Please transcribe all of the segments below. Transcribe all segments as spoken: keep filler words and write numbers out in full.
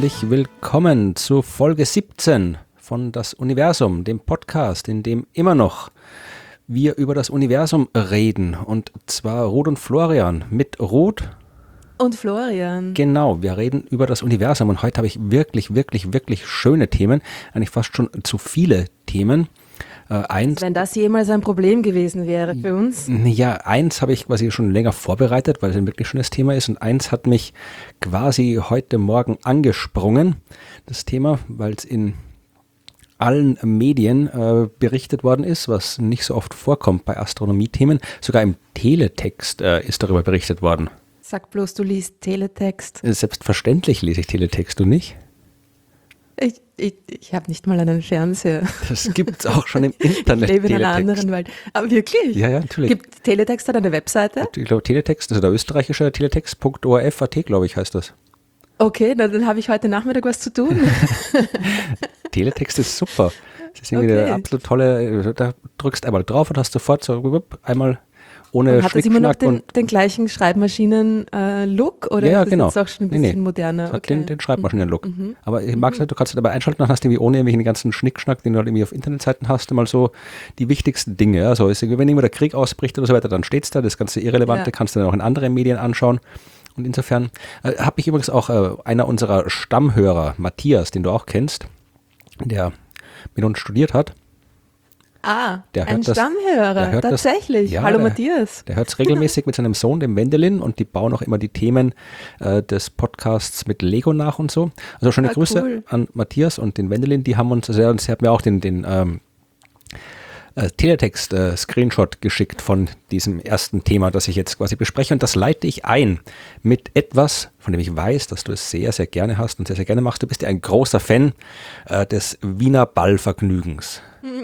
herzlich willkommen zu Folge siebzehn von Das Universum, dem Podcast, in dem immer noch wir über das Universum reden. Und zwar Ruth und Florian mit Ruth. Und Florian. Genau, wir reden über das Universum und heute habe ich wirklich, wirklich, wirklich schöne Themen, eigentlich fast schon zu viele Themen. Äh, eins, Wenn das jemals ein Problem gewesen wäre für uns. Ja, eins habe ich quasi schon länger vorbereitet, weil es ein wirklich schönes Thema ist, und eins hat mich quasi heute Morgen angesprungen, das Thema, weil es in allen Medien äh, berichtet worden ist, was nicht so oft vorkommt bei Astronomie-Themen. Sogar im Teletext äh, ist darüber berichtet worden. Sag bloß, du liest Teletext. Selbstverständlich lese ich Teletext, du nicht? Ich, ich, ich habe nicht mal einen Fernseher. Das gibt es auch schon im Internet. Ich lebe in einer Teletext. anderen Welt. Aber wirklich? Ja, ja, natürlich. Gibt Teletext hat eine Webseite? Ich glaube, Teletext, also der österreichische Teletext Punkt O R F Punkt A T, glaube ich, heißt das. Okay, na, dann habe ich heute Nachmittag was zu tun. Teletext ist super. Das ist irgendwie Okay. eine absolut tolle, da drückst einmal drauf und hast sofort so einmal ohne Und hat das immer noch Schnickschnack den, und den gleichen Schreibmaschinen-Look? oder ja, ja, ist das genau. jetzt auch schon ein Nee, bisschen nee. moderner? Das hat Okay. den, den Schreibmaschinen-Look. Aber ich mag es nicht, du kannst es dabei einschalten, dann hast du irgendwie ohne irgendwelchen ganzen Schnickschnack, den du halt irgendwie auf Internetseiten hast, mal so die wichtigsten Dinge. Also ist, wenn irgendwo der Krieg ausbricht oder so weiter, dann steht es da, das ganze Irrelevante Ja. kannst du dann auch in anderen Medien anschauen. Und insofern äh, habe ich übrigens auch äh, einer unserer Stammhörer, Matthias, den du auch kennst, der mit uns studiert hat. Ah, Der ein hört das- Stammhörer, der hört das- tatsächlich. ja, Hallo der- Matthias. Der hört es regelmäßig mit seinem Sohn, dem Wendelin, und die bauen auch immer die Themen äh, des Podcasts mit Lego nach und so. Also schöne Ah, Grüße cool. an Matthias und den Wendelin, die haben uns sehr, und sie hat mir auch den, den ähm, äh, Teletext-Screenshot geschickt von diesem ersten Thema, das ich jetzt quasi bespreche, und das leite ich ein mit etwas, von dem ich weiß, dass du es sehr, sehr gerne hast und sehr, sehr gerne machst. Du bist ja ein großer Fan äh, des Wiener Ballvergnügens.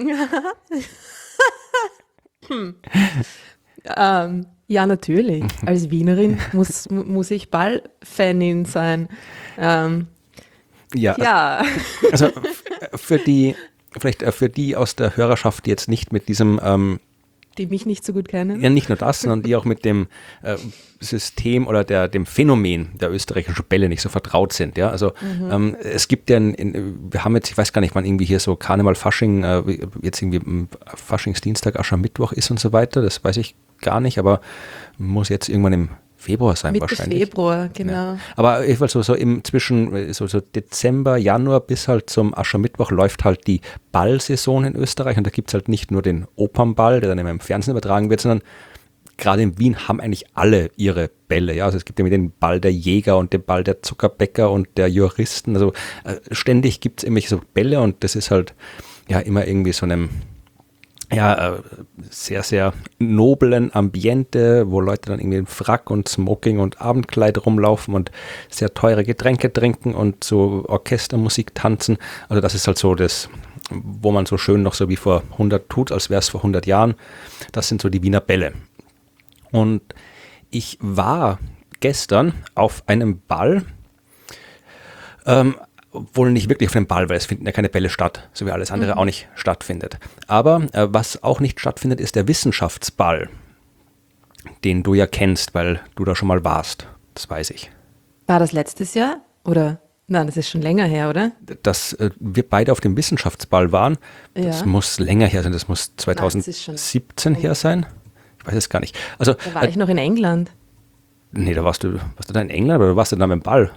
Ähm, ja, natürlich. Als Wienerin muss, mu- muss ich Ballfanin sein. Ähm, Ja, ja, also f- für die, vielleicht äh, für die aus der Hörerschaft, die jetzt nicht mit diesem, ähm, die mich nicht so gut kennen. ja nicht nur das, sondern die auch mit dem äh, System oder der, dem Phänomen der österreichischen Bälle nicht so vertraut sind. Ja, also ähm, es gibt ja, in, in, wir haben jetzt, ich weiß gar nicht, wann irgendwie hier so Karneval, Fasching, äh, jetzt irgendwie m, Faschingsdienstag, Aschermittwoch ist und so weiter, das weiß ich gar nicht, aber muss jetzt irgendwann im Februar sein Mitte wahrscheinlich. Februar, genau. Ja. Aber ich weiß so, so im zwischen so, so Dezember, Januar bis halt zum Aschermittwoch läuft halt die Ballsaison in Österreich, und da gibt es halt nicht nur den Opernball, der dann immer im Fernsehen übertragen wird, sondern gerade in Wien haben eigentlich alle ihre Bälle. Ja? Also es gibt ja den Ball der Jäger und den Ball der Zuckerbäcker und der Juristen. Also äh, ständig gibt es irgendwelche so Bälle, und das ist halt ja immer irgendwie so einem ja, äh, sehr, sehr noblen Ambiente, wo Leute dann irgendwie in Frack und Smoking und Abendkleid rumlaufen und sehr teure Getränke trinken und so Orchestermusik tanzen. Also das ist halt so das, wo man so schön noch so wie vor hundert tut, als wäre es vor hundert Jahren. Das sind so die Wiener Bälle. Und ich war gestern auf einem Ball, ähm, wohl nicht wirklich auf einem Ball, weil es finden ja keine Bälle statt, so wie alles andere Mhm. auch nicht stattfindet. Aber äh, was auch nicht stattfindet, ist der Wissenschaftsball, den du ja kennst, weil du da schon mal warst. Das weiß ich. War das letztes Jahr? Oder? Nein, das ist schon länger her, oder? Dass äh, wir beide auf dem Wissenschaftsball waren, das Ja. muss länger her sein, das muss Nein, das ist schon- zweitausendsiebzehn her sein. Ich weiß es gar nicht. Also, Da war äh, ich noch in England. nee, da warst du, warst du da in England oder warst du da beim Ball?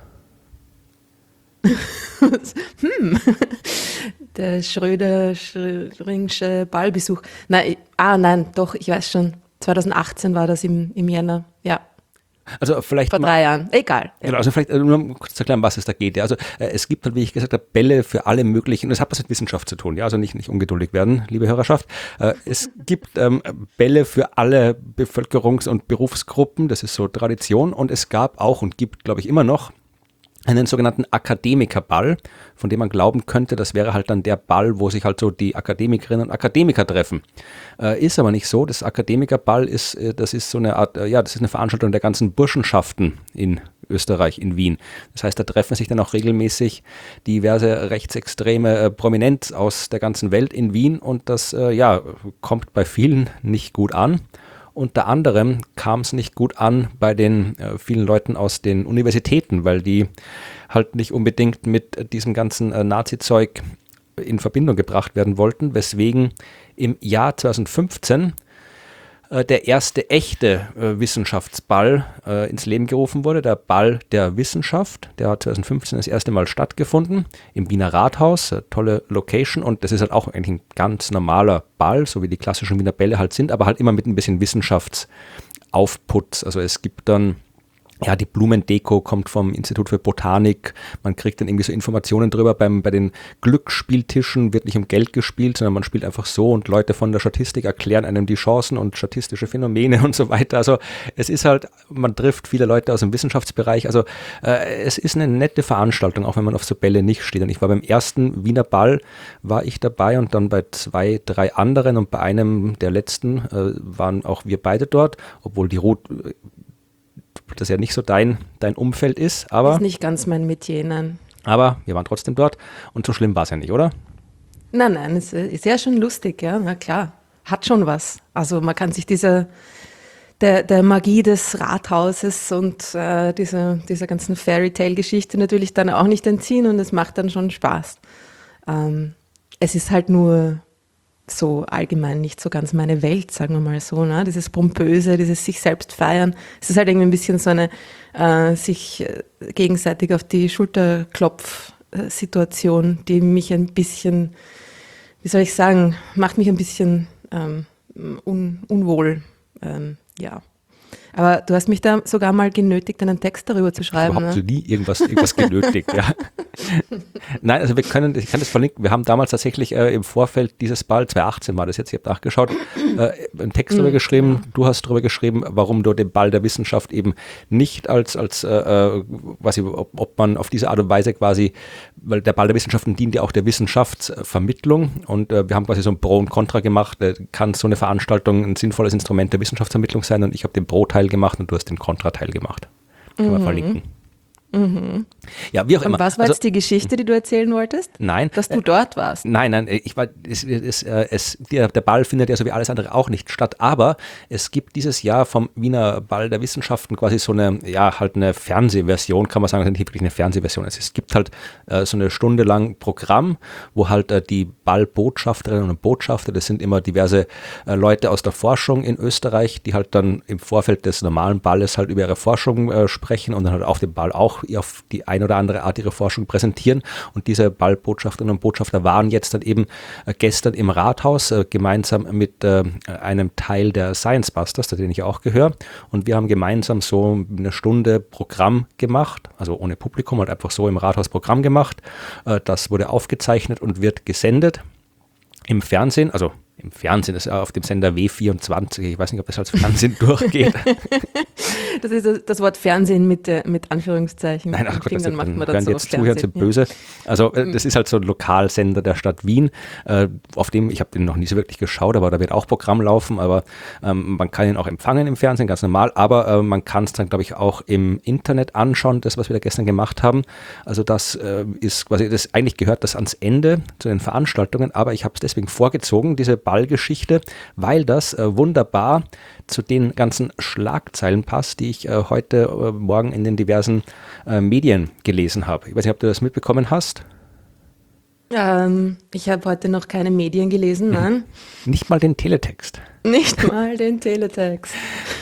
Der Schröder-Schringsche Ballbesuch. Nein, ich, ah nein, doch, ich weiß schon. zwanzig achtzehn war das im, im Jänner. Ja, Also vielleicht vor mal- drei Jahren. Egal. Genau, also vielleicht äh, nur um kurz zu erklären, was es da geht. Ja, also äh, es gibt halt, wie ich gesagt habe, Bälle für alle möglichen, und das hat was mit Wissenschaft zu tun, ja, also nicht, nicht ungeduldig werden, liebe Hörerschaft. Äh, es gibt ähm, Bälle für alle Bevölkerungs- und Berufsgruppen, das ist so Tradition, und es gab auch und gibt, glaube ich, immer noch einen sogenannten Akademikerball, von dem man glauben könnte, das wäre halt dann der Ball, wo sich halt so die Akademikerinnen und Akademiker treffen. Äh, ist aber nicht so. Das Akademikerball ist, äh, das ist so eine Art, äh, ja, das ist eine Veranstaltung der ganzen Burschenschaften in Österreich, in Wien. Das heißt, da treffen sich dann auch regelmäßig diverse rechtsextreme äh, Prominenz aus der ganzen Welt in Wien, und das, äh, ja, kommt bei vielen nicht gut an. unter anderem kam es nicht gut an bei den äh, vielen Leuten aus den Universitäten, weil die halt nicht unbedingt mit diesem ganzen äh, Nazi-Zeug in Verbindung gebracht werden wollten, weswegen im Jahr zweitausendfünfzehn äh, der erste echte äh, Wissenschaftsball äh, ins Leben gerufen wurde, der Ball der Wissenschaft. Der hat zweitausendfünfzehn das erste Mal stattgefunden im Wiener Rathaus, äh, tolle Location, und das ist halt auch eigentlich ein ganz normaler Ball, so wie die klassischen Wiener Bälle halt sind, aber halt immer mit ein bisschen Wissenschaftsaufputz. Also es gibt dann ja, die Blumendeko kommt vom Institut für Botanik. Man kriegt dann irgendwie so Informationen drüber. Beim, bei den Glücksspieltischen wird nicht um Geld gespielt, sondern man spielt einfach so, und Leute von der Statistik erklären einem die Chancen und statistische Phänomene und so weiter. Also es ist halt, man trifft viele Leute aus dem Wissenschaftsbereich. Also äh, es ist eine nette Veranstaltung, auch wenn man auf so Bälle nicht steht. Und ich war beim ersten Wiener Ball, war ich dabei, und dann bei zwei, drei anderen, und bei einem der letzten äh, waren auch wir beide dort, obwohl die Ruth das ja nicht so dein, dein Umfeld ist, aber... Das ist nicht ganz mein Metier, nein. Aber wir waren trotzdem dort, und so schlimm war es ja nicht, oder? Nein, nein, es ist ja schon lustig, ja, na klar, hat schon was. Also man kann sich dieser, der, der Magie des Rathauses und äh, dieser, dieser ganzen Fairy-Tale-Geschichte natürlich dann auch nicht entziehen, und es macht dann schon Spaß. Ähm, es ist halt nur so allgemein nicht so ganz meine Welt, sagen wir mal so, ne? Dieses Pompöse, dieses sich selbst feiern. Es ist halt irgendwie ein bisschen so eine äh, sich gegenseitig auf die Schulter klopf-Situation, die mich ein bisschen, wie soll ich sagen, macht mich ein bisschen ähm, un, unwohl, ähm, ja. Aber du hast mich da sogar mal genötigt, einen Text darüber zu schreiben. Überhaupt ne? so nie irgendwas, irgendwas genötigt, ja. Nein, also wir können, ich kann das verlinken, wir haben damals tatsächlich äh, im Vorfeld dieses Ball, zweitausendachtzehn war das jetzt, ich habe nachgeschaut, äh, einen Text darüber geschrieben, du hast darüber geschrieben, warum du den Ball der Wissenschaft eben nicht als, als äh, quasi, ob, ob man auf diese Art und Weise quasi, weil der Ball der Wissenschaften dient ja auch der Wissenschaftsvermittlung, und äh, wir haben quasi so ein Pro und Contra gemacht, äh, kann so eine Veranstaltung ein sinnvolles Instrument der Wissenschaftsvermittlung sein, und ich habe den Pro-Teil gemacht und du hast den Kontrateil gemacht. Kann man Mhm. verlinken. Mhm. Ja, wie auch immer. Und was war Also, jetzt die Geschichte, die du erzählen wolltest? nein. Dass du äh, dort warst. Nein, nein, ich war, es, es, äh, es, der, der Ball findet ja so wie alles andere auch nicht statt, aber es gibt dieses Jahr vom Wiener Ball der Wissenschaften quasi so eine, ja, halt eine Fernsehversion, kann man sagen, nicht wirklich eine Fernsehversion. Es, es gibt halt äh, so eine Stunde lang Programm, wo halt äh, die Ballbotschafterinnen und Botschafter, das sind immer diverse äh, Leute aus der Forschung in Österreich, die halt dann im Vorfeld des normalen Balles halt über ihre Forschung äh, sprechen und dann halt auf dem Ball auch auf die ein oder andere Art ihre Forschung präsentieren. Und diese Ballbotschafterinnen und Botschafter waren jetzt dann eben äh, gestern im Rathaus äh, gemeinsam mit äh, einem Teil der Science Busters, zu denen ich auch gehöre. Und wir haben gemeinsam so eine Stunde Programm gemacht, also ohne Publikum, halt einfach so im Rathaus Programm gemacht. Äh, das wurde aufgezeichnet und wird gesendet im Fernsehen, also im Fernsehen, das ist auf dem Sender W vierundzwanzig, ich weiß nicht, ob das als Fernsehen durchgeht. Das ist das, das Wort Fernsehen mit, äh, mit Anführungszeichen. Nein, ach Gott, das Fingern macht man dann werden so jetzt auf zuhören, Fernsehen. sind böse. Also äh, das ist halt so ein Lokalsender der Stadt Wien, äh, auf dem, ich habe den noch nie so wirklich geschaut, aber da wird auch Programm laufen, aber ähm, man kann ihn auch empfangen im Fernsehen, ganz normal, aber äh, man kann es dann, glaube ich, auch im Internet anschauen, das, was wir da gestern gemacht haben. Also das äh, ist quasi, das eigentlich gehört das ans Ende zu den Veranstaltungen, aber ich habe es deswegen vorgezogen, diese Ballgeschichte, weil das äh, wunderbar zu den ganzen Schlagzeilen passt, die ich äh, heute äh, Morgen in den diversen äh, Medien gelesen habe. Ich weiß nicht, ob du das mitbekommen hast. Ähm, ich habe heute noch keine Medien gelesen, nein. Nicht mal den Teletext. Nicht mal den Teletext.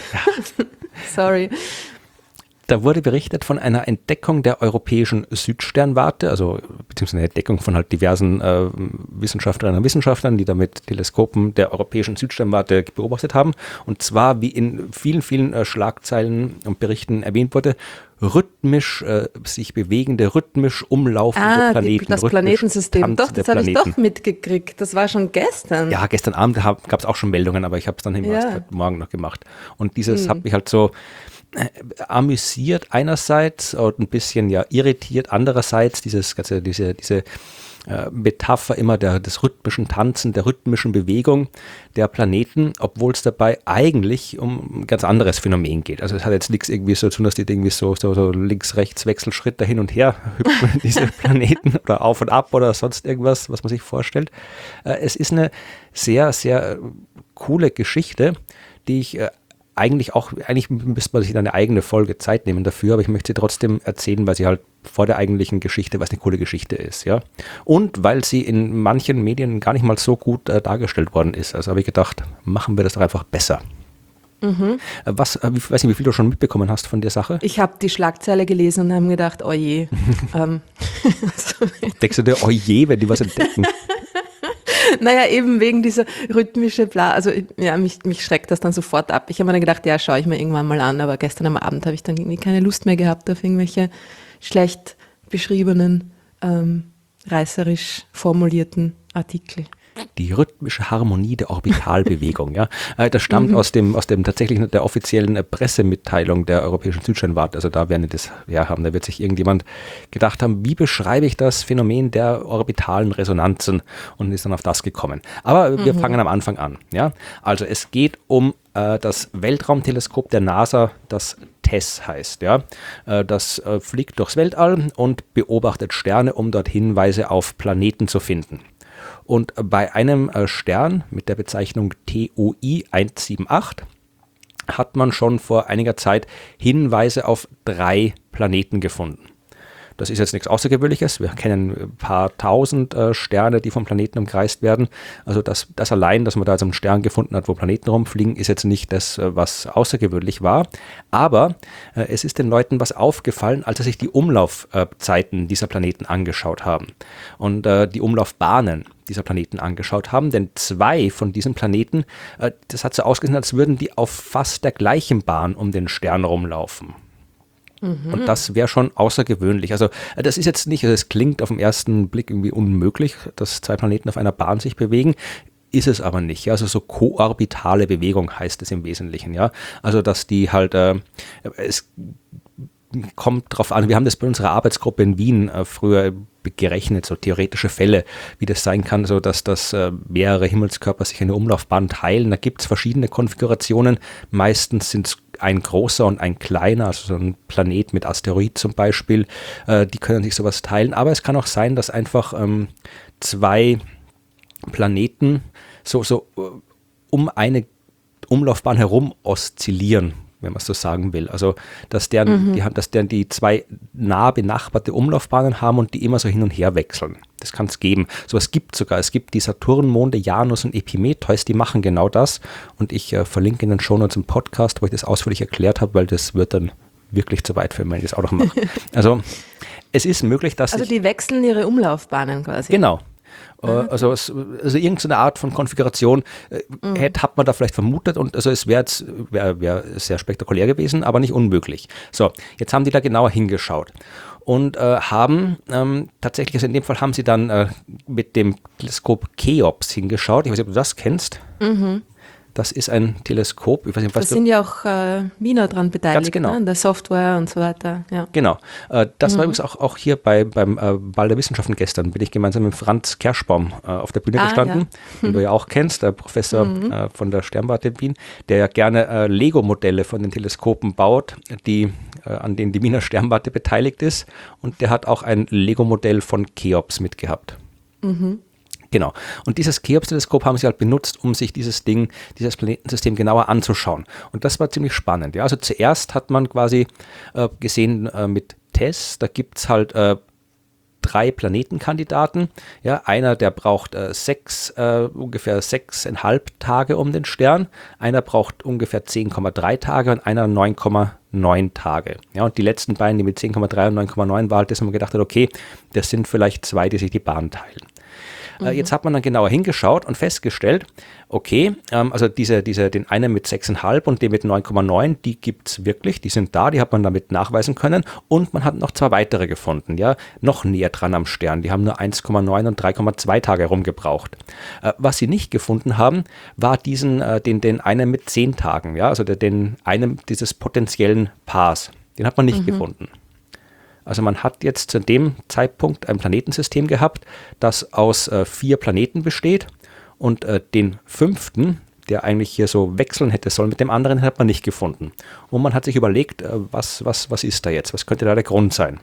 Sorry. Da wurde berichtet von einer Entdeckung der europäischen Südsternwarte, also beziehungsweise eine Entdeckung von halt diversen äh, Wissenschaftlerinnen und Wissenschaftlern, die da mit Teleskopen der europäischen Südsternwarte beobachtet haben. Und zwar, wie in vielen, vielen äh, Schlagzeilen und Berichten erwähnt wurde, rhythmisch äh, sich bewegende, rhythmisch umlaufende Ah, Planeten. die, das rhythmisch Planetensystem. Doch, tanzende das habe ich Planeten. doch mitgekriegt. Das war schon gestern. Ja, gestern Abend gab es auch schon Meldungen, aber ich habe es dann immer Ja. erst heute Morgen noch gemacht. Und dieses hat mich halt so äh, amüsiert einerseits und ein bisschen ja irritiert andererseits, dieses ganze, diese, diese äh, Metapher immer der, des rhythmischen Tanzen, der rhythmischen Bewegung der Planeten, obwohl es dabei eigentlich um ein ganz anderes Phänomen geht. Also es hat jetzt nichts irgendwie so zu tun, dass die irgendwie so, so, so links-rechts-Wechselschritt da hin und her hüpfen, diese Planeten oder auf und ab oder sonst irgendwas, was man sich vorstellt. Äh, es ist eine sehr, sehr äh, coole Geschichte, die ich äh, eigentlich auch, eigentlich müsste man sich eine eigene Folge Zeit nehmen dafür, aber ich möchte sie trotzdem erzählen, weil sie halt vor der eigentlichen Geschichte, weil es eine coole Geschichte ist, ja. Und weil sie in manchen Medien gar nicht mal so gut äh, dargestellt worden ist. Also habe ich gedacht, machen wir das doch einfach besser. Mhm. Was, ich weiß nicht, wie viel du schon mitbekommen hast von der Sache? Ich habe die Schlagzeile gelesen und habe gedacht, oh je. ähm. Denkst du dir, oh je, wenn die was entdecken? Naja, eben wegen dieser rhythmische Bla, also ja, mich, mich schreckt das dann sofort ab. Ich habe mir dann gedacht, ja, schaue ich mir irgendwann mal an, aber gestern am Abend habe ich dann irgendwie keine Lust mehr gehabt auf irgendwelche schlecht beschriebenen, ähm, reißerisch formulierten Artikel. Die rhythmische Harmonie der Orbitalbewegung, ja. Das stammt mhm. aus dem, aus dem tatsächlich der offiziellen Pressemitteilung der Europäischen Südsternwarte. Also da werden die das ja haben, da wird sich irgendjemand gedacht haben, wie beschreibe ich das Phänomen der orbitalen Resonanzen und ist dann auf das gekommen. Aber wir mhm. fangen am Anfang an, ja. Also es geht um äh, das Weltraumteleskop der NASA, das TESS heißt, ja. Äh, das äh, fliegt durchs Weltall und beobachtet Sterne, um dort Hinweise auf Planeten zu finden. Und bei einem Stern mit der Bezeichnung T O I eins sieben acht hat man schon vor einiger Zeit Hinweise auf drei Planeten gefunden. Das ist jetzt nichts Außergewöhnliches. Wir kennen ein paar tausend äh, Sterne, die vom Planeten umkreist werden. Also das, das allein, dass man da jetzt einen Stern gefunden hat, wo Planeten rumfliegen, ist jetzt nicht das, was außergewöhnlich war. Aber äh, es ist den Leuten was aufgefallen, als sie sich die Umlaufzeiten dieser Planeten angeschaut haben und äh, die Umlaufbahnen dieser Planeten angeschaut haben. Denn zwei von diesen Planeten, äh, das hat so ausgesehen, als würden die auf fast der gleichen Bahn um den Stern rumlaufen. Mhm. Und das wäre schon außergewöhnlich. Also das ist jetzt nicht, also es klingt auf den ersten Blick irgendwie unmöglich, dass zwei Planeten auf einer Bahn sich bewegen. Ist es aber nicht. Ja? Also so koorbitale Bewegung heißt es im Wesentlichen. Ja, also dass die halt, äh, es kommt drauf an, wir haben das bei unserer Arbeitsgruppe in Wien äh, früher gerechnet, so theoretische Fälle, wie das sein kann, so dass das äh, mehrere Himmelskörper sich eine Umlaufbahn teilen. Da gibt es verschiedene Konfigurationen. Meistens sind es ein großer und ein kleiner, also so ein Planet mit Asteroid zum Beispiel, äh, die können sich sowas teilen. Aber es kann auch sein, dass einfach ähm, zwei Planeten so, so uh, um eine Umlaufbahn herum oszillieren, wenn man es so sagen will. Also, dass deren, mhm. die, dass deren die zwei nah benachbarte Umlaufbahnen haben und die immer so hin und her wechseln. Das kann es geben. So es gibt sogar, es gibt die Saturnmonde Janus und Epimetheus, die machen genau das. Und ich äh, verlinke in den Shownotes im Podcast, wo ich das ausführlich erklärt habe, weil das wird dann wirklich zu weit führen, wenn ich das auch noch mache. Also, es ist möglich, dass Also, die wechseln ihre Umlaufbahnen quasi. Genau. Also, es, also irgendeine Art von Konfiguration äh, mhm. hätte, hat man da vielleicht vermutet und also es wäre wär, wär sehr spektakulär gewesen, aber nicht unmöglich. So, jetzt haben die da genauer hingeschaut und äh, haben ähm, tatsächlich, also in dem Fall haben sie dann äh, mit dem Teleskop Cheops hingeschaut. Ich weiß nicht, ob du das kennst. Mhm. Das ist ein Teleskop. Ich weiß nicht, was da sind ja auch äh, Wiener dran beteiligt, ganz genau. Ne? An der Software und so weiter. Ja. Genau. Äh, das mhm. war übrigens auch, auch hier bei, beim äh, Ball der Wissenschaften gestern, bin ich gemeinsam mit Franz Kerschbaum äh, auf der Bühne ah, gestanden, ja. den du ja auch kennst, der Professor mhm. äh, von der Sternwarte in Wien, der ja gerne äh, Lego-Modelle von den Teleskopen baut, die, äh, an denen die Wiener Sternwarte beteiligt ist. Und der hat auch ein Lego-Modell von Cheops mitgehabt. Mhm. Genau. Und dieses Cheops-Teleskop haben sie halt benutzt, um sich dieses Ding, dieses Planetensystem genauer anzuschauen. Und das war ziemlich spannend. Ja, also zuerst hat man quasi äh, gesehen äh, mit TESS, da gibt es halt äh, drei Planetenkandidaten. Ja, einer, der braucht äh, sechs, äh, ungefähr sechseinhalb Tage um den Stern. Einer braucht ungefähr zehn Komma drei Tage und einer neun Komma neun Tage. Ja, und die letzten beiden, die mit zehn Komma drei und neun Komma neun waren, das haben wir gedacht, okay, das sind vielleicht zwei, die sich die Bahn teilen. Mhm. Jetzt hat man dann genauer hingeschaut und festgestellt, okay, ähm, also diese, diese, den einen mit sechs Komma fünf und den mit neun Komma neun, die gibt es wirklich, die sind da, die hat man damit nachweisen können und man hat noch zwei weitere gefunden, ja, noch näher dran am Stern, die haben nur eins Komma neun und drei Komma zwei Tage herumgebraucht. Äh, was sie nicht gefunden haben, war diesen, äh, den, den einen mit zehn Tagen, ja, also der, den einen dieses potenziellen Paars, den hat man nicht mhm. gefunden. Also man hat jetzt zu dem Zeitpunkt ein Planetensystem gehabt, das aus äh, vier Planeten besteht und äh, den fünften, der eigentlich hier so wechseln hätte sollen mit dem anderen, hat man nicht gefunden. Und man hat sich überlegt, äh, was, was, was ist da jetzt? Was könnte da der Grund sein?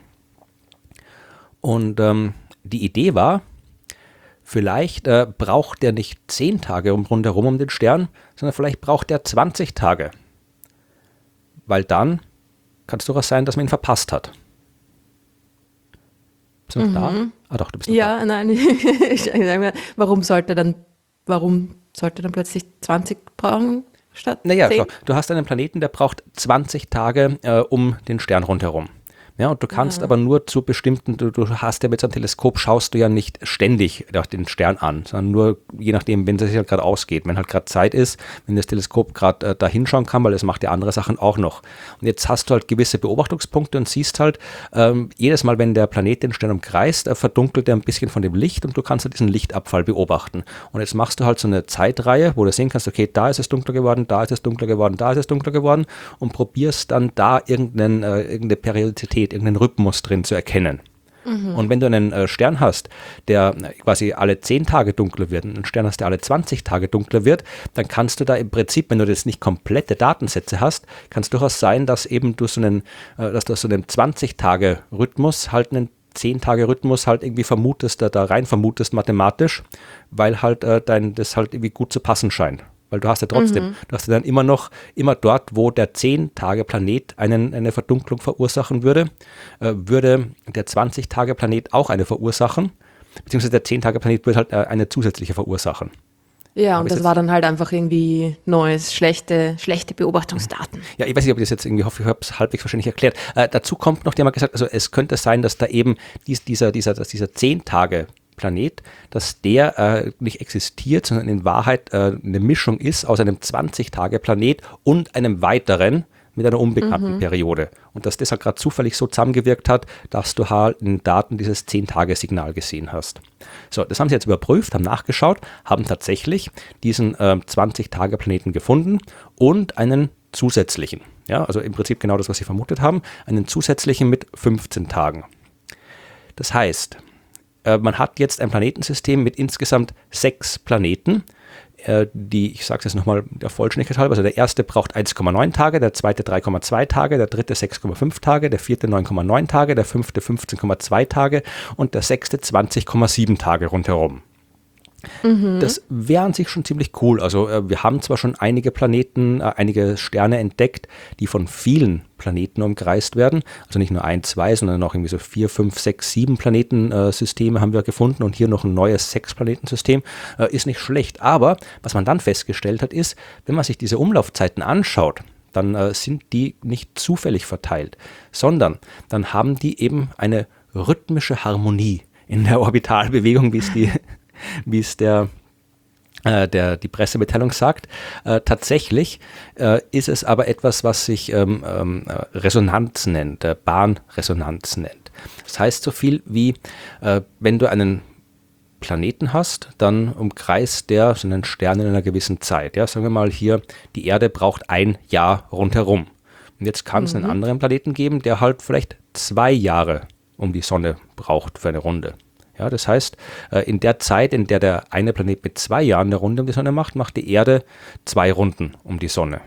Und ähm, die Idee war, vielleicht äh, braucht der nicht zehn Tage um, rundherum um den Stern, sondern vielleicht braucht der zwanzig Tage. weil dann kann es durchaus sein, dass man ihn verpasst hat. Bist du noch mhm. da? Ah doch, du bist noch ja, da. Ja, nein, ich sage mir, warum sollte dann, warum sollte dann plötzlich zwanzig brauchen statt Naja, zehn? schau, du hast einen Planeten, der braucht zwanzig Tage äh, um den Stern rundherum. Ja, und du kannst ja. aber nur zu bestimmten, du, du hast ja mit so einem Teleskop, schaust du ja nicht ständig den Stern an, sondern nur je nachdem, wenn es sich halt gerade ausgeht, wenn halt gerade Zeit ist, wenn das Teleskop gerade äh, da hinschauen kann, weil es macht ja andere Sachen auch noch. Und jetzt hast du halt gewisse Beobachtungspunkte und siehst halt, ähm, jedes Mal, wenn der Planet den Stern umkreist, äh, verdunkelt er ein bisschen von dem Licht und du kannst halt diesen Lichtabfall beobachten. Und jetzt machst du halt so eine Zeitreihe, wo du sehen kannst, okay, da ist es dunkler geworden, da ist es dunkler geworden, da ist es dunkler geworden und probierst dann da irgendeinen, äh, irgendeine Periodizität, irgendeinen Rhythmus drin zu erkennen. Mhm. Und wenn du einen äh, Stern hast, der äh, quasi alle zehn Tage dunkler wird, und einen Stern hast, der alle zwanzig Tage dunkler wird, dann kannst du da im Prinzip, wenn du jetzt nicht komplette Datensätze hast, kann es durchaus sein, dass eben du so einen, äh, dass du so einen zwanzig-Tage-Rhythmus halt einen zehn-Tage-Rhythmus halt irgendwie vermutest, da, da rein vermutest mathematisch, weil halt äh, dein, das halt irgendwie gut zu passen scheint. Weil du hast ja trotzdem, mhm. du hast ja dann immer noch, immer dort, wo der zehn-Tage-Planet einen, eine Verdunklung verursachen würde, äh, würde der zwanzig-Tage-Planet auch eine verursachen, beziehungsweise der zehn-Tage-Planet würde halt äh, eine zusätzliche verursachen. Ja, und das war dann halt einfach irgendwie neues, schlechte, schlechte Beobachtungsdaten. Ja, ich weiß nicht, ob ich das jetzt irgendwie hoffe, ich habe es halbwegs wahrscheinlich erklärt. Äh, dazu kommt noch, die haben gesagt, also es könnte sein, dass da eben dies, dieser, dieser, dass dieser zehn-Tage Planet, dass der äh, nicht existiert, sondern in Wahrheit äh, eine Mischung ist aus einem zwanzig-Tage-Planet und einem weiteren mit einer unbekannten mhm. Periode. Und dass das halt gerade zufällig so zusammengewirkt hat, dass du halt in den Daten dieses zehn-Tage-Signal gesehen hast. So, das haben sie jetzt überprüft, haben nachgeschaut, haben tatsächlich diesen äh, zwanzig-Tage-Planeten gefunden und einen zusätzlichen. Ja, also im Prinzip genau das, was sie vermutet haben, einen zusätzlichen mit fünfzehn Tagen. Das heißt, man hat jetzt ein Planetensystem mit insgesamt sechs Planeten, die, ich sage es jetzt nochmal der Vollständigkeit halber, also der erste braucht eins Komma neun Tage, der zweite drei Komma zwei Tage, der dritte sechs Komma fünf Tage, der vierte neun Komma neun Tage, der fünfte fünfzehn Komma zwei Tage und der sechste zwanzig Komma sieben Tage rundherum. Mhm. Das wäre an sich schon ziemlich cool. Also äh, wir haben zwar schon einige Planeten, äh, einige Sterne entdeckt, die von vielen Planeten umkreist werden. Also nicht nur ein, zwei, sondern auch irgendwie so vier, fünf, sechs, sieben Planetensysteme haben wir gefunden und hier noch ein neues Sechs-Planetensystem. Äh, ist nicht schlecht. Aber was man dann festgestellt hat, ist, wenn man sich diese Umlaufzeiten anschaut, dann äh, sind die nicht zufällig verteilt, sondern dann haben die eben eine rhythmische Harmonie in der Orbitalbewegung, wie es die wie es der, äh, der, die Pressemitteilung sagt. Äh, tatsächlich äh, ist es aber etwas, was sich ähm, ähm, Resonanz nennt, äh, Bahnresonanz nennt. Das heißt so viel wie, äh, wenn du einen Planeten hast, dann umkreist der so einen Stern in einer gewissen Zeit. Ja, sagen wir mal hier, die Erde braucht ein Jahr rundherum. Und jetzt kann es mhm. einen anderen Planeten geben, der halt vielleicht zwei Jahre um die Sonne braucht für eine Runde. Ja, das heißt, in der Zeit, in der der eine Planet mit zwei Jahren eine Runde um die Sonne macht, macht die Erde zwei Runden um die Sonne.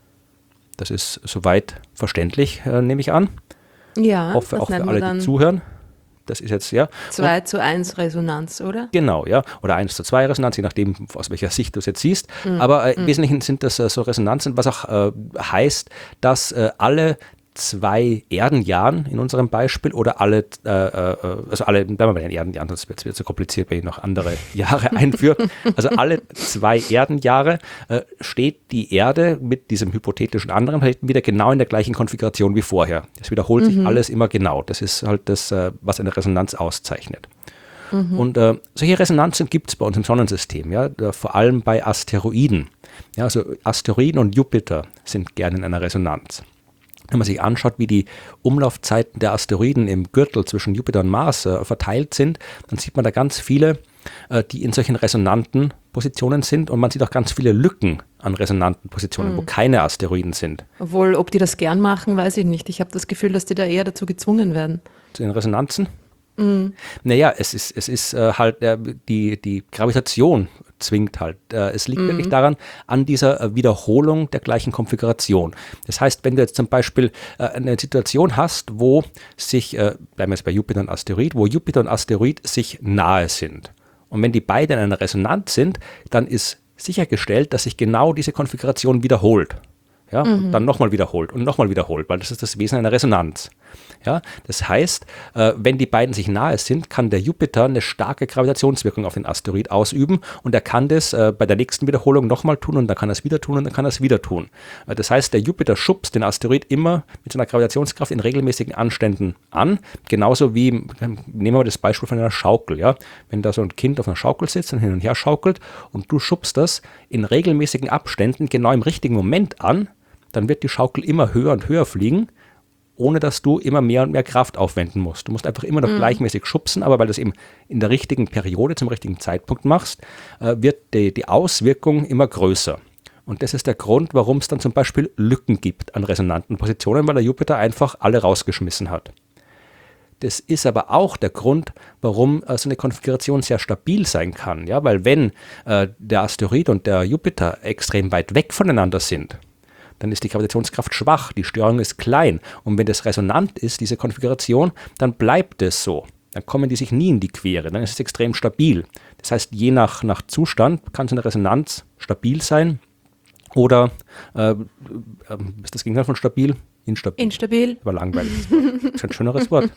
Das ist soweit verständlich, äh, nehme ich an. Ja, hoffe auch für alle, die zuhören. Das ist jetzt, ja. zwei zu eins Resonanz, oder? Genau, ja. Oder eins zu zwei Resonanz, je nachdem, aus welcher Sicht du es jetzt siehst. Mhm. Aber äh, im mhm. Wesentlichen sind das äh, so Resonanzen, was auch äh, heißt, dass äh, alle zwei Erdenjahren in unserem Beispiel oder alle, äh, also alle, bleiben wir bei den Erdenjahren, sonst wird es wieder zu kompliziert, wenn ich noch andere Jahre einführe. Also alle zwei Erdenjahre äh, steht die Erde mit diesem hypothetischen anderen Planeten wieder genau in der gleichen Konfiguration wie vorher. Das wiederholt mhm. sich alles immer genau. Das ist halt das, äh, was eine Resonanz auszeichnet. Mhm. Und äh, solche Resonanzen gibt es bei uns im Sonnensystem, ja, vor allem bei Asteroiden. Ja, also Asteroiden und Jupiter sind gerne in einer Resonanz. Wenn man sich anschaut, wie die Umlaufzeiten der Asteroiden im Gürtel zwischen Jupiter und Mars äh, verteilt sind, dann sieht man da ganz viele, äh, die in solchen resonanten Positionen sind und man sieht auch ganz viele Lücken an resonanten Positionen, mhm. wo keine Asteroiden sind. Obwohl, ob die das gern machen, weiß ich nicht. Ich habe das Gefühl, dass die da eher dazu gezwungen werden. Zu den Resonanzen? Mhm. Naja, es ist, es ist äh, halt äh, die, die Gravitation zwingt halt. Äh, es liegt mhm. wirklich daran, an dieser äh, Wiederholung der gleichen Konfiguration. Das heißt, wenn du jetzt zum Beispiel äh, eine Situation hast, wo sich, äh, bleiben wir jetzt bei Jupiter und Asteroid, wo Jupiter und Asteroid sich nahe sind. Und wenn die beiden in einer Resonanz sind, dann ist sichergestellt, dass sich genau diese Konfiguration wiederholt. Ja, mhm. und dann nochmal wiederholt und nochmal wiederholt, weil das ist das Wesen einer Resonanz. Ja, das heißt, äh, wenn die beiden sich nahe sind, kann der Jupiter eine starke Gravitationswirkung auf den Asteroid ausüben und er kann das äh, bei der nächsten Wiederholung nochmal tun und dann kann er es wieder tun und dann kann er es wieder tun. Äh, das heißt, der Jupiter schubst den Asteroid immer mit seiner Gravitationskraft in regelmäßigen Anständen an, genauso wie, nehmen wir mal das Beispiel von einer Schaukel, ja, wenn da so ein Kind auf einer Schaukel sitzt und hin und her schaukelt und du schubst das in regelmäßigen Abständen genau im richtigen Moment an, dann wird die Schaukel immer höher und höher fliegen, ohne dass du immer mehr und mehr Kraft aufwenden musst. Du musst einfach immer noch mhm. gleichmäßig schubsen, aber weil du es eben in der richtigen Periode, zum richtigen Zeitpunkt machst, äh, wird die, die Auswirkung immer größer. Und das ist der Grund, warum es dann zum Beispiel Lücken gibt an resonanten Positionen, weil der Jupiter einfach alle rausgeschmissen hat. Das ist aber auch der Grund, warum äh, so eine Konfiguration sehr stabil sein kann. Ja? Weil wenn äh, der Asteroid und der Jupiter extrem weit weg voneinander sind, dann ist die Gravitationskraft schwach, die Störung ist klein. Und wenn das resonant ist, diese Konfiguration, dann bleibt es so. Dann kommen die sich nie in die Quere, dann ist es extrem stabil. Das heißt, je nach, nach Zustand kann so eine Resonanz stabil sein oder, äh, äh, ist das Gegenteil von stabil? Instabil. Instabil. War langweilig. Das ist ein schöneres Wort.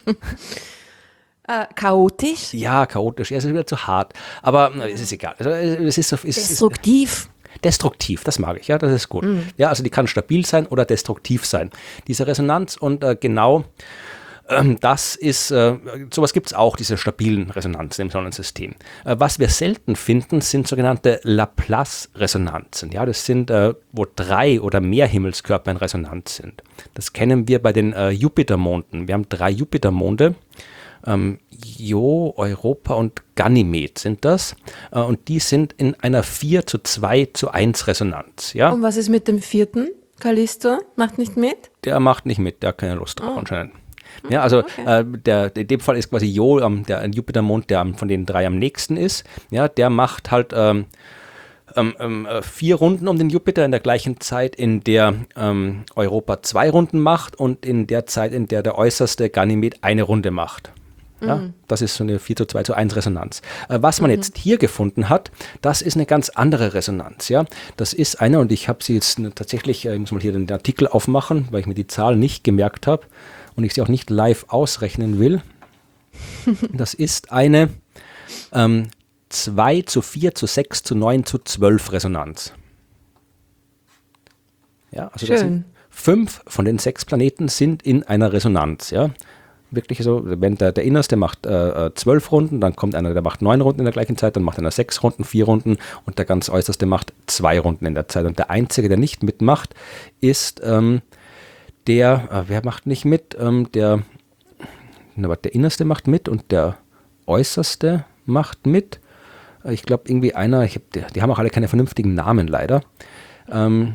Äh, chaotisch? Ja, chaotisch. Ja, es ist wieder zu hart. Aber äh, es ist egal. Also, es ist, es ist, Destruktiv. Destruktiv, das mag ich, ja, das ist gut. Mhm. Ja, also die kann stabil sein oder destruktiv sein. Diese Resonanz und äh, genau ähm, das ist, äh, sowas gibt es auch, diese stabilen Resonanzen im Sonnensystem. Äh, was wir selten finden, sind sogenannte Laplace-Resonanzen. Ja, das sind, äh, wo drei oder mehr Himmelskörper in Resonanz sind. Das kennen wir bei den äh, Jupitermonden. Wir haben drei Jupitermonde. Ähm, Io, Europa und Ganymed sind das. Äh, und die sind in einer vier zu zwei zu eins Resonanz. Ja? Und was ist mit dem vierten? Callisto macht nicht mit? Der macht nicht mit, der hat keine Lust drauf oh. anscheinend. Ja, also okay. äh, der, in dem Fall ist quasi Io, ähm, der Jupitermond, der von den drei am nächsten ist. Ja, der macht halt ähm, ähm, ähm, vier Runden um den Jupiter in der gleichen Zeit, in der ähm, Europa zwei Runden macht und in der Zeit, in der der äußerste Ganymed eine Runde macht. Ja, mhm. Das ist so eine vier zu zwei zu eins Resonanz. Äh, was man mhm. jetzt hier gefunden hat, das ist eine ganz andere Resonanz. Ja? Das ist eine, und ich habe sie jetzt tatsächlich, äh, ich muss mal hier den Artikel aufmachen, weil ich mir die Zahl nicht gemerkt habe und ich sie auch nicht live ausrechnen will. Das ist eine ähm, zwei zu vier zu sechs zu neun zu zwölf Resonanz. Ja, also das sind fünf von den sechs Planeten sind in einer Resonanz. Ja? Wirklich so, wenn der, der Innerste macht äh, zwölf Runden, dann kommt einer, der macht neun Runden in der gleichen Zeit, dann macht einer sechs Runden, vier Runden und der ganz Äußerste macht zwei Runden in der Zeit. Und der Einzige, der nicht mitmacht, ist ähm, der, äh, wer macht nicht mit? Ähm, der, na, der Innerste macht mit und der Äußerste macht mit. Äh, ich glaube irgendwie einer, ich hab, die, die haben auch alle keine vernünftigen Namen leider. Ähm,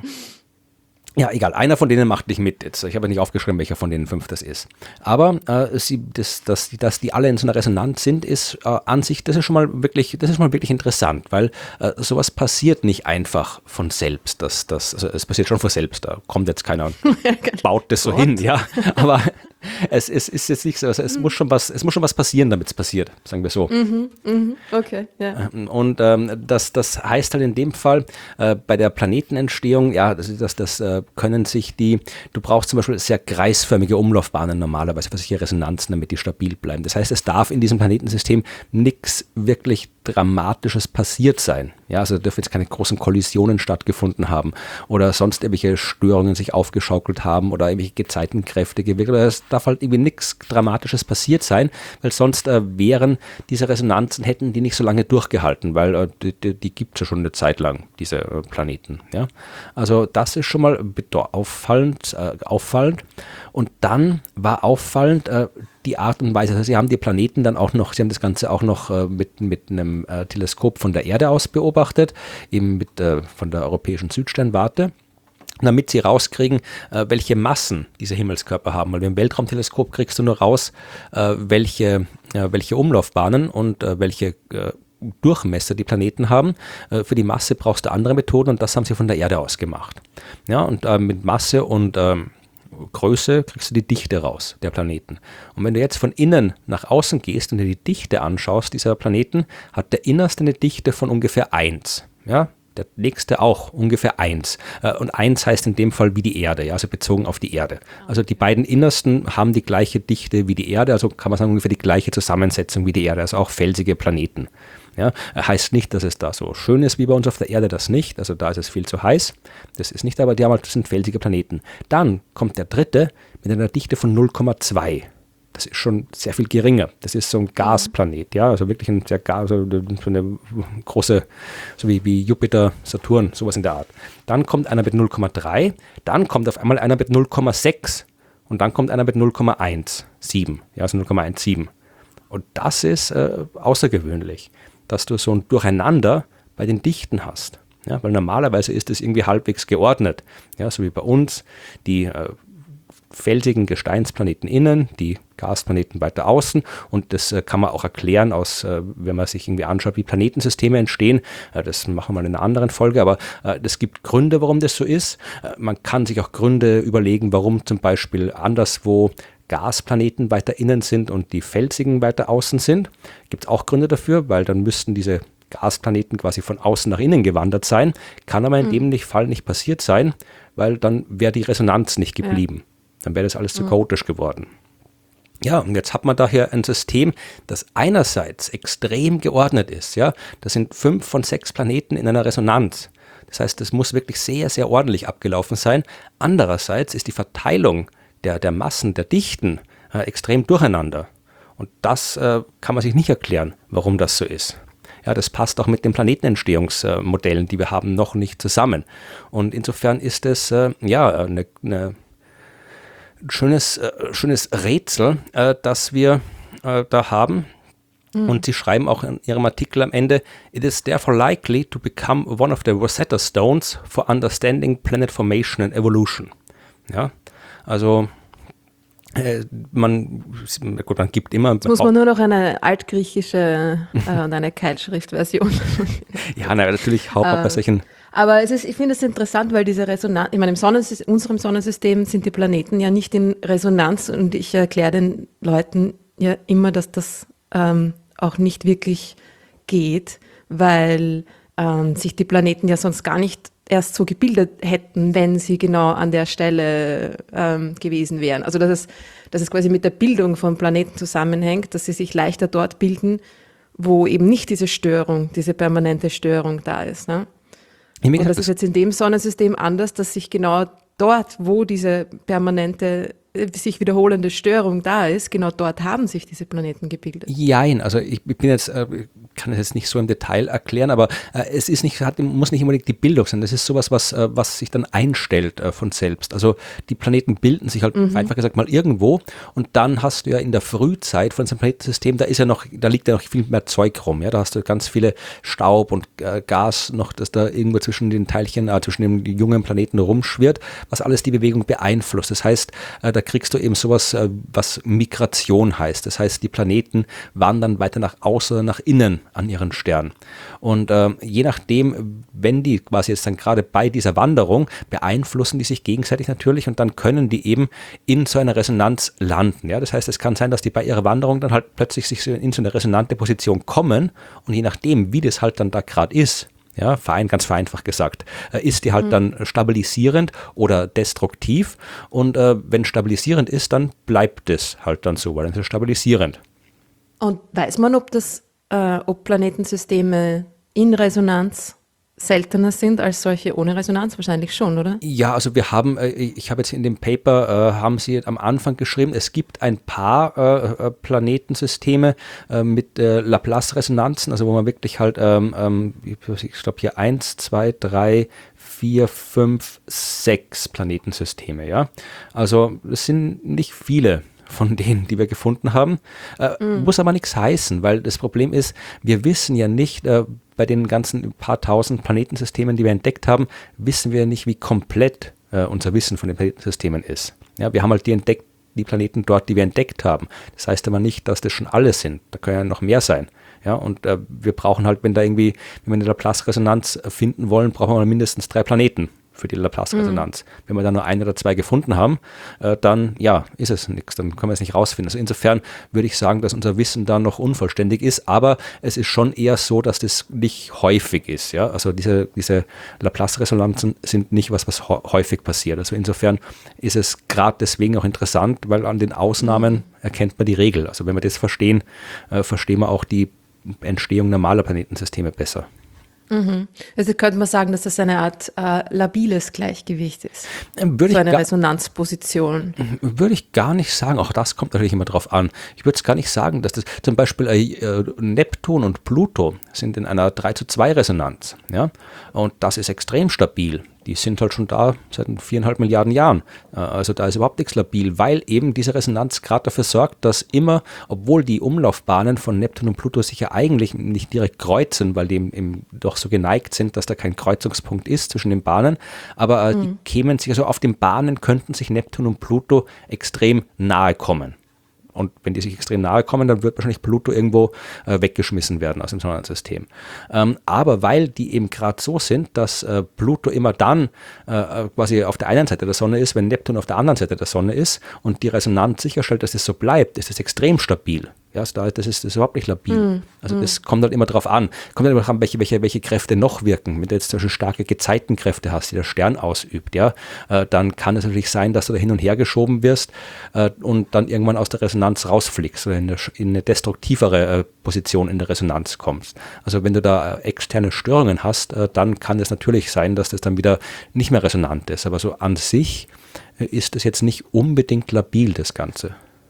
Ja, egal, einer von denen macht nicht mit jetzt. Ich habe nicht aufgeschrieben, welcher von den fünf das ist. Aber äh, sie, das, das, dass die alle in so einer Resonanz sind, ist äh, an sich, das ist schon mal wirklich, das ist mal wirklich interessant, weil äh, sowas passiert nicht einfach von selbst. Das, das, also es passiert schon von selbst, da kommt jetzt keiner und baut das so What? hin, ja. Aber es, es ist jetzt nicht so, also es, mhm. muss schon was, es muss schon was passieren, damit es passiert, sagen wir so. Mhm, mhm, okay, ja. Und ähm, das, das heißt halt in dem Fall, äh, bei der Planetenentstehung, ja, das, das, das äh, können sich die, du brauchst zum Beispiel sehr kreisförmige Umlaufbahnen normalerweise für solche Resonanzen, damit die stabil bleiben. Das heißt, es darf in diesem Planetensystem nichts wirklich Dramatisches passiert sein. Ja, also dürfen jetzt keine großen Kollisionen stattgefunden haben oder sonst irgendwelche Störungen sich aufgeschaukelt haben oder irgendwelche Gezeitenkräfte gewirkt. Es darf halt irgendwie nichts Dramatisches passiert sein, weil sonst äh, wären diese Resonanzen, hätten die nicht so lange durchgehalten, weil äh, die, die, die gibt es ja schon eine Zeit lang, diese äh, Planeten. Ja? Also das ist schon mal auffallend, äh, auffallend. Und dann war auffallend, äh, die Art und Weise, also sie haben die Planeten dann auch noch, sie haben das Ganze auch noch äh, mit, mit einem äh, Teleskop von der Erde aus beobachtet, eben mit, äh, von der europäischen Südsternwarte, damit sie rauskriegen, äh, welche Massen diese Himmelskörper haben. Weil im Weltraumteleskop kriegst du nur raus, äh, welche, äh, welche Umlaufbahnen und äh, welche äh, Durchmesser die Planeten haben. Äh, für die Masse brauchst du andere Methoden und das haben sie von der Erde aus gemacht. Ja, und äh, mit Masse und ähm, Größe kriegst du die Dichte raus der Planeten. Und wenn du jetzt von innen nach außen gehst und dir die Dichte anschaust dieser Planeten, hat der innerste eine Dichte von ungefähr eins. Ja? der nächste auch ungefähr eins. Und eins heißt in dem Fall wie die Erde, ja, also bezogen auf die Erde. Also die beiden innersten haben die gleiche Dichte wie die Erde, also kann man sagen ungefähr die gleiche Zusammensetzung wie die Erde, also auch felsige Planeten. Ja, heißt nicht, dass es da so schön ist wie bei uns auf der Erde, das nicht. Also da ist es viel zu heiß. Das ist nicht, aber die haben halt, das sind felsige Planeten. Dann kommt der dritte mit einer Dichte von null Komma zwei. Das ist schon sehr viel geringer. Das ist so ein Gasplanet, ja, also wirklich ein sehr Gas, so eine große, so wie, wie Jupiter, Saturn, sowas in der Art. Dann kommt einer mit null Komma drei, dann kommt auf einmal einer mit null Komma sechs und dann kommt einer mit null Komma siebzehn, ja, also null Komma siebzehn. Und das ist äh, außergewöhnlich, dass du so ein Durcheinander bei den Dichten hast. Ja, weil normalerweise ist es irgendwie halbwegs geordnet. Ja, so wie bei uns die äh, felsigen Gesteinsplaneten innen, die Gasplaneten weiter außen. Und das äh, kann man auch erklären, aus, äh, wenn man sich irgendwie anschaut, wie Planetensysteme entstehen. Äh, das machen wir in einer anderen Folge, aber es äh, gibt Gründe, warum das so ist. Äh, man kann sich auch Gründe überlegen, warum zum Beispiel anderswo Gasplaneten weiter innen sind und die felsigen weiter außen sind. Gibt es auch Gründe dafür, weil dann müssten diese Gasplaneten quasi von außen nach innen gewandert sein. Kann aber in mhm. dem Fall nicht passiert sein, weil dann wäre die Resonanz nicht geblieben. Ja. Dann wäre das alles zu mhm. chaotisch geworden. Ja, und jetzt hat man daher ein System, das einerseits extrem geordnet ist. Ja, das sind fünf von sechs Planeten in einer Resonanz. Das heißt, das muss wirklich sehr, sehr ordentlich abgelaufen sein. Andererseits ist die Verteilung der, der Massen, der Dichten äh, extrem durcheinander. Und das äh, kann man sich nicht erklären, warum das so ist. Ja, das passt auch mit den Planetenentstehungsmodellen, die wir haben, noch nicht zusammen. Und insofern ist es äh, ja eine, eine ein schönes, äh, schönes Rätsel, äh, das wir äh, da haben. Mhm. Und sie schreiben auch in ihrem Artikel am Ende, it is therefore likely to become one of the Rosetta Stones for understanding planet formation and evolution. Ja, also äh, man, gut, man gibt immer... Jetzt muss man nur noch eine altgriechische äh, und eine Keilschriftversion. Ja, na, natürlich haut man bei solchen... Aber es ist, ich finde es interessant, weil diese Resonanz, ich meine, im Sonnensystem, unserem Sonnensystem sind die Planeten ja nicht in Resonanz und ich erkläre den Leuten ja immer, dass das ähm, auch nicht wirklich geht, weil ähm, sich die Planeten ja sonst gar nicht erst so gebildet hätten, wenn sie genau an der Stelle ähm, gewesen wären. Also dass es, dass es quasi mit der Bildung von Planeten zusammenhängt, dass sie sich leichter dort bilden, wo eben nicht diese Störung, diese permanente Störung da ist, ne? Und das ist jetzt in dem Sonnensystem anders, dass sich genau dort, wo diese permanente, sich wiederholende Störung da ist, genau dort haben sich diese Planeten gebildet. Jein, also ich bin jetzt, kann es jetzt nicht so im Detail erklären, aber es ist nicht, hat, muss nicht unbedingt die Bildung sein. Das ist sowas, was, was sich dann einstellt von selbst. Also die Planeten bilden sich halt mhm. einfach gesagt mal irgendwo und dann hast du ja in der Frühzeit von unserem Planetensystem, da ist ja noch, da liegt ja noch viel mehr Zeug rum. Ja? Da hast du ganz viele Staub und äh, Gas noch, das da irgendwo zwischen den Teilchen, äh, zwischen den jungen Planeten rumschwirrt, was alles die Bewegung beeinflusst. Das heißt, äh, da kriegst du eben sowas, äh, was Migration heißt. Das heißt, die Planeten wandern weiter nach außen, nach innen an ihren Stern. Und äh, je nachdem, wenn die quasi jetzt dann gerade bei dieser Wanderung, beeinflussen die sich gegenseitig natürlich und dann können die eben in so einer Resonanz landen. Ja? Das heißt, es kann sein, dass die bei ihrer Wanderung dann halt plötzlich sich in so eine resonante Position kommen und je nachdem, wie das halt dann da gerade ist, ja, verein, ganz vereinfacht gesagt, äh, ist die halt mhm. dann stabilisierend oder destruktiv und äh, wenn stabilisierend ist, dann bleibt es halt dann so, weil dann ist es stabilisierend. Und weiß man, ob das, äh, ob Planetensysteme in Resonanz seltener sind als solche ohne Resonanz? Wahrscheinlich schon, oder? Ja, also wir haben, äh, ich habe jetzt in dem Paper, äh, haben Sie am Anfang geschrieben, es gibt ein paar äh, Planetensysteme äh, mit äh, Laplace-Resonanzen, also wo man wirklich halt, ähm, ähm, ich glaube hier eins, zwei, drei, vier, fünf, sechs Planetensysteme, ja. Also es sind nicht viele von denen, die wir gefunden haben. Äh, mm. Muss aber nichts heißen, weil das Problem ist, wir wissen ja nicht, äh, bei den ganzen paar tausend Planetensystemen, die wir entdeckt haben, wissen wir nicht, wie komplett äh, unser Wissen von den Planetensystemen ist. Ja, wir haben halt die entdeckt, die Planeten dort, die wir entdeckt haben. Das heißt aber nicht, dass das schon alle sind. Da können ja noch mehr sein. Ja, und äh, wir brauchen halt, wenn da irgendwie, wenn wir eine Laplace-Resonanz finden wollen, brauchen wir mindestens drei Planeten für die Laplace-Resonanz. Mhm. Wenn wir da nur ein oder zwei gefunden haben, äh, dann ja, ist es nichts, dann können wir es nicht rausfinden. Also insofern würde ich sagen, dass unser Wissen da noch unvollständig ist, aber es ist schon eher so, dass das nicht häufig ist. Ja? Also diese, diese Laplace-Resonanzen sind nicht was, was häufig passiert. Also insofern ist es gerade deswegen auch interessant, weil an den Ausnahmen mhm. erkennt man die Regel. Also wenn wir das verstehen, äh, verstehen wir auch die Entstehung normaler Planetensysteme besser. Mhm. Also könnte man sagen, dass das eine Art äh, labiles Gleichgewicht ist. Würde so eine gar, Resonanzposition. Würde ich gar nicht sagen. Auch das kommt natürlich immer drauf an. Ich würde es gar nicht sagen, dass das zum Beispiel äh, Neptun und Pluto sind in einer drei zu zwei Resonanz. Ja? Und das ist extrem stabil. Die sind halt schon da seit viereinhalb Milliarden Jahren. Also da ist überhaupt nichts labil, weil eben diese Resonanz gerade dafür sorgt, dass immer, obwohl die Umlaufbahnen von Neptun und Pluto sich ja eigentlich nicht direkt kreuzen, weil die eben doch so geneigt sind, dass da kein Kreuzungspunkt ist zwischen den Bahnen, aber mhm. die kämen sich, also auf den Bahnen könnten sich Neptun und Pluto extrem nahe kommen. Und wenn die sich extrem nahe kommen, dann wird wahrscheinlich Pluto irgendwo äh, weggeschmissen werden aus dem Sonnensystem. Ähm, aber weil die eben gerade so sind, dass äh, Pluto immer dann äh, quasi auf der einen Seite der Sonne ist, wenn Neptun auf der anderen Seite der Sonne ist und die Resonanz sicherstellt, dass es so bleibt, ist es extrem stabil. Ja, das ist, das ist überhaupt nicht labil. Mm, also mm. das kommt halt immer drauf an. Kommt halt immer drauf an, welche, welche, welche Kräfte noch wirken. Wenn du jetzt zum Beispiel starke Gezeitenkräfte hast, die der Stern ausübt, ja, äh, dann kann es natürlich sein, dass du da hin und her geschoben wirst äh, und dann irgendwann aus der Resonanz rausfliegst oder in eine, in eine destruktivere äh, Position in der Resonanz kommst. Also wenn du da äh, externe Störungen hast, äh, dann kann es natürlich sein, dass das dann wieder nicht mehr resonant ist. Aber so an sich äh, ist es jetzt nicht unbedingt labil, das Ganze.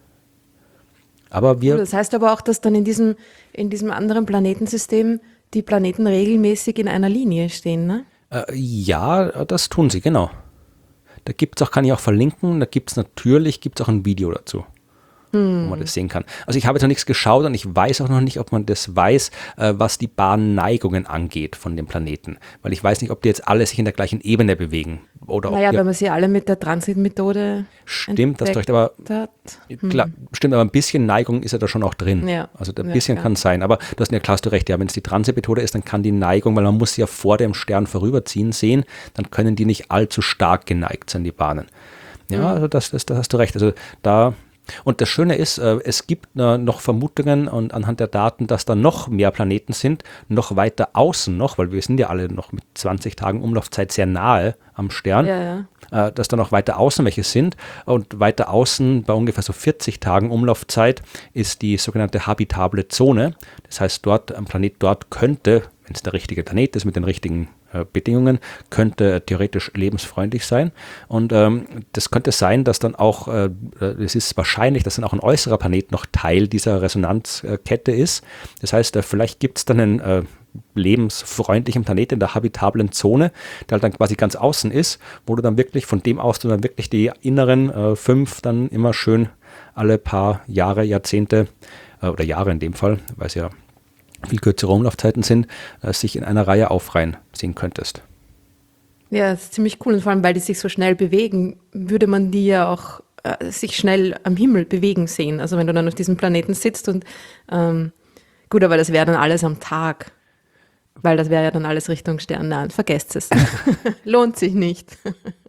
Aber wir das heißt aber auch, dass dann in diesem, in diesem anderen Planetensystem die Planeten regelmäßig in einer Linie stehen, ne? Äh, ja, das tun sie, genau. Da gibt es auch, kann ich auch verlinken, da gibt es natürlich, gibt es auch ein Video dazu, hm. wo man das sehen kann. Also ich habe jetzt noch nichts geschaut und ich weiß auch noch nicht, ob man das weiß, äh, was die Bahnneigungen angeht von den Planeten. Weil ich weiß nicht, ob die jetzt alle sich in der gleichen Ebene bewegen. Oder naja, ob die, wenn man sie alle mit der Transitmethode stimmt, das recht, aber hm. klar, stimmt, aber ein bisschen Neigung ist ja da schon auch drin. Ja. Also ein bisschen ja, kann sein, aber du hast ja klar, hast du recht, ja, wenn es die Transitmethode ist, dann kann die Neigung, weil man muss sie ja vor dem Stern vorüberziehen sehen, dann können die nicht allzu stark geneigt sein, die Bahnen. Ja, hm. also das, das, das hast du recht. Also da Und das Schöne ist, äh, es gibt äh, noch Vermutungen und anhand der Daten, dass da noch mehr Planeten sind, noch weiter außen noch, weil wir sind ja alle noch mit zwanzig Tagen Umlaufzeit sehr nahe am Stern, ja, ja. Äh, dass da noch weiter außen welche sind. Und weiter außen, bei ungefähr so vierzig Tagen Umlaufzeit, ist die sogenannte habitable Zone. Das heißt, dort am Planet dort könnte, wenn es der richtige Planet ist mit den richtigen äh, Bedingungen, könnte theoretisch lebensfreundlich sein. Und ähm, das könnte sein, dass dann auch, äh, es ist wahrscheinlich, dass dann auch ein äußerer Planet noch Teil dieser Resonanzkette ist. Das heißt, äh, vielleicht gibt es dann einen äh, lebensfreundlichen Planet in der habitablen Zone, der halt dann quasi ganz außen ist, wo du dann wirklich, von dem aus du dann wirklich die inneren äh, fünf dann immer schön alle paar Jahre, Jahrzehnte äh, oder Jahre in dem Fall, weil es ja viel kürzere Umlaufzeiten sind, äh, sich in einer Reihe aufreihen sehen könntest. Ja, das ist ziemlich cool. Und vor allem, weil die sich so schnell bewegen, würde man die ja auch äh, sich schnell am Himmel bewegen sehen. Also wenn du dann auf diesem Planeten sitzt und ähm, gut, aber das wäre dann alles am Tag. Weil das wäre ja dann alles Richtung Stern. Nein, vergesst es. Lohnt sich nicht.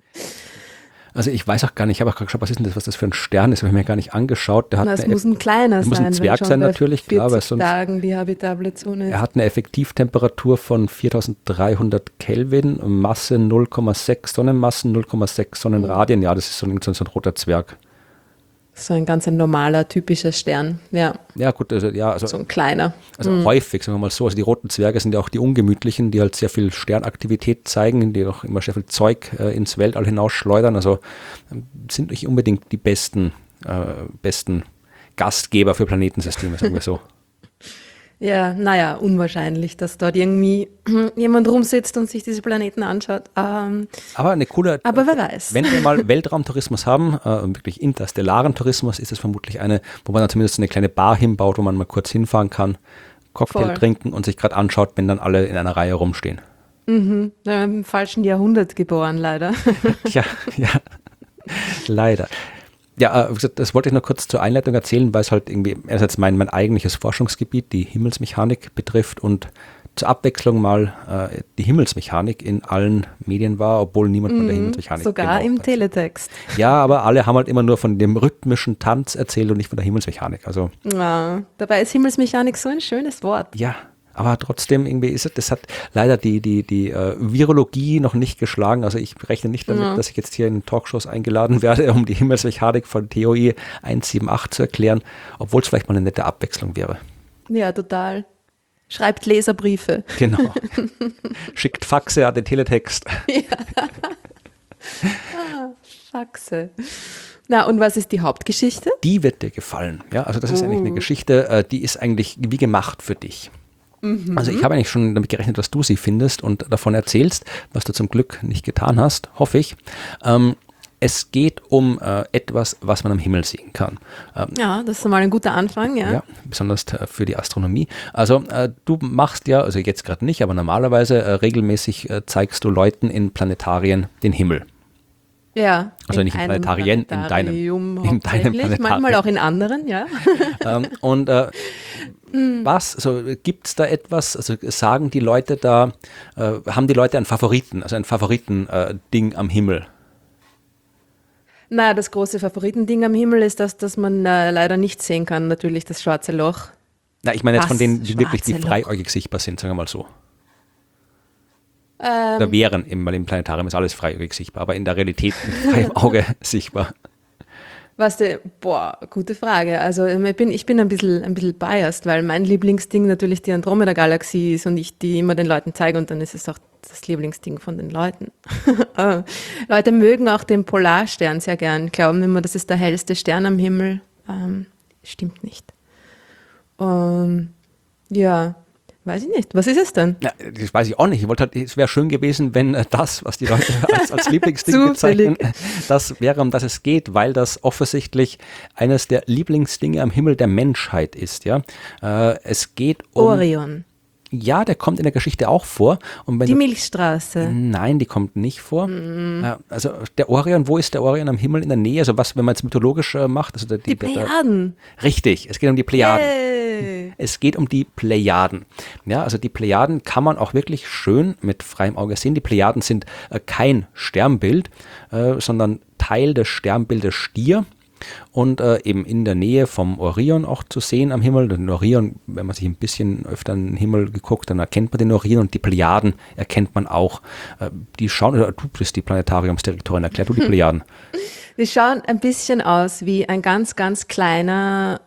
Also ich weiß auch gar nicht, ich habe auch gerade geschaut, was ist denn das, was das für ein Stern ist, habe ich mir gar nicht angeschaut. Der hat Na, es muss ein kleiner sein. muss ein Zwerg sein natürlich, klar, weil sonst Tagen die habitable Zone ist. Er hat eine Effektivtemperatur von viertausenddreihundert Kelvin, Masse null Komma sechs Sonnenmassen, null Komma sechs Sonnenradien. Ja, das ist so ein, so ein roter Zwerg. So ein ganz ein normaler, typischer Stern, ja. Ja, gut, also, ja, also. So ein kleiner. Also mhm. häufig, sagen wir mal so. Also die roten Zwerge sind ja auch die ungemütlichen, die halt sehr viel Sternaktivität zeigen, die auch immer sehr viel Zeug äh, ins Weltall hinausschleudern. Also sind nicht unbedingt die besten, äh, besten Gastgeber für Planetensysteme, sagen wir so. Ja, naja, unwahrscheinlich, dass dort irgendwie jemand rumsitzt und sich diese Planeten anschaut. Ähm, aber eine coole, aber wer weiß. Wenn wir mal Weltraumtourismus haben, äh, wirklich interstellaren Tourismus, ist es vermutlich eine, wo man dann zumindest eine kleine Bar hinbaut, wo man mal kurz hinfahren kann, Cocktail Voll. trinken und sich gerade anschaut, wenn dann alle in einer Reihe rumstehen. Mhm, ja, im falschen Jahrhundert geboren, leider. ja, ja, leider. Ja, das wollte ich noch kurz zur Einleitung erzählen, weil es halt irgendwie einerseits mein, mein eigentliches Forschungsgebiet, die Himmelsmechanik betrifft und zur Abwechslung mal äh, die Himmelsmechanik in allen Medien war, obwohl niemand von der Mhm, Himmelsmechanik sogar im hat. Teletext. Ja, aber alle haben halt immer nur von dem rhythmischen Tanz erzählt und nicht von der Himmelsmechanik. Also Ja, dabei ist Himmelsmechanik so ein schönes Wort. ja, aber trotzdem irgendwie ist es, das hat leider die, die, die äh, Virologie noch nicht geschlagen. Also ich rechne nicht damit, Ja. dass ich jetzt hier in Talkshows eingeladen werde, um die Himmelsmechanik von T O E eins sieben acht zu erklären, obwohl es vielleicht mal eine nette Abwechslung wäre. Ja, total. Schreibt Leserbriefe. Genau. Schickt Faxe an den Teletext. Faxe. Na, und was ist die Hauptgeschichte? Die wird dir gefallen. Ja, also das ist eigentlich eine Geschichte, äh, die ist eigentlich wie gemacht für dich. Also ich habe eigentlich schon damit gerechnet, dass du sie findest und davon erzählst, was du zum Glück nicht getan hast, hoffe ich. Ähm, es geht um äh, etwas, was man am Himmel sehen kann. Ähm, Ja, das ist mal ein guter Anfang, ja. Ja, besonders äh, für die Astronomie. Also äh, du machst ja, also jetzt gerade nicht, aber normalerweise äh, regelmäßig äh, zeigst du Leuten in Planetarien den Himmel. Ja. Also nicht in einem Planetarien, in deinem- Planetarium in deinem hauptsächlich, Planetarium. manchmal auch in anderen, ja. ähm, und äh, was, also gibt es da etwas, also sagen die Leute da, äh, haben die Leute einen Favoriten, also ein Favoriten-Ding am Himmel? Na, das große Favoritending am Himmel ist das, dass man äh, leider nicht sehen kann, natürlich das schwarze Loch. Na, ich meine jetzt Das von denen, die wirklich die schwarze Loch. freiäugig sichtbar sind, sagen wir mal so. Ähm, Da wären im, weil im Planetarium ist alles freiäugig sichtbar, aber in der Realität mit freiem Auge sichtbar. Was de, boah, gute Frage. Also ähm, ich bin, ich bin ein bisschen, ein bisschen biased, weil mein Lieblingsding natürlich die Andromeda-Galaxie ist und ich die immer den Leuten zeige und dann ist es auch das Lieblingsding von den Leuten. Äh, Leute mögen auch den Polarstern sehr gern, glauben immer, das ist der hellste Stern am Himmel. Ähm, stimmt nicht. Ähm, ja, weiß ich nicht. Was ist es denn? Ja, das weiß ich auch nicht. Ich wollte halt, es wäre schön gewesen, wenn äh, das, was die Leute als, als Lieblingsding Zufällig. bezeichnen, das wäre, um das es geht, weil das offensichtlich eines der Lieblingsdinge am Himmel der Menschheit ist. Ja, äh, es geht um Orion. Ja, der kommt in der Geschichte auch vor. Und wenn Die du, Milchstraße. Nein, die kommt nicht vor. Äh, Also der Orion, wo ist der Orion am Himmel in der Nähe? Also was, wenn man es mythologisch äh, macht? Also der, Die der, Plejaden. Richtig, es geht um die Plejaden. Hey. Es geht um die Plejaden. Ja, also die Plejaden kann man auch wirklich schön mit freiem Auge sehen. Die Plejaden sind äh, kein Sternbild, äh, sondern Teil des Sternbildes Stier. Und äh, eben in der Nähe vom Orion auch zu sehen am Himmel. Den Orion, wenn man sich ein bisschen öfter in den Himmel geguckt, dann erkennt man den Orion und die Plejaden erkennt man auch. Äh, die schauen, oder du bist die Planetariumsdirektorin, erklär du die Plejaden. Die schauen ein bisschen aus wie ein ganz, ganz kleiner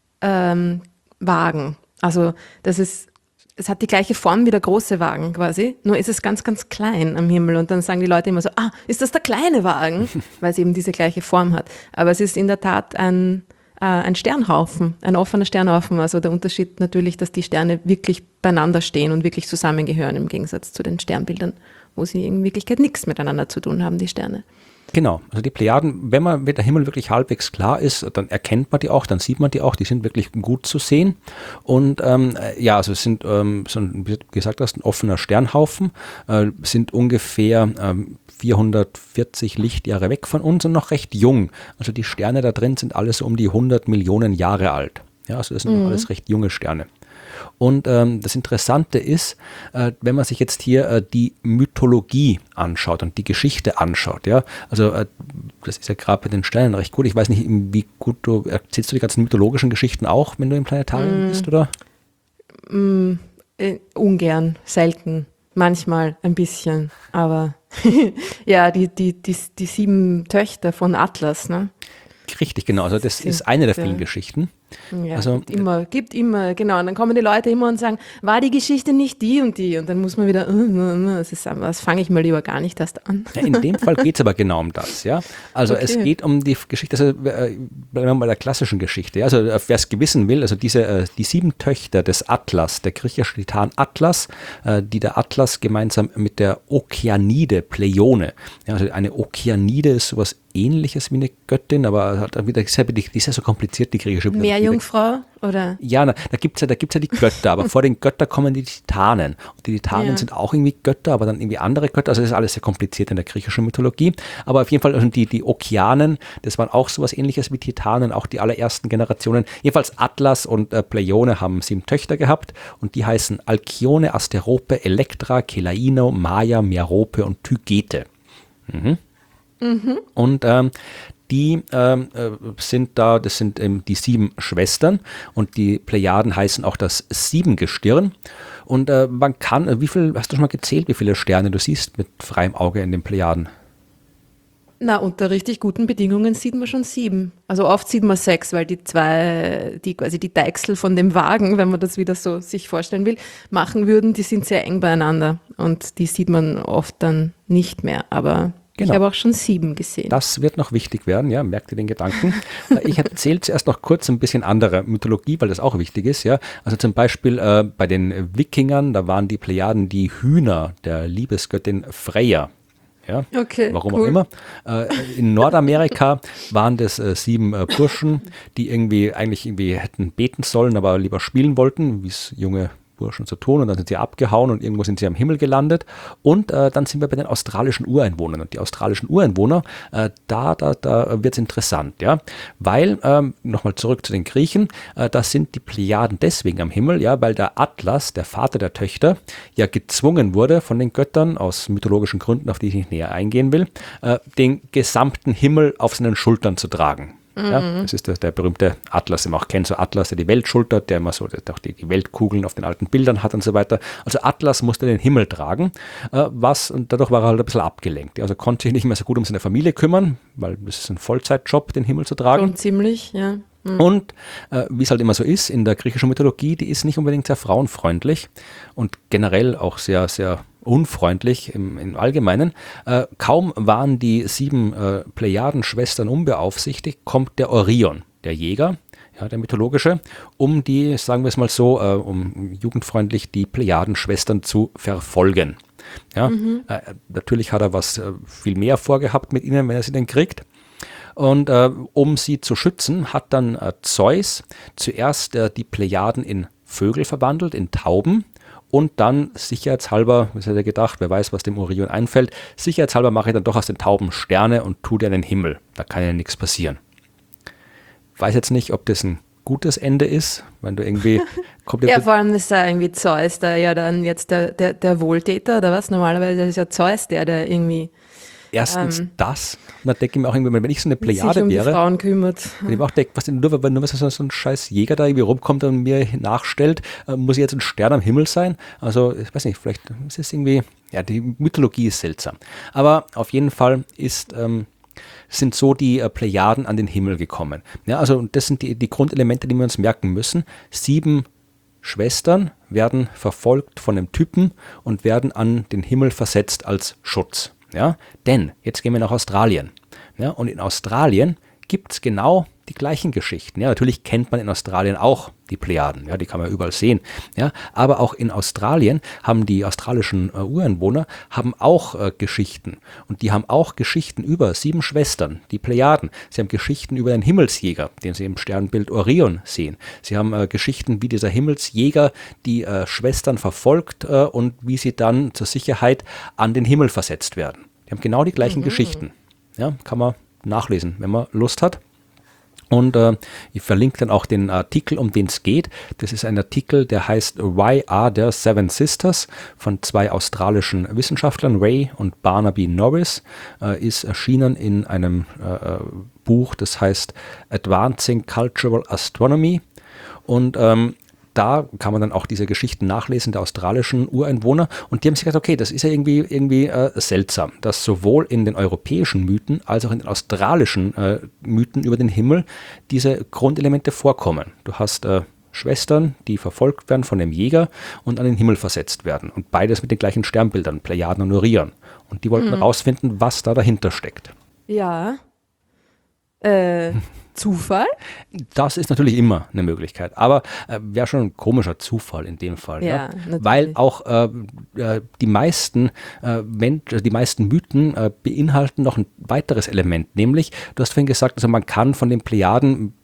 ähm, Wagen. Also das ist, es hat die gleiche Form wie der große Wagen quasi, nur ist es ganz, ganz klein am Himmel. Und dann sagen die Leute immer so, ah, ist das der kleine Wagen? Weil es eben diese gleiche Form hat. Aber es ist in der Tat ein, äh, ein Sternhaufen, ein offener Sternhaufen. Also der Unterschied natürlich, dass die Sterne wirklich beieinander stehen und wirklich zusammengehören im Gegensatz zu den Sternbildern, wo sie in Wirklichkeit nichts miteinander zu tun haben, die Sterne. Genau, also die Plejaden, wenn man mit der Himmel wirklich halbwegs klar ist, dann erkennt man die auch, dann sieht man die auch, die sind wirklich gut zu sehen. Und ähm, ja, also es sind, ähm, so ein, wie du gesagt hast, ein offener Sternhaufen, äh, sind ungefähr ähm, vierhundertvierzig Lichtjahre weg von uns und noch recht jung. Also die Sterne da drin sind alles um die hundert Millionen Jahre alt. Ja, also das sind mhm. alles recht junge Sterne. Und ähm, das Interessante ist, äh, wenn man sich jetzt hier äh, die Mythologie anschaut und die Geschichte anschaut, ja, also äh, das ist ja gerade bei den Sternen recht gut. Ich weiß nicht, wie gut du, erzählst du die ganzen mythologischen Geschichten auch, wenn du im Planetarium mm. bist, oder? Mm, äh, ungern, selten, manchmal ein bisschen, aber ja, die, die, die, die sieben Töchter von Atlas, ne? Richtig, genau. Also das ist eine der vielen Geschichten. Ja, also, gibt immer, gibt immer, genau. Und dann kommen die Leute immer und sagen, war die Geschichte nicht die und die? Und dann muss man wieder, uh, das, ist, das fange ich mal lieber gar nicht erst an. Ja, in dem Fall geht es aber genau um das, ja. Also okay. Es geht um die Geschichte, also äh, bleiben wir bei der klassischen Geschichte. Ja? Also äh, wer es gewissen will, also diese, äh, die sieben Töchter des Atlas, der griechische Titan Atlas, äh, die der Atlas gemeinsam mit der Okeanide Pleione, ja, also eine Okeanide ist sowas Ähnliches wie eine Göttin, aber halt wieder, die ist ja so kompliziert, die griechische Meerjungfrau Meerjungfrau, oder? Ja, na, da gibt es ja, da gibt's ja die Götter, aber vor den Göttern kommen die Titanen. Und die Titanen Ja. sind auch irgendwie Götter, aber dann irgendwie andere Götter. Also das ist alles sehr kompliziert in der griechischen Mythologie. Aber auf jeden Fall, also die, die Okeanen, das waren auch sowas ähnliches wie Titanen, auch die allerersten Generationen. Jedenfalls Atlas und äh, Pleione haben sieben Töchter gehabt und die heißen Alkyone, Asterope, Elektra, Kelaino, Maia, Merope und Tygete. Mhm. Mhm. Und ähm, die ähm, äh, sind da, das sind ähm, die sieben Schwestern und die Plejaden heißen auch das Siebengestirn. Und äh, man kann, äh, wie viel, hast du schon mal gezählt, wie viele Sterne du siehst mit freiem Auge in den Plejaden? Na, unter richtig guten Bedingungen sieht man schon sieben. Also oft sieht man sechs, weil die zwei, die quasi die Deichsel von dem Wagen, wenn man das wieder so sich vorstellen will, machen würden, die sind sehr eng beieinander und die sieht man oft dann nicht mehr. Aber Genau. ich habe auch schon sieben gesehen. Das wird noch wichtig werden, ja, merkt ihr den Gedanken. Ich erzähle zuerst noch kurz ein bisschen andere Mythologie, weil das auch wichtig ist, ja. Also zum Beispiel äh, bei den Wikingern, da waren die Plejaden die Hühner der Liebesgöttin Freya. Ja, Okay, warum cool. auch immer. Äh, in Nordamerika waren das äh, sieben äh, Burschen, die irgendwie eigentlich irgendwie hätten beten sollen, aber lieber spielen wollten, wie es junge Burschen zu tun, und dann sind sie abgehauen und irgendwo sind sie am Himmel gelandet. Und äh, dann sind wir bei den australischen Ureinwohnern. Und die australischen Ureinwohner, äh, da, da, da wird es interessant, ja. Weil, ähm, nochmal zurück zu den Griechen, äh, da sind die Plejaden deswegen am Himmel, ja, weil der Atlas, der Vater der Töchter, ja gezwungen wurde von den Göttern, aus mythologischen Gründen, auf die ich nicht näher eingehen will, äh, den gesamten Himmel auf seinen Schultern zu tragen. Ja, das ist der, der berühmte Atlas, den man auch kennt, so Atlas, der die Welt schultert, der immer so der auch die, die Weltkugeln auf den alten Bildern hat und so weiter. Also Atlas musste den Himmel tragen, äh, was, und dadurch war er halt ein bisschen abgelenkt. Also konnte sich nicht mehr so gut um seine Familie kümmern, weil das ist ein Vollzeitjob, den Himmel zu tragen. Schon ziemlich, ja. Mhm. Und äh, wie es halt immer so ist, in der griechischen Mythologie, die ist nicht unbedingt sehr frauenfreundlich und generell auch sehr, sehr unfreundlich im, im Allgemeinen. Äh, kaum waren die sieben äh, Plejaden-Schwestern unbeaufsichtigt, kommt der Orion, der Jäger, ja, der mythologische, um die, sagen wir es mal so, äh, um jugendfreundlich die Plejaden-Schwestern zu verfolgen. Ja, mhm. äh, natürlich hat er was äh, viel mehr vorgehabt mit ihnen, wenn er sie denn kriegt. Und äh, um sie zu schützen, hat dann äh, Zeus zuerst äh, die Plejaden in Vögel verwandelt, in Tauben. Und dann sicherheitshalber, was hat er gedacht, wer weiß, was dem Orion einfällt, sicherheitshalber mache ich dann doch aus den Tauben Sterne und tue dir in den Himmel. Da kann ja nichts passieren. Weiß jetzt nicht, ob das ein gutes Ende ist, wenn du irgendwie... Kommt ja, vor allem ist da irgendwie Zeus, da ja dann jetzt der, der, der Wohltäter oder was? Normalerweise ist ja Zeus der, der irgendwie... Erstens ähm, das, und dann denke ich mir auch irgendwie, wenn ich so eine Plejade sich um wäre, die Frauen kümmert. wenn ich mir auch denke, was denn, nur weil nur, so, so ein scheiß Jäger da irgendwie rumkommt und mir nachstellt, äh, muss ich jetzt ein Stern am Himmel sein? Also, ich weiß nicht, vielleicht ist es irgendwie, ja, die Mythologie ist seltsam. Aber auf jeden Fall ist, ähm, sind so die äh, Plejaden an den Himmel gekommen. Ja, also das sind die, die Grundelemente, die wir uns merken müssen. Sieben Schwestern werden verfolgt von einem Typen und werden an den Himmel versetzt als Schutz. Ja, denn jetzt gehen wir nach Australien. Ja, und in Australien gibt es genau die gleichen Geschichten. Ja, natürlich kennt man in Australien auch die Plejaden. Ja, die kann man überall sehen. Ja, aber auch in Australien haben die australischen äh, Ureinwohner haben auch äh, Geschichten. Und die haben auch Geschichten über sieben Schwestern, die Plejaden. Sie haben Geschichten über den Himmelsjäger, den sie im Sternbild Orion sehen. Sie haben äh, Geschichten, wie dieser Himmelsjäger die äh, Schwestern verfolgt äh, und wie sie dann zur Sicherheit an den Himmel versetzt werden. Die haben genau die gleichen mhm. Geschichten. Ja, kann man nachlesen, wenn man Lust hat. Und äh, ich verlinke dann auch den Artikel, um den es geht. Das ist ein Artikel, der heißt Why Are There Seven Sisters? Von zwei australischen Wissenschaftlern, Ray und Barnaby Norris, äh, ist erschienen in einem äh, Buch, das heißt Advancing Cultural Astronomy. Und ähm, da kann man dann auch diese Geschichten nachlesen der australischen Ureinwohner. Und die haben sich gedacht, okay, das ist ja irgendwie, irgendwie äh, seltsam, dass sowohl in den europäischen Mythen als auch in den australischen äh, Mythen über den Himmel diese Grundelemente vorkommen. Du hast äh, Schwestern, die verfolgt werden von dem Jäger und an den Himmel versetzt werden. Und beides mit den gleichen Sternbildern, Plejaden und Orion. Und die wollten herausfinden, mhm. was da dahinter steckt. Ja. Äh... Zufall? Das ist natürlich immer eine Möglichkeit, aber äh, wäre schon ein komischer Zufall in dem Fall. Ja, ja? Weil auch äh, die, meisten, äh, wenn, die meisten Mythen äh, beinhalten noch ein weiteres Element, nämlich, du hast vorhin gesagt, also man kann von den Plejaden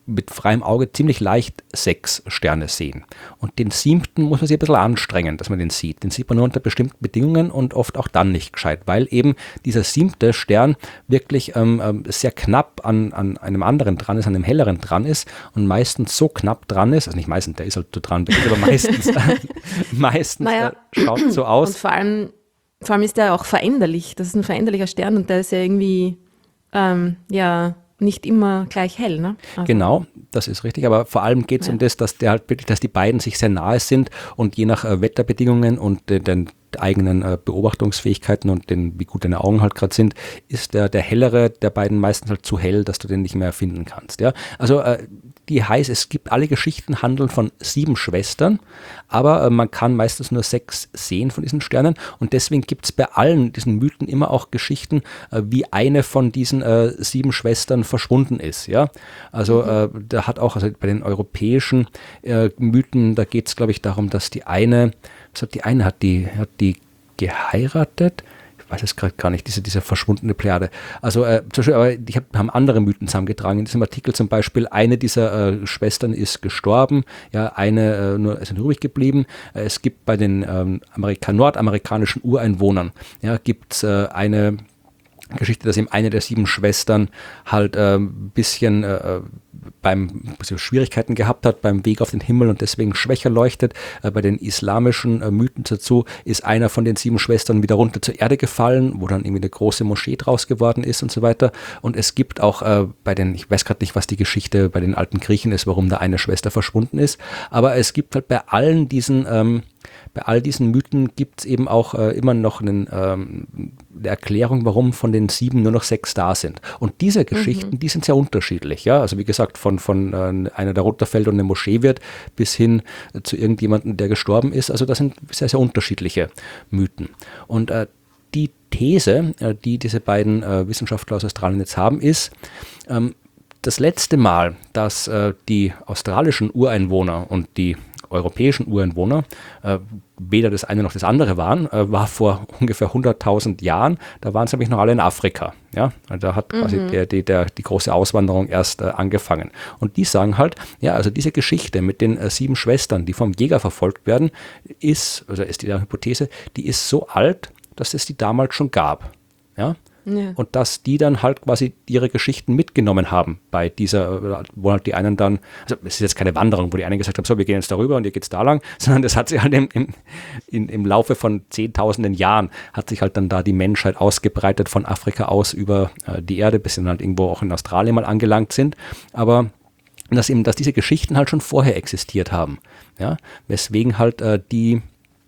mit freiem Auge ziemlich leicht sechs Sterne sehen. Und den siebten muss man sich ein bisschen anstrengen, dass man den sieht. Den sieht man nur unter bestimmten Bedingungen und oft auch dann nicht gescheit, weil eben dieser siebte Stern wirklich ähm, sehr knapp an, an einem anderen dran ist, an einem helleren dran ist und meistens so knapp dran ist, also nicht meistens, der ist halt so dran, aber meistens, meistens Naja. äh, schaut so aus. Und vor allem, vor allem ist der auch veränderlich. Das ist ein veränderlicher Stern und der ist ja irgendwie ähm, ja nicht immer gleich hell, ne? Also, Genau, das ist richtig, aber vor allem geht es Ja. um das, dass der halt wirklich, dass die beiden sich sehr nahe sind und je nach äh, Wetterbedingungen und äh, den eigenen äh, Beobachtungsfähigkeiten und den, wie gut deine Augen halt gerade sind, ist der, der hellere der beiden meistens halt zu hell, dass du den nicht mehr finden kannst. Ja? Also äh, die heißt, es gibt alle Geschichten handeln von sieben Schwestern, aber äh, man kann meistens nur sechs sehen von diesen Sternen und deswegen gibt es bei allen diesen Mythen immer auch Geschichten, äh, wie eine von diesen äh, sieben Schwestern verschwunden ist. Ja? Also äh, da hat auch, also bei den europäischen äh, Mythen, da geht es glaube ich darum, dass die eine, was hat die eine, hat die, hat die geheiratet? Ich weiß es gerade gar nicht, diese, diese verschwundene Plejade. Also äh, zum Beispiel, aber die hab, haben andere Mythen zusammengetragen. In diesem Artikel zum Beispiel, eine dieser äh, Schwestern ist gestorben, ja, eine äh, nur ist übrig geblieben. Äh, es gibt bei den ähm, Amerika nordamerikanischen Ureinwohnern, ja, gibt es äh, eine Geschichte, dass eben eine der sieben Schwestern halt ein äh, bisschen äh, beim also Schwierigkeiten gehabt hat beim Weg auf den Himmel und deswegen schwächer leuchtet. Äh, bei den islamischen äh, Mythen dazu ist einer von den sieben Schwestern wieder runter zur Erde gefallen, wo dann irgendwie eine große Moschee draus geworden ist und so weiter. Und es gibt auch äh, bei den, ich weiß gerade nicht, was die Geschichte bei den alten Griechen ist, warum da eine Schwester verschwunden ist, aber es gibt halt bei allen diesen ähm, Bei all diesen Mythen gibt es eben auch äh, immer noch einen, ähm, eine Erklärung, warum von den sieben nur noch sechs da sind. Und diese Geschichten, mhm. die sind sehr unterschiedlich. Ja? Also wie gesagt, von, von äh, einer, der runterfällt und eine Moschee wird, bis hin äh, zu irgendjemandem, der gestorben ist. Also das sind sehr, sehr unterschiedliche Mythen. Und äh, die These, äh, die diese beiden äh, Wissenschaftler aus Australien jetzt haben, ist, ähm, das letzte Mal, dass äh, die australischen Ureinwohner und die europäischen Ureinwohner äh, weder das eine noch das andere waren, äh, war vor ungefähr hunderttausend Jahren. Da waren sie nämlich noch alle in Afrika. Ja? Also da hat mhm. quasi der, die, der, die große Auswanderung erst äh, angefangen. Und die sagen halt, ja, also diese Geschichte mit den äh, sieben Schwestern, die vom Jäger verfolgt werden, ist, also ist die Hypothese, die ist so alt, dass es die damals schon gab. Ja? Ja. Und dass die dann halt quasi ihre Geschichten mitgenommen haben bei dieser, wo halt die einen dann, also es ist jetzt keine Wanderung, wo die einen gesagt haben, so, wir gehen jetzt darüber und ihr geht's da lang, sondern das hat sich halt im, im, in, im Laufe von zehntausenden Jahren hat sich halt dann da die Menschheit ausgebreitet von Afrika aus über äh, die Erde, bis sie dann halt irgendwo auch in Australien mal angelangt sind. Aber dass eben, dass diese Geschichten halt schon vorher existiert haben. Ja, weswegen halt äh, die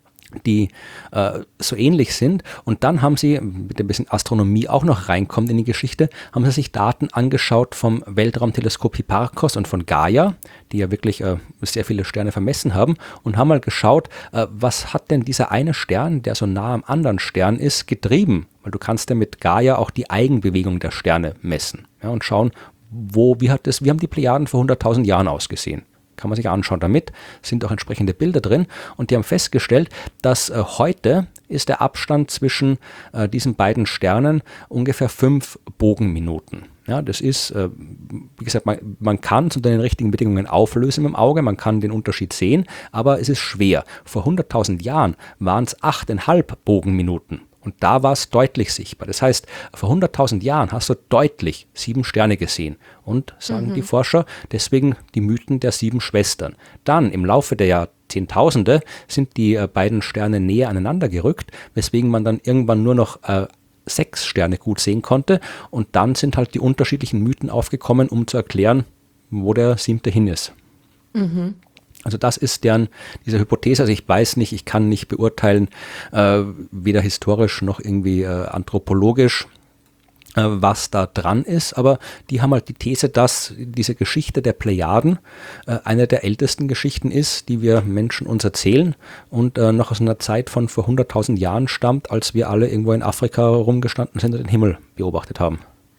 die äh, so ähnlich sind. Und dann haben sie, mit ein bisschen Astronomie auch noch reinkommt in die Geschichte, haben sie sich Daten angeschaut vom Weltraumteleskop Hipparcos und von Gaia, die ja wirklich äh, sehr viele Sterne vermessen haben, und haben mal geschaut, äh, was hat denn dieser eine Stern, der so nah am anderen Stern ist, getrieben? Weil du kannst ja mit Gaia auch die Eigenbewegung der Sterne messen, ja, und schauen, wo, wie hat das, wie haben die Plejaden vor hunderttausend Jahren ausgesehen? Kann man sich anschauen. Damit sind auch entsprechende Bilder drin und die haben festgestellt, dass äh, heute ist der Abstand zwischen äh, diesen beiden Sternen ungefähr fünf Bogenminuten. Ja, das ist, äh, wie gesagt, man, man kann es unter den richtigen Bedingungen auflösen im Auge, man kann den Unterschied sehen, aber es ist schwer. Vor hunderttausend Jahren waren es achteinhalb Bogenminuten. Und da war es deutlich sichtbar. Das heißt, vor hunderttausend Jahren hast du deutlich sieben Sterne gesehen. Und, sagen mhm. die Forscher, deswegen die Mythen der sieben Schwestern. Dann im Laufe der Jahrzehntausende sind die äh, beiden Sterne näher aneinander gerückt, weswegen man dann irgendwann nur noch äh, sechs Sterne gut sehen konnte. Und dann sind halt die unterschiedlichen Mythen aufgekommen, um zu erklären, wo der siebte hin ist. Mhm. Also das ist deren, diese Hypothese, also ich weiß nicht, ich kann nicht beurteilen, äh, weder historisch noch irgendwie äh, anthropologisch, äh, was da dran ist, aber die haben halt die These, dass diese Geschichte der Plejaden äh, eine der ältesten Geschichten ist, die wir Menschen uns erzählen und äh, noch aus einer Zeit von vor hunderttausend Jahren stammt, als wir alle irgendwo in Afrika rumgestanden sind und den Himmel beobachtet haben.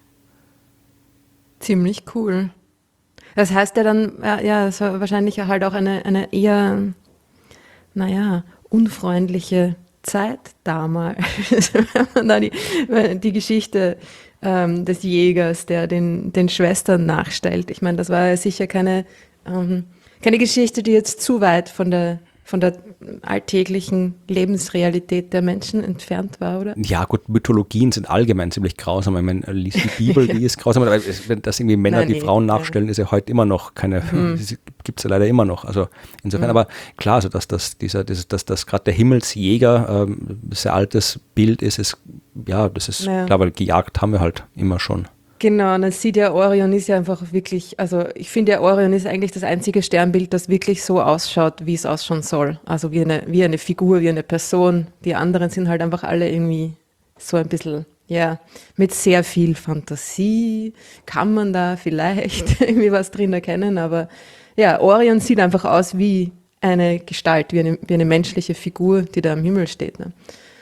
Ziemlich cool. Das heißt ja dann, ja, es war wahrscheinlich halt auch eine, eine eher, naja, unfreundliche Zeit damals, wenn man da die, die Geschichte ähm, des Jägers, der den, den Schwestern nachstellt. Ich meine, das war ja sicher keine, ähm, keine Geschichte, die jetzt zu weit von der, von der alltäglichen Lebensrealität der Menschen entfernt war, oder? Ja, gut, Mythologien sind allgemein ziemlich grausam. Ich meine, liest die Bibel, die ist grausam, aber wenn das irgendwie Männer Nein, die nee, Frauen ja. nachstellen, ist ja heute immer noch keine, Mhm. gibt es ja leider immer noch. Also insofern, Mhm. aber klar, also dass das, dieser, dass, dass, dass gerade der Himmelsjäger ähm, ein sehr altes Bild ist, ist, ja, das ist Ja. klar, weil gejagt haben wir halt immer schon. Genau, und man sieht ja, Orion ist ja einfach wirklich, also ich finde ja, Orion ist eigentlich das einzige Sternbild, das wirklich so ausschaut, wie es ausschauen soll. Also wie eine, wie eine Figur, wie eine Person. Die anderen sind halt einfach alle irgendwie so ein bisschen, ja, mit sehr viel Fantasie kann man da vielleicht irgendwie was drin erkennen, aber ja, Orion sieht einfach aus wie eine Gestalt, wie eine, wie eine menschliche Figur, die da am Himmel steht. Ne?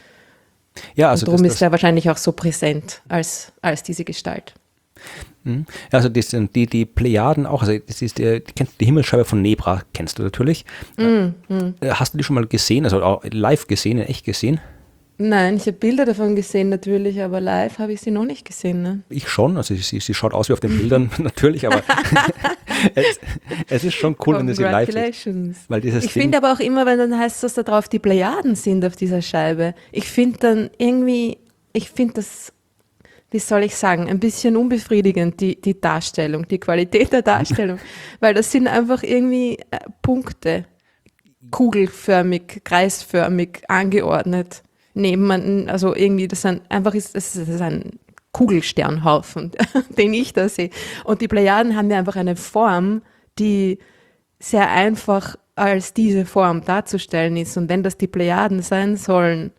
Ja, also Und darum das, ist er wahrscheinlich auch so präsent als, als diese Gestalt. Mhm. Ja, also das sind die, die Plejaden auch, also das ist der, die, kennst, die Himmelsscheibe von Nebra kennst du natürlich. Mm, mm. Äh, Hast du die schon mal gesehen, also auch live gesehen, in echt gesehen? Nein, ich habe Bilder davon gesehen natürlich, aber live habe ich sie noch nicht gesehen. Ne? Ich schon, also sie, sie schaut aus wie auf den Bildern natürlich, aber es, es ist schon cool, wenn du sie live siehst. Congratulations. Weil dieses Ich Ding, finde aber auch immer, wenn dann heißt, dass da drauf die Plejaden sind auf dieser Scheibe, ich finde dann irgendwie, ich finde das, wie soll ich sagen, ein bisschen unbefriedigend, die, die Darstellung, die Qualität der Darstellung, weil das sind einfach irgendwie äh, Punkte, kugelförmig, kreisförmig angeordnet, nebeneinander, also irgendwie, das sind einfach, ist, das ist ein Kugelsternhaufen, den ich da sehe. Und die Plejaden haben ja einfach eine Form, die sehr einfach als diese Form darzustellen ist. Und wenn das die Plejaden sein sollen,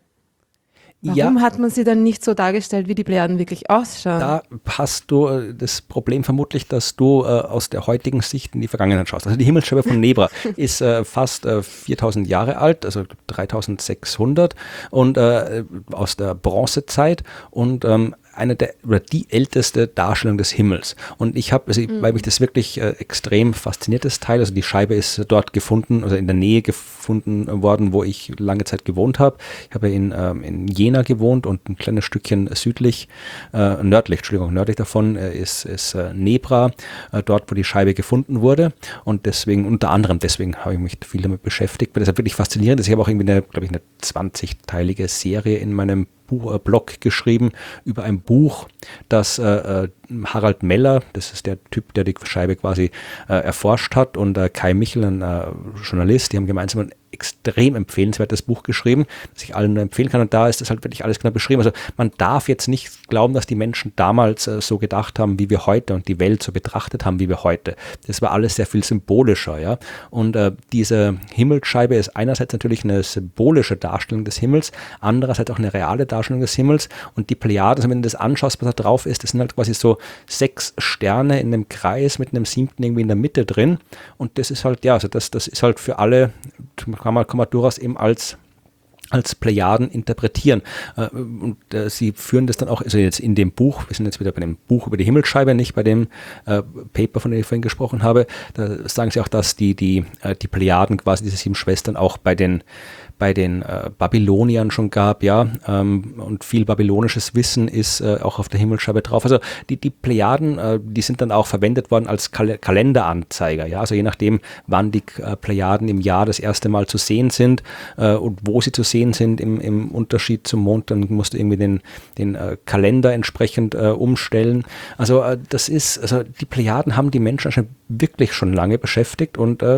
warum ja, hat man sie dann nicht so dargestellt, wie die Plejaden wirklich ausschauen? da hast du äh, das Problem vermutlich, dass du äh, aus der heutigen Sicht in die Vergangenheit schaust. Also die Himmelsscheibe von Nebra ist äh, fast äh, viertausend Jahre alt, also dreitausendsechshundert und äh, aus der Bronzezeit und ähm, eine der oder die älteste Darstellung des Himmels. Und ich habe, also, mhm. weil mich das wirklich äh, extrem fasziniert, das Teil. Also die Scheibe ist dort gefunden, also in der Nähe gefunden worden, wo ich lange Zeit gewohnt habe. Ich habe in, ähm, in Jena gewohnt und ein kleines Stückchen südlich, äh, nördlich, Entschuldigung, nördlich davon äh, ist, ist äh, Nebra, äh, dort, wo die Scheibe gefunden wurde. Und deswegen, unter anderem deswegen habe ich mich viel damit beschäftigt, weil das halt wirklich faszinierend ist. Ich habe auch irgendwie eine, glaube ich, eine zwanzigteilige Serie in meinem Buch, äh, Blog geschrieben über ein Buch, das äh, Harald Meller, das ist der Typ, der die Scheibe quasi äh, erforscht hat, und äh, Kai Michel, ein äh, Journalist, die haben gemeinsam ein extrem empfehlenswertes Buch geschrieben, das ich allen nur empfehlen kann, und da ist das halt wirklich alles genau beschrieben. Also man darf jetzt nicht glauben, dass die Menschen damals äh, so gedacht haben, wie wir heute, und die Welt so betrachtet haben, wie wir heute. Das war alles sehr viel symbolischer, ja. Und äh, diese Himmelsscheibe ist einerseits natürlich eine symbolische Darstellung des Himmels, andererseits auch eine reale Darstellung des Himmels, und die Plejaden, also wenn du das anschaust, was da drauf ist, das sind halt quasi so sechs Sterne in einem Kreis mit einem siebten irgendwie in der Mitte drin, und das ist halt, ja, also das, das ist halt für alle, kann man, kann man durchaus eben als als Plejaden interpretieren. Und äh, sie führen das dann auch, also jetzt in dem Buch, wir sind jetzt wieder bei dem Buch über die Himmelsscheibe, nicht bei dem äh, Paper, von dem ich vorhin gesprochen habe, da sagen sie auch, dass die, die, äh, die Plejaden, quasi diese sieben Schwestern, auch bei den bei den äh, Babyloniern schon gab, ja, ähm, und viel babylonisches Wissen ist äh, auch auf der Himmelsscheibe drauf. Also die, die Plejaden, äh, die sind dann auch verwendet worden als Kal- Kalenderanzeiger, ja, also je nachdem, wann die äh, Plejaden im Jahr das erste Mal zu sehen sind äh, und wo sie zu sehen sind im, im Unterschied zum Mond, dann musst du irgendwie den, den äh, Kalender entsprechend äh, umstellen. Also äh, das ist, also die Plejaden haben die Menschen anscheinend wirklich schon lange beschäftigt, und äh,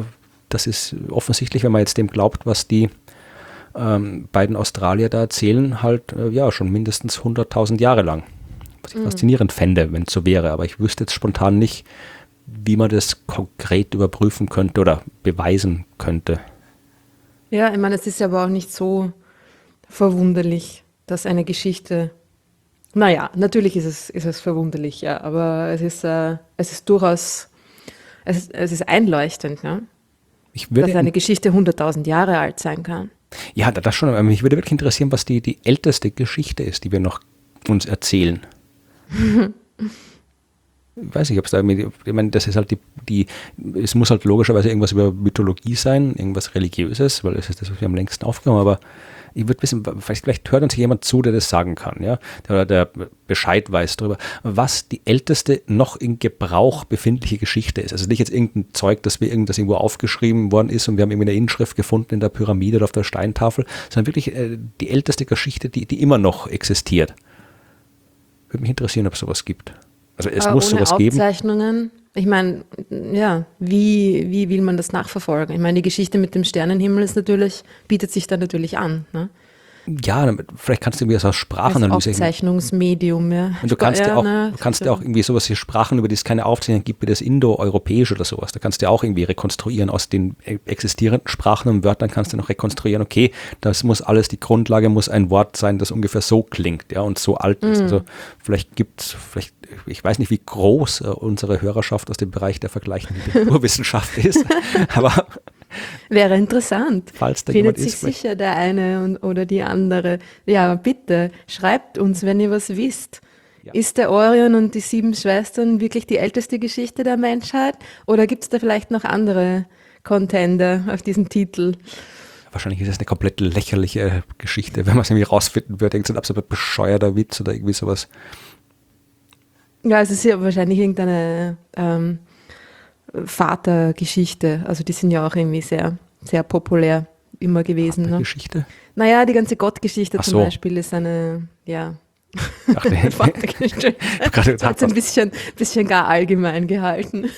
das ist offensichtlich, wenn man jetzt dem glaubt, was die ähm, beiden Australier da erzählen, halt äh, ja schon mindestens hunderttausend Jahre lang. Was ich mhm. faszinierend fände, wenn es so wäre. Aber ich wüsste jetzt spontan nicht, wie man das konkret überprüfen könnte oder beweisen könnte. Ja, ich meine, es ist aber auch nicht so verwunderlich, dass eine Geschichte, naja, natürlich ist es, ist es verwunderlich, ja, aber es ist, äh, es ist durchaus, es ist, es ist einleuchtend, ja. Ich würde, dass eine Geschichte hunderttausend Jahre alt sein kann. Ja, das schon. Aber mich würde wirklich interessieren, was die, die älteste Geschichte ist, die wir noch uns erzählen. ich weiß nicht, ob es da irgendwie, ich meine, das ist halt die, die, es muss halt logischerweise irgendwas über Mythologie sein, irgendwas Religiöses, weil das ist das, was wir am längsten aufgenommen haben, aber ich würde wissen, vielleicht, vielleicht hört uns jemand zu, der das sagen kann, ja, der, der Bescheid weiß darüber, was die älteste noch in Gebrauch befindliche Geschichte ist. Also nicht jetzt irgendein Zeug, das wir irgendwas irgendwo aufgeschrieben worden ist und wir haben irgendwie eine Inschrift gefunden in der Pyramide oder auf der Steintafel, sondern wirklich äh, die älteste Geschichte, die, die immer noch existiert. Würde mich interessieren, ob es sowas gibt. Also es Aber muss ohne sowas geben. Aufzeichnungen, ich meine, ja, wie, wie will man das nachverfolgen? Ich meine, die Geschichte mit dem Sternenhimmel ist natürlich, bietet sich da natürlich an, ne? Ja, damit, vielleicht kannst du irgendwie so Als Sprachanalyse. Aufzeichnungsmedium, ja. Und du kannst ja, ja auch, ne, du kannst ja auch irgendwie sowas wie Sprachen, über die es keine Aufzeichnung gibt, wie das Indo-Europäische oder sowas. Da kannst du ja auch irgendwie rekonstruieren aus den existierenden Sprachen und Wörtern kannst du noch rekonstruieren, okay, das muss alles, die Grundlage muss ein Wort sein, das ungefähr so klingt, ja, und so alt ist. Mhm. Also vielleicht gibt es, vielleicht, ich weiß nicht, wie groß äh, unsere Hörerschaft aus dem Bereich der vergleichenden Literaturwissenschaft ist, aber wäre interessant. falls da Findet jemand sich ist, vielleicht- sicher der eine und, oder die andere. Ja, bitte, schreibt uns, wenn ihr was wisst. Ja. Ist der Orion und die sieben Schwestern wirklich die älteste Geschichte der Menschheit? Oder gibt es da vielleicht noch andere Contender auf diesen Titel? wahrscheinlich ist das eine komplett lächerliche Geschichte, wenn man es irgendwie rausfinden würde, irgendein absolut bescheuerter Witz oder irgendwie sowas. Ja, es ist ja wahrscheinlich irgendeine ähm, Vatergeschichte. Also die sind ja auch irgendwie sehr, sehr populär immer gewesen. Ne? Geschichte? Naja, die ganze Gottgeschichte Ach zum so. Beispiel ist eine, ja, Ach, nee. Vatergeschichte. Ich hab gerade Das war gedacht, jetzt ein bisschen, bisschen gar allgemein gehalten.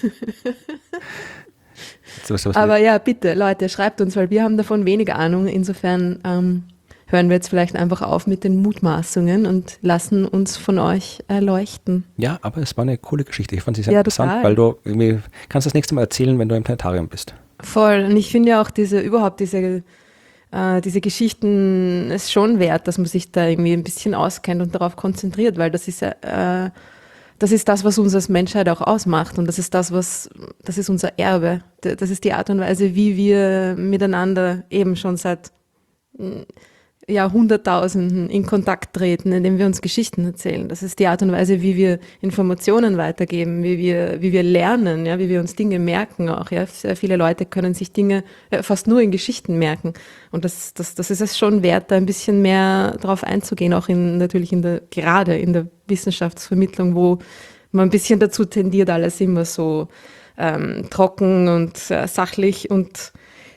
sowas, sowas Aber ja, bitte, Leute, schreibt uns, weil wir haben davon wenig Ahnung. Insofern ähm, hören wir jetzt vielleicht einfach auf mit den Mutmaßungen und lassen uns von euch erleuchten. Ja, aber es war eine coole Geschichte. Ich fand sie sehr Ja, interessant, total. weil du irgendwie kannst das nächste Mal erzählen, wenn du im Planetarium bist. Voll. Und ich finde ja auch diese, überhaupt diese, äh, diese Geschichten ist schon wert, dass man sich da irgendwie ein bisschen auskennt und darauf konzentriert, weil das ist ja, äh, das ist das, was uns als Menschheit auch ausmacht und das ist das, was, das ist unser Erbe. D- Das ist die Art und Weise, wie wir miteinander eben schon seit mm, Jahrhunderttausenden in Kontakt treten, indem wir uns Geschichten erzählen. Das ist die Art und Weise, wie wir Informationen weitergeben, wie wir, wie wir lernen, ja, wie wir uns Dinge merken auch. Ja. Sehr viele Leute können sich Dinge äh, fast nur in Geschichten merken. Und das, das, das ist es schon wert, da ein bisschen mehr drauf einzugehen, auch in, natürlich in der, gerade in der Wissenschaftsvermittlung, wo man ein bisschen dazu tendiert, alles immer so ähm, trocken und äh, sachlich und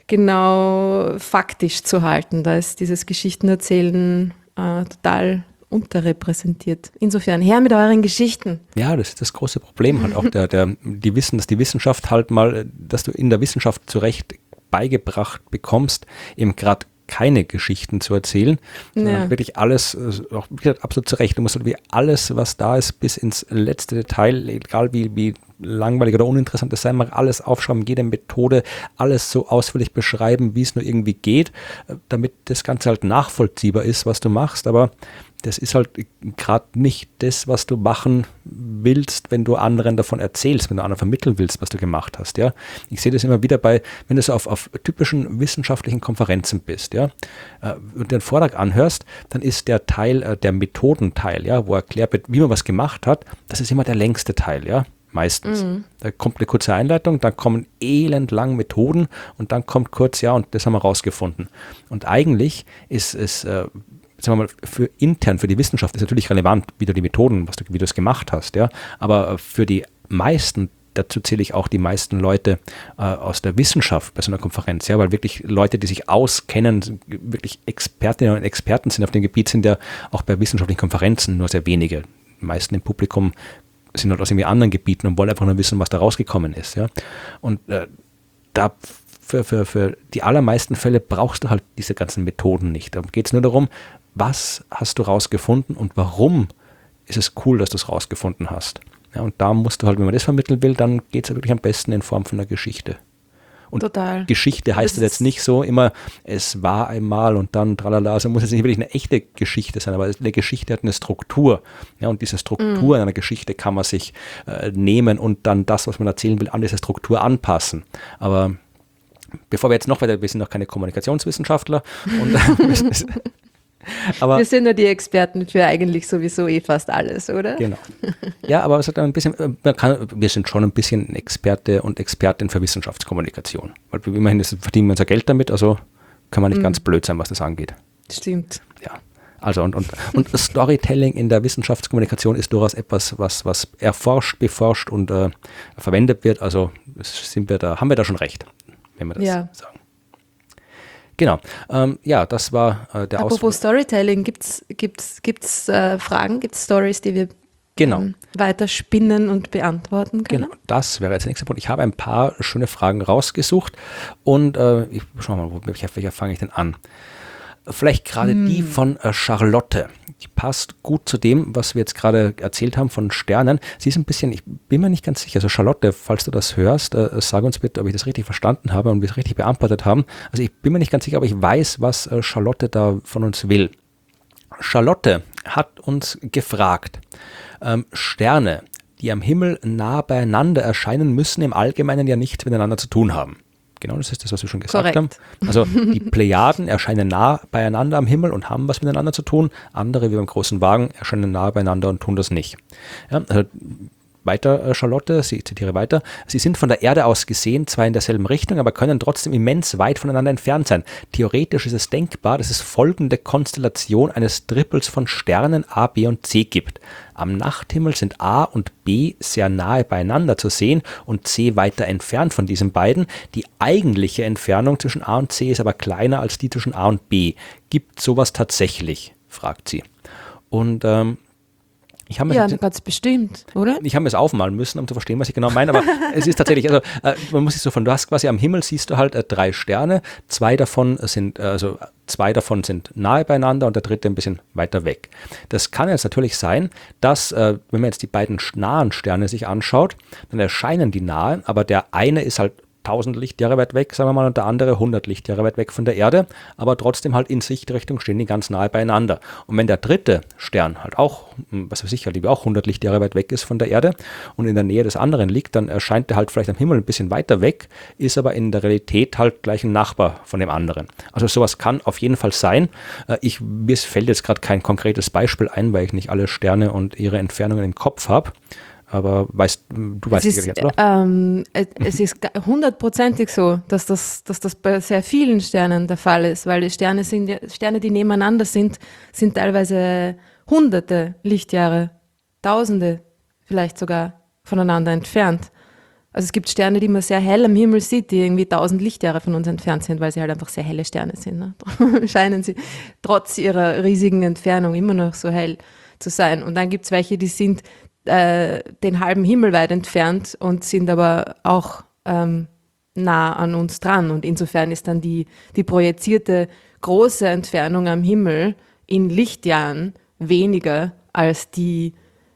genau faktisch zu halten. Da ist dieses Geschichtenerzählen äh, total unterrepräsentiert. Insofern, her mit euren Geschichten. Ja, das ist das große Problem halt auch der, der, die Wissen, dass die Wissenschaft halt mal, dass du in der Wissenschaft zurecht beigebracht bekommst, eben gerade keine Geschichten zu erzählen, sondern Ja. wirklich alles, äh, auch wie gesagt, absolut zurecht. Du musst halt wie alles, was da ist, bis ins letzte Detail, egal wie, wie langweilig oder uninteressant es sein mag, alles aufschreiben, jede Methode, alles so ausführlich beschreiben, wie es nur irgendwie geht, äh, damit das Ganze halt nachvollziehbar ist, was du machst, aber das ist halt gerade nicht das, was du machen willst, wenn du anderen davon erzählst, wenn du anderen vermitteln willst, was du gemacht hast, ja. Ich sehe das immer wieder bei, wenn du so auf, auf typischen wissenschaftlichen Konferenzen bist, ja, äh, und den Vortrag anhörst, dann ist der Teil, äh, der Methodenteil, ja, wo erklärt wird, wie man was gemacht hat, das ist immer der längste Teil, ja. Meistens. Mhm. Da kommt eine kurze Einleitung, dann kommen elendlang Methoden und dann kommt kurz, ja, und das haben wir rausgefunden. Und eigentlich ist es, äh, sagen wir mal, für intern, für die Wissenschaft ist natürlich relevant, wie du die Methoden, was du, wie du es gemacht hast, ja. Aber für die meisten, dazu zähle ich auch die meisten Leute äh, aus der Wissenschaft bei so einer Konferenz, ja, weil wirklich Leute, die sich auskennen, wirklich Expertinnen und Experten sind auf dem Gebiet, sind ja auch bei wissenschaftlichen Konferenzen nur sehr wenige. Die meisten im Publikum sind halt aus irgendwie anderen Gebieten und wollen einfach nur wissen, was da rausgekommen ist, ja. Und äh, da für, für, für die allermeisten Fälle brauchst du halt diese ganzen Methoden nicht. Da geht es nur darum, was hast du rausgefunden und warum ist es cool, dass du es rausgefunden hast. Ja, und da musst du halt, wenn man das vermitteln will, dann geht es wirklich am besten in Form von einer Geschichte. Und Total. Geschichte heißt Das jetzt nicht so immer, es war einmal und dann tralala, also muss jetzt nicht wirklich eine echte Geschichte sein, aber eine Geschichte hat eine Struktur. Ja, und diese Struktur mm. einer Geschichte kann man sich äh, nehmen und dann das, was man erzählen will, an diese Struktur anpassen. Aber bevor wir jetzt noch weiter, wir sind noch keine Kommunikationswissenschaftler und Aber Wir sind ja die Experten für eigentlich sowieso eh fast alles, oder? genau. Ja, aber es hat ein bisschen, man kann, wir sind schon ein bisschen Experte und Expertin für Wissenschaftskommunikation. Weil immerhin ist, verdienen wir unser Geld damit, also kann man nicht Mhm. ganz blöd sein, was das angeht. Stimmt. Ja. Also und, und, und Storytelling in der Wissenschaftskommunikation ist durchaus etwas, was, was erforscht, beforscht und äh, verwendet wird. Also sind wir da, haben wir da schon recht, wenn wir das Ja. sagen. Genau. Ähm, ja, das war äh, der Apropos Ausflug. Storytelling, gibt's, gibt's, gibt's äh, Fragen, gibt's Stories, die wir Genau. ähm, weiter spinnen und beantworten können? Genau, das wäre jetzt der nächste Punkt. Ich habe ein paar schöne Fragen rausgesucht und äh, ich schau mal, wo, welcher, welcher fange ich denn an? Vielleicht gerade Hm. die von äh, Charlotte. Die passt gut zu dem, was wir jetzt gerade erzählt haben von Sternen. Sie ist ein bisschen, ich bin mir nicht ganz sicher. Also Charlotte, falls du das hörst, äh, sag uns bitte, ob ich das richtig verstanden habe und wir es richtig beantwortet haben. Also ich bin mir nicht ganz sicher, aber ich weiß, was äh, Charlotte da von uns will. Charlotte hat uns gefragt, ähm, Sterne, die am Himmel nah beieinander erscheinen, müssen im Allgemeinen ja nichts miteinander zu tun haben. Genau, das ist das, was wir schon gesagt Korrekt. haben. Also die Plejaden erscheinen nah beieinander am Himmel und haben was miteinander zu tun. Andere, wie beim großen Wagen, erscheinen nah beieinander und tun das nicht. Ja, also weiter, äh, Charlotte, ich zitiere weiter. Sie sind von der Erde aus gesehen zwar in derselben Richtung, aber können trotzdem immens weit voneinander entfernt sein. Theoretisch ist es denkbar, dass es folgende Konstellation eines Tripels von Sternen A, B und C gibt. Am Nachthimmel sind A und B sehr nahe beieinander zu sehen und C weiter entfernt von diesen beiden. Die eigentliche Entfernung zwischen A und C ist aber kleiner als die zwischen A und B. Gibt sowas tatsächlich? Fragt sie. Und ähm, ich habe mir Ja, jetzt- ganz bestimmt, oder? ich habe mir es aufmalen müssen, um zu verstehen, was ich genau meine, aber es ist tatsächlich, also äh, man muss sich so von, du hast quasi am Himmel siehst du halt äh, drei Sterne, zwei davon sind, äh, also zwei davon sind nahe beieinander und der dritte ein bisschen weiter weg. Das kann jetzt natürlich sein, dass, äh, wenn man jetzt die beiden sch- nahen Sterne sich anschaut, dann erscheinen die nahe, aber der eine ist halt tausend Lichtjahre weit weg, sagen wir mal, und der andere hundert Lichtjahre weit weg von der Erde, aber trotzdem halt in Sichtrichtung stehen die ganz nahe beieinander. Und wenn der dritte Stern halt auch, hm, was weiß ich, halt auch hundert Lichtjahre weit weg ist von der Erde und in der Nähe des anderen liegt, dann erscheint der halt vielleicht am Himmel ein bisschen weiter weg, ist aber in der Realität halt gleich ein Nachbar von dem anderen. Also sowas kann auf jeden Fall sein. Äh, Ich, mir fällt jetzt gerade kein konkretes Beispiel ein, weil ich nicht alle Sterne und ihre Entfernungen im Kopf habe. Aber weißt, du weißt Es sicherlich ist, jetzt, oder? ähm, äh, es ist ga- hundertprozentig so, dass das, dass das bei sehr vielen Sternen der Fall ist, weil die Sterne sind, ja- Sterne, die nebeneinander sind, sind teilweise hunderte Lichtjahre, tausende vielleicht sogar voneinander entfernt. Also es gibt Sterne, die man sehr hell am Himmel sieht, die irgendwie tausend Lichtjahre von uns entfernt sind, weil sie halt einfach sehr helle Sterne sind. Ne? Darum scheinen sie trotz ihrer riesigen Entfernung immer noch so hell zu sein. Und dann gibt es welche, die sind äh, den halben Himmel weit entfernt und sind aber auch ähm, nah an uns dran. Und insofern ist dann die, die projizierte große Entfernung am Himmel in Lichtjahren weniger als die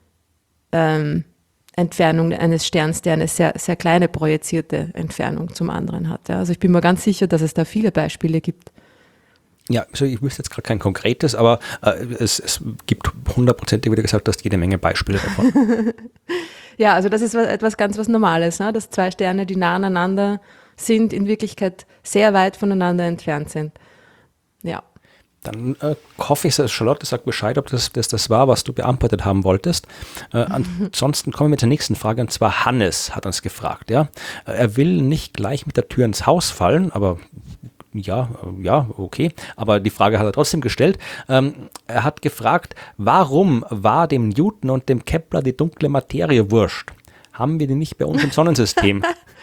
ähm, Entfernung eines Sterns, der eine sehr, sehr kleine projizierte Entfernung zum anderen hat. Ja. Also ich bin mir ganz sicher, dass es da viele Beispiele gibt. Ja, also ich wüsste jetzt gerade kein konkretes, aber äh, es, es gibt hundertprozentig, wie du gesagt hast, jede Menge Beispiele davon. Ja, also das ist was, etwas ganz was Normales, ne? Dass zwei Sterne, die nah aneinander sind, in Wirklichkeit sehr weit voneinander entfernt sind. Ja. Dann äh, hoffe ich, dass Charlotte sagt Bescheid, ob das, das das war, was du beantwortet haben wolltest. Äh, ansonsten kommen wir zur nächsten Frage, und zwar Hannes hat uns gefragt. Ja? Äh, Er will nicht gleich mit der Tür ins Haus fallen, aber ja, äh, ja, okay. Aber die Frage hat er trotzdem gestellt. Ähm, er hat gefragt, warum war dem Newton und dem Kepler die dunkle Materie wurscht? Haben wir die nicht bei uns im Sonnensystem?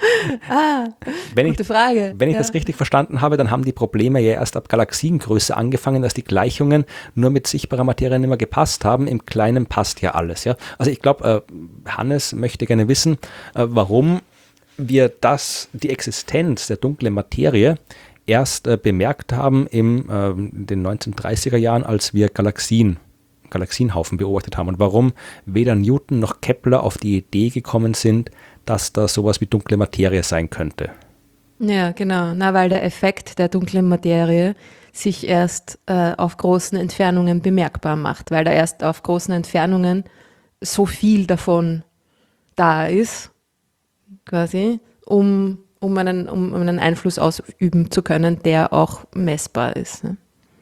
wenn ich, Gute Frage. Wenn ich Ja. das richtig verstanden habe, dann haben die Probleme ja erst ab Galaxiengröße angefangen, dass die Gleichungen nur mit sichtbarer Materie nicht mehr gepasst haben. Im Kleinen passt ja alles. Ja? Also ich glaube, äh, Hannes möchte gerne wissen, äh, warum wir das, die Existenz der dunklen Materie erst äh, bemerkt haben im, äh, in den neunzehnhundertdreißiger Jahren, als wir Galaxien Galaxienhaufen beobachtet haben und warum weder Newton noch Kepler auf die Idee gekommen sind, dass da sowas wie dunkle Materie sein könnte. Ja, genau. Na, weil der Effekt der dunklen Materie sich erst äh, auf großen Entfernungen bemerkbar macht, weil da erst auf großen Entfernungen so viel davon da ist, quasi, um, um, einen, um einen Einfluss ausüben zu können, der auch messbar ist. Ne?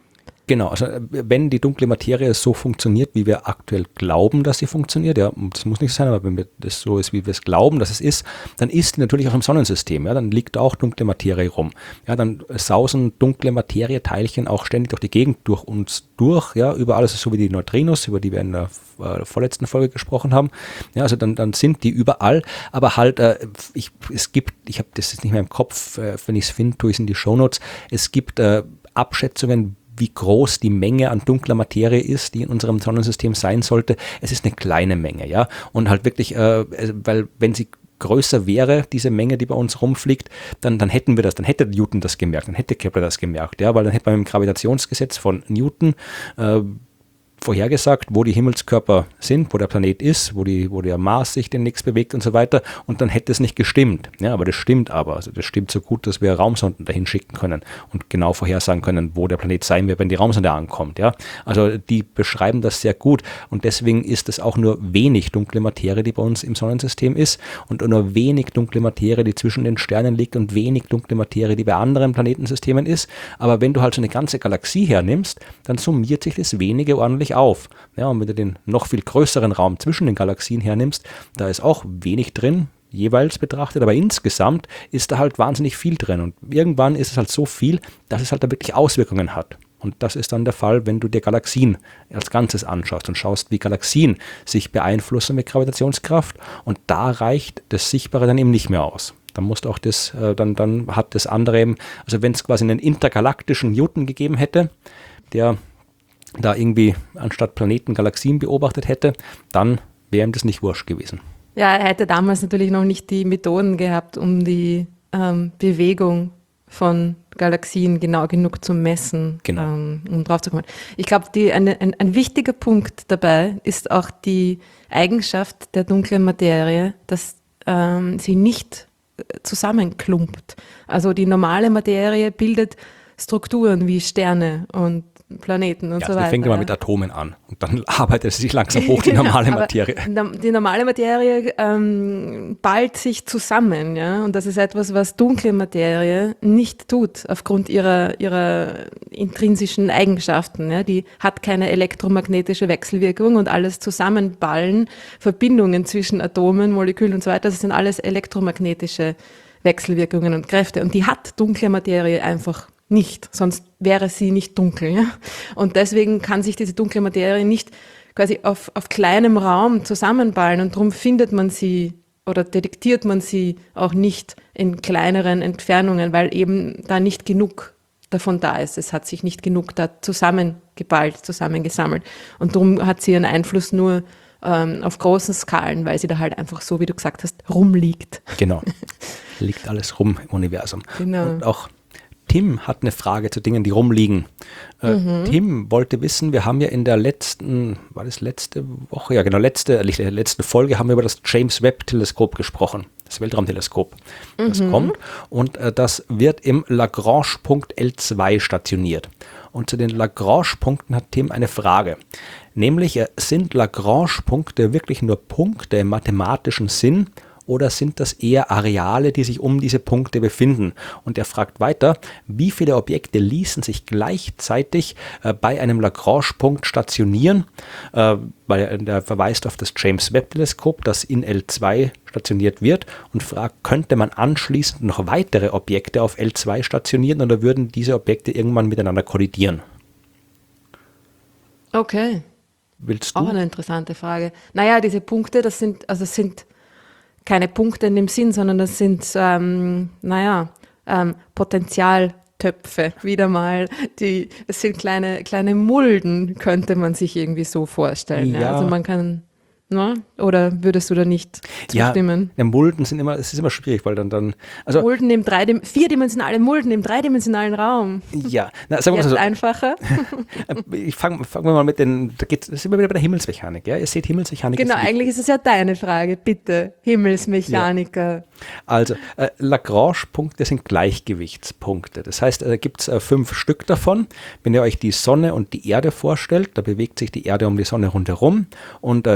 Genau, also wenn die dunkle Materie so funktioniert, wie wir aktuell glauben, dass sie funktioniert, ja, das muss nicht sein, aber wenn das so ist, wie wir es glauben, dass es ist, dann ist die natürlich auch im Sonnensystem, ja, dann liegt auch dunkle Materie rum. Ja, dann sausen dunkle Materieteilchen auch ständig durch die Gegend durch uns durch, ja, überall, also so wie die Neutrinos, über die wir in der äh, vorletzten Folge gesprochen haben. Ja, also dann, dann sind die überall, aber halt, äh, ich, es gibt, ich habe das jetzt nicht mehr im Kopf, äh, wenn ich es finde, tue ich es in die Shownotes, es gibt äh, Abschätzungen, wie groß die Menge an dunkler Materie ist, die in unserem Sonnensystem sein sollte. Es ist eine kleine Menge, ja. Und halt wirklich, äh, weil wenn sie größer wäre, diese Menge, die bei uns rumfliegt, dann, dann hätten wir das, dann hätte Newton das gemerkt, dann hätte Kepler das gemerkt, ja, weil dann hätte man mit dem Gravitationsgesetz von Newton äh, vorhergesagt, wo die Himmelskörper sind, wo der Planet ist, wo, die, wo der Mars sich demnächst bewegt und so weiter, und dann hätte es nicht gestimmt. Ja, aber das stimmt aber. Also das stimmt so gut, dass wir Raumsonden dahin schicken können und genau vorhersagen können, wo der Planet sein wird, wenn die Raumsonde ankommt. Ja, also die beschreiben das sehr gut, und deswegen ist es auch nur wenig dunkle Materie, die bei uns im Sonnensystem ist, und nur wenig dunkle Materie, die zwischen den Sternen liegt, und wenig dunkle Materie, die bei anderen Planetensystemen ist. Aber wenn du halt so eine ganze Galaxie hernimmst, dann summiert sich das wenige ordentlich auf. Ja, und wenn du den noch viel größeren Raum zwischen den Galaxien hernimmst, da ist auch wenig drin, jeweils betrachtet, aber insgesamt ist da halt wahnsinnig viel drin, und irgendwann ist es halt so viel, dass es halt da wirklich Auswirkungen hat. Und das ist dann der Fall, wenn du dir Galaxien als Ganzes anschaust und schaust, wie Galaxien sich beeinflussen mit Gravitationskraft, und da reicht das Sichtbare dann eben nicht mehr aus. Dann musst du auch das, äh, dann, dann hat das andere eben, also wenn es quasi einen intergalaktischen Newton gegeben hätte, der da irgendwie anstatt Planeten Galaxien beobachtet hätte, dann wäre ihm das nicht wurscht gewesen. Ja, er hätte damals natürlich noch nicht die Methoden gehabt, um die ähm, Bewegung von Galaxien genau genug zu messen, genau. ähm, um drauf zu kommen. Ich glaube, ein, ein, ein wichtiger Punkt dabei ist auch die Eigenschaft der dunklen Materie, dass ähm, sie nicht zusammenklumpt. Also die normale Materie bildet Strukturen wie Sterne und Planeten und ja, so also weiter. Fängt immer mit Atomen an, und dann arbeitet es sich langsam hoch, die normale genau, Materie. Die normale Materie ähm, ballt sich zusammen, ja, und das ist etwas, was dunkle Materie nicht tut, aufgrund ihrer, ihrer intrinsischen Eigenschaften. Ja. Die hat keine elektromagnetische Wechselwirkung, und alles Zusammenballen, Verbindungen zwischen Atomen, Molekülen und so weiter, das sind alles elektromagnetische Wechselwirkungen und Kräfte, und die hat dunkle Materie einfach nicht, sonst wäre sie nicht dunkel. Ja? Und deswegen kann sich diese dunkle Materie nicht quasi auf, auf kleinem Raum zusammenballen, und darum findet man sie oder detektiert man sie auch nicht in kleineren Entfernungen, weil eben da nicht genug davon da ist. Es hat sich nicht genug da zusammengeballt, zusammengesammelt, und darum hat sie ihren Einfluss nur ähm, auf großen Skalen, weil sie da halt einfach so, wie du gesagt hast, rumliegt. Genau, liegt alles rum im Universum. Genau. Und auch Tim hat eine Frage zu Dingen, die rumliegen. Äh, mhm. Tim wollte wissen, wir haben ja in der letzten, war das letzte Woche? Ja, genau, letzte, letzte Folge haben wir über das James Webb-Teleskop gesprochen, das Weltraumteleskop, das mhm. kommt. Und äh, das wird im Lagrange-Punkt L zwei stationiert. Und zu den Lagrange-Punkten hat Tim eine Frage. Nämlich, äh, sind Lagrange-Punkte wirklich nur Punkte im mathematischen Sinn, oder sind das eher Areale, die sich um diese Punkte befinden? Und er fragt weiter, wie viele Objekte ließen sich gleichzeitig äh, bei einem Lagrange-Punkt stationieren? Äh, weil er verweist auf das James Webb-Teleskop, das in L zwei stationiert wird, und fragt, könnte man anschließend noch weitere Objekte auf L zwei stationieren, oder würden diese Objekte irgendwann miteinander kollidieren? Okay. Willst du? Auch eine interessante Frage. Naja, diese Punkte, das sind, also das sind keine Punkte in dem Sinn, sondern das sind, ähm, naja, ähm, Potentialtöpfe, wieder mal. Die, das sind kleine, kleine Mulden, könnte man sich irgendwie so vorstellen. Ja. Ja. Also man kann, ne? Oder würdest du da nicht zustimmen? Ja, Mulden sind immer, es ist immer schwierig, weil dann, dann also Mulden im dreidim- vierdimensionale Mulden im dreidimensionalen Raum. Ja, na, sagen wir mal so. Einfacher. Ich fange fang mal mit den, da geht's, das sind wir wieder bei der Himmelsmechanik, ja? Ihr seht, Himmelsmechanik Genau, ist eigentlich ist es ja deine Frage, bitte, Himmelsmechaniker. Ja. Also, äh, Lagrange-Punkte sind Gleichgewichtspunkte. Das heißt, da gibt es äh, fünf Stück davon. Wenn ihr euch die Sonne und die Erde vorstellt, da bewegt sich die Erde um die Sonne rundherum und äh, macht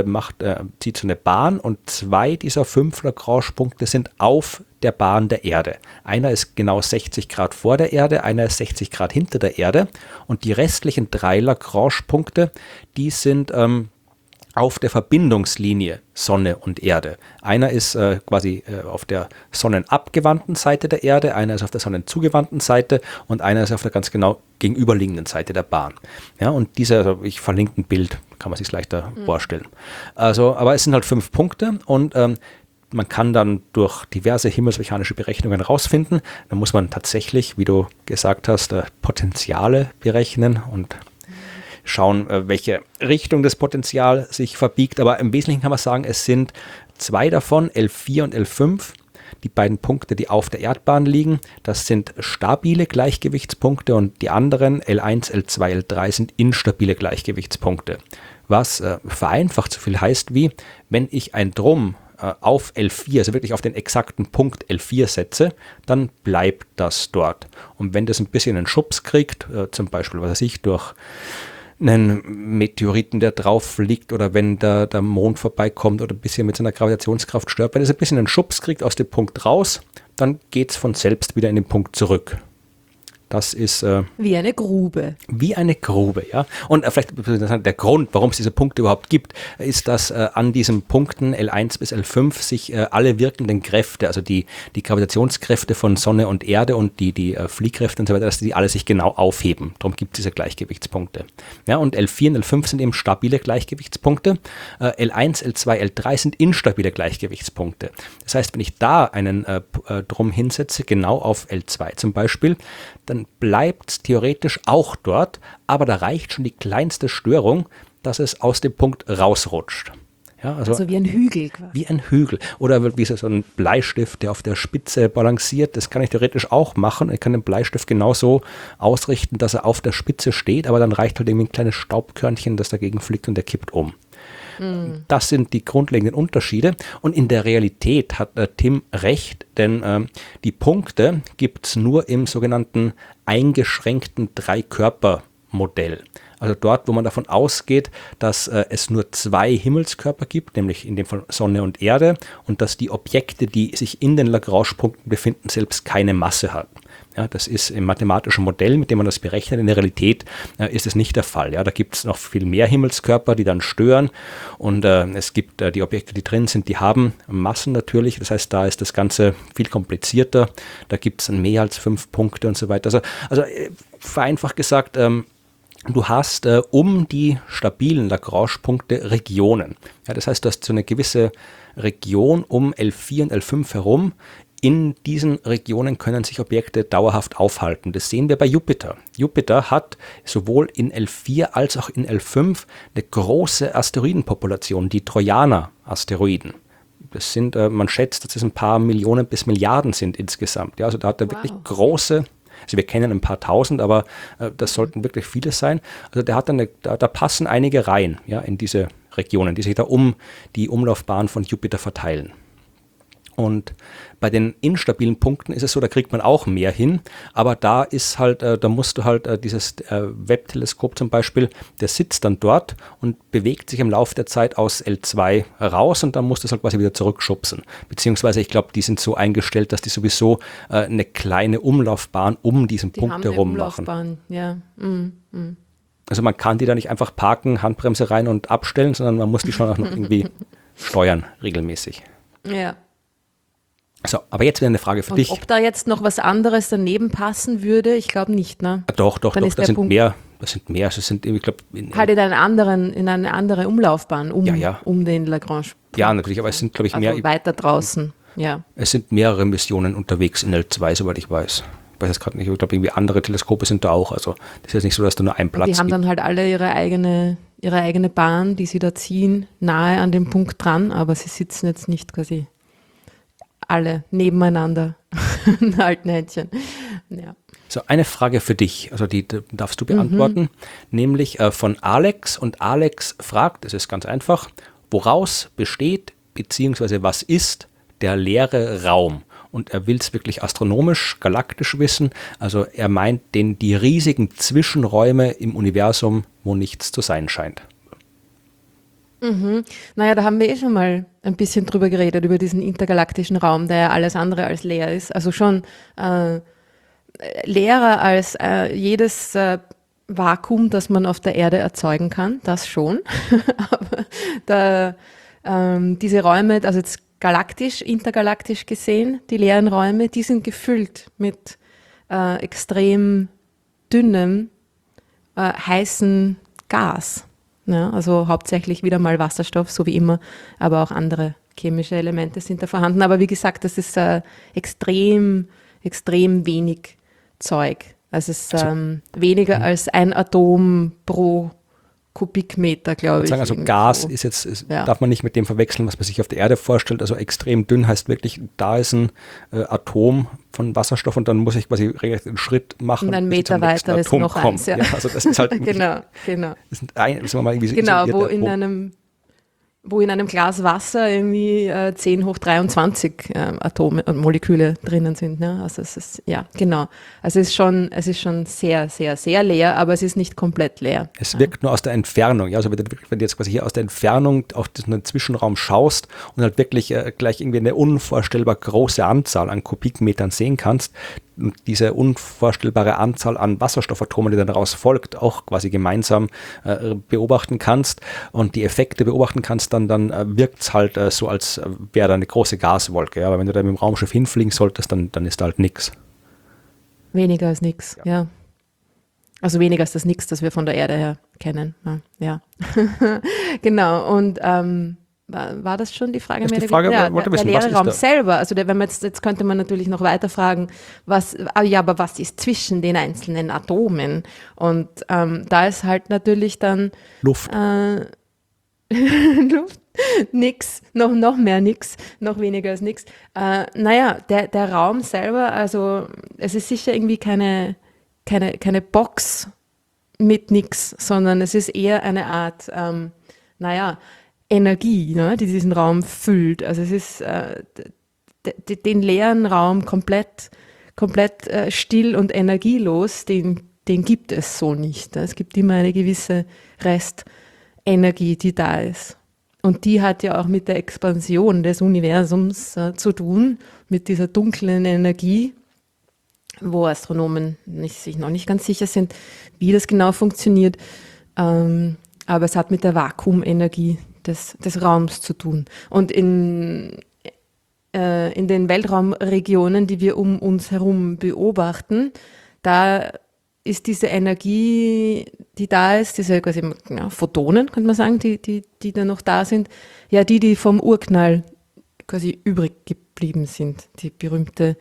äh, zieht so eine Bahn und zwei dieser fünf Lagrange-Punkte sind auf der Bahn der Erde. Einer ist genau sechzig Grad vor der Erde, einer ist sechzig Grad hinter der Erde und die restlichen drei Lagrange-Punkte, die sind ähm, auf der Verbindungslinie Sonne und Erde. Einer ist äh, quasi äh, auf der sonnenabgewandten Seite der Erde, einer ist auf der sonnenzugewandten Seite und einer ist auf der ganz genau gegenüberliegenden Seite der Bahn. Ja, und diese, also ich verlinke ein Bild, kann man sich leichter mhm. vorstellen. Also, aber es sind halt fünf Punkte und ähm, man kann dann durch diverse himmelsmechanische Berechnungen rausfinden. Da muss man tatsächlich, wie du gesagt hast, äh, Potenziale berechnen und schauen, welche Richtung das Potenzial sich verbiegt. Aber im Wesentlichen kann man sagen, es sind zwei davon, L vier und L fünf, die beiden Punkte, die auf der Erdbahn liegen. Das sind stabile Gleichgewichtspunkte und die anderen, L eins, L zwei, L drei, sind instabile Gleichgewichtspunkte. Was äh, vereinfacht so viel heißt wie, wenn ich ein Drum äh, auf L vier, also wirklich auf den exakten Punkt L vier setze, dann bleibt das dort. Und wenn das ein bisschen einen Schubs kriegt, äh, zum Beispiel, was weiß ich, durch einen Meteoriten, der drauf liegt oder wenn der, der Mond vorbeikommt oder ein bisschen mit seiner Gravitationskraft stört, wenn es ein bisschen einen Schubs kriegt aus dem Punkt raus, dann geht es von selbst wieder in den Punkt zurück. Das ist äh, wie eine Grube. Wie eine Grube, ja. Und äh, vielleicht der Grund, warum es diese Punkte überhaupt gibt, ist, dass äh, an diesen Punkten L eins bis L fünf sich äh, alle wirkenden Kräfte, also die, die Gravitationskräfte von Sonne und Erde und die, die äh, Fliehkräfte und so weiter, dass die alle sich genau aufheben. Darum gibt es diese Gleichgewichtspunkte. Ja, und L vier und L fünf sind eben stabile Gleichgewichtspunkte. Äh, L eins, L zwei, L drei sind instabile Gleichgewichtspunkte. Das heißt, wenn ich da einen äh, Drum hinsetze, genau auf L zwei zum Beispiel, dann bleibt es theoretisch auch dort, aber da reicht schon die kleinste Störung, dass es aus dem Punkt rausrutscht. Ja, also, also wie ein Hügel quasi. Wie ein Hügel. Oder wie so ein Bleistift, der auf der Spitze balanciert. Das kann ich theoretisch auch machen. Ich kann den Bleistift genauso ausrichten, dass er auf der Spitze steht, aber dann reicht halt irgendwie ein kleines Staubkörnchen, das dagegen fliegt und der kippt um. Das sind die grundlegenden Unterschiede und in der Realität hat äh, Tim recht, denn ähm, die Punkte gibt es nur im sogenannten eingeschränkten Dreikörpermodell. Also dort, wo man davon ausgeht, dass äh, es nur zwei Himmelskörper gibt, nämlich in dem Fall Sonne und Erde und dass die Objekte, die sich in den Lagrange-Punkten befinden, selbst keine Masse haben. Ja, das ist im mathematischen Modell, mit dem man das berechnet. In der Realität äh, ist es nicht der Fall. Ja, da gibt es noch viel mehr Himmelskörper, die dann stören. Und äh, es gibt äh, die Objekte, die drin sind, die haben Massen natürlich. Das heißt, da ist das Ganze viel komplizierter. Da gibt es mehr als fünf Punkte und so weiter. Also, also äh, vereinfacht gesagt, ähm, du hast äh, um die stabilen Lagrange-Punkte Regionen. Ja, das heißt, du hast so eine gewisse Region um L vier und L fünf herum. In diesen Regionen können sich Objekte dauerhaft aufhalten. Das sehen wir bei Jupiter. Jupiter hat sowohl in L vier als auch in L fünf eine große Asteroidenpopulation, die Trojaner-Asteroiden. Das sind, äh, man schätzt, dass es ein paar Millionen bis Milliarden sind insgesamt. Ja, also da hat er wow. wirklich große, also wir kennen ein paar tausend, aber äh, das sollten wirklich viele sein. Also der hat eine, da, da passen einige rein, ja, in diese Regionen, die sich da um die Umlaufbahn von Jupiter verteilen. Und bei den instabilen Punkten ist es so, da kriegt man auch mehr hin, aber da ist halt, äh, da musst du halt äh, dieses äh, Webb-Teleskop zum Beispiel, der sitzt dann dort und bewegt sich im Laufe der Zeit aus L zwei raus und dann musst du es halt quasi wieder zurückschubsen. Beziehungsweise ich glaube, die sind so eingestellt, dass die sowieso äh, eine kleine Umlaufbahn um diesen die Punkt herum machen. Ja. Mm, mm. Also man kann die da nicht einfach parken, Handbremse rein und abstellen, sondern man muss die schon auch noch irgendwie steuern regelmäßig. Ja. So, aber jetzt wieder eine Frage für und dich. Ob da jetzt noch was anderes daneben passen würde, ich glaube nicht, ne? Doch, doch, Dann doch, das sind Punkt mehr, das sind mehr, das sind, ich glaube... Halt in, einen anderen, in eine andere Umlaufbahn, um, ja, ja. um den Lagrange. Ja, natürlich, aber es sind, glaube ich, also mehr... weiter draußen, ja. Es sind mehrere Missionen unterwegs in L zwei, soweit ich weiß. Ich weiß jetzt gerade nicht, ich glaube, irgendwie andere Teleskope sind da auch, also das ist jetzt nicht so, dass da nur ein Platz gibt. Die haben gibt. dann halt alle ihre eigene, ihre eigene Bahn, die sie da ziehen, nahe an dem Punkt dran, aber sie sitzen jetzt nicht quasi... alle nebeneinander, alten Händchen. Ja. So, eine Frage für dich, also die, die darfst du beantworten, mhm. nämlich äh, von Alex. Und Alex fragt, es ist ganz einfach, woraus besteht, beziehungsweise was ist der leere Raum? Und er will es wirklich astronomisch, galaktisch wissen. Also er meint den, die riesigen Zwischenräume im Universum, wo nichts zu sein scheint. Mhm. Naja, da haben wir eh schon mal ein bisschen drüber geredet, über diesen intergalaktischen Raum, der ja alles andere als leer ist. Also schon äh, leerer als äh, jedes äh, Vakuum, das man auf der Erde erzeugen kann, das schon. Aber da, ähm, diese Räume, also jetzt galaktisch, intergalaktisch gesehen, die leeren Räume, die sind gefüllt mit äh, extrem dünnem, äh, heißen Gas. Ja, also hauptsächlich wieder mal Wasserstoff, so wie immer, aber auch andere chemische Elemente sind da vorhanden. Aber wie gesagt, das ist äh, extrem, extrem wenig Zeug. Also es ist Also, ähm, weniger als ein Atom pro Kubikmeter, glaube ich. Sagen, also irgendwo. Gas ist jetzt, ist, Ja. darf man nicht mit dem verwechseln, was man sich auf der Erde vorstellt. Also extrem dünn heißt wirklich, da ist ein äh, Atom von Wasserstoff und dann muss ich quasi regelrecht einen Schritt machen. Und einen bis ich zum Meter nächsten weiter ist Atom noch komme. eins, ja. Ja, also das ist halt Genau, genau. das sind ein, sagen wir mal, irgendwie so Genau, wo isolierte in Atom. einem, wo in einem Glas Wasser irgendwie äh, zehn hoch dreiundzwanzig äh, Atome und Moleküle drinnen sind. Ne? Also es ist, ja, genau. Also es ist schon, es ist schon sehr, sehr, sehr leer, aber es ist nicht komplett leer. Es wirkt nur aus der Entfernung. Ja, also wenn du, wenn du jetzt quasi hier aus der Entfernung auf diesen Zwischenraum schaust und halt wirklich äh, gleich irgendwie eine unvorstellbar große Anzahl an Kubikmetern sehen kannst, und diese unvorstellbare Anzahl an Wasserstoffatomen, die dann daraus folgt, auch quasi gemeinsam äh, beobachten kannst und die Effekte beobachten kannst, dann, dann äh, wirkt es halt äh, so, als äh, wäre da eine große Gaswolke. Ja? Aber wenn du da mit dem Raumschiff hinfliegen solltest, dann, dann ist da halt nichts. Weniger als nichts, ja. ja. Also weniger als das Nix, das wir von der Erde her kennen. Ja, ja. Genau, und ähm, war, war das schon die Frage? Das ist mehr die oder Frage, weniger? Ja, wollte der, wissen, der was leere ist Raum da? selber, also der, wenn man jetzt, jetzt könnte man natürlich noch weiter fragen, was, ah, ja, aber was ist zwischen den einzelnen Atomen? Und ähm, da ist halt natürlich dann Luft. Äh, Luft, nix, noch, noch mehr nix, noch weniger als nix. Äh, naja, der, der Raum selber, also es ist sicher irgendwie keine, keine, keine Box mit nix, sondern es ist eher eine Art, ähm, naja, Energie, ne, die diesen Raum füllt. Also es ist äh, d- d- den leeren Raum komplett, komplett äh, still und energielos, den, den gibt es so nicht. Es gibt immer eine gewisse Restenergie, die da ist. Und die hat ja auch mit der Expansion des Universums äh, zu tun, mit dieser dunklen Energie, wo Astronomen nicht, sich noch nicht ganz sicher sind, wie das genau funktioniert. Ähm, aber es hat mit der Vakuumenergie des, des Raums zu tun. Und in, äh, in den Weltraumregionen, die wir um uns herum beobachten, da ist diese Energie, die da ist, diese quasi ja, Photonen, könnte man sagen, die, die, die da noch da sind, ja, die, die vom Urknall quasi übrig geblieben sind, die berühmte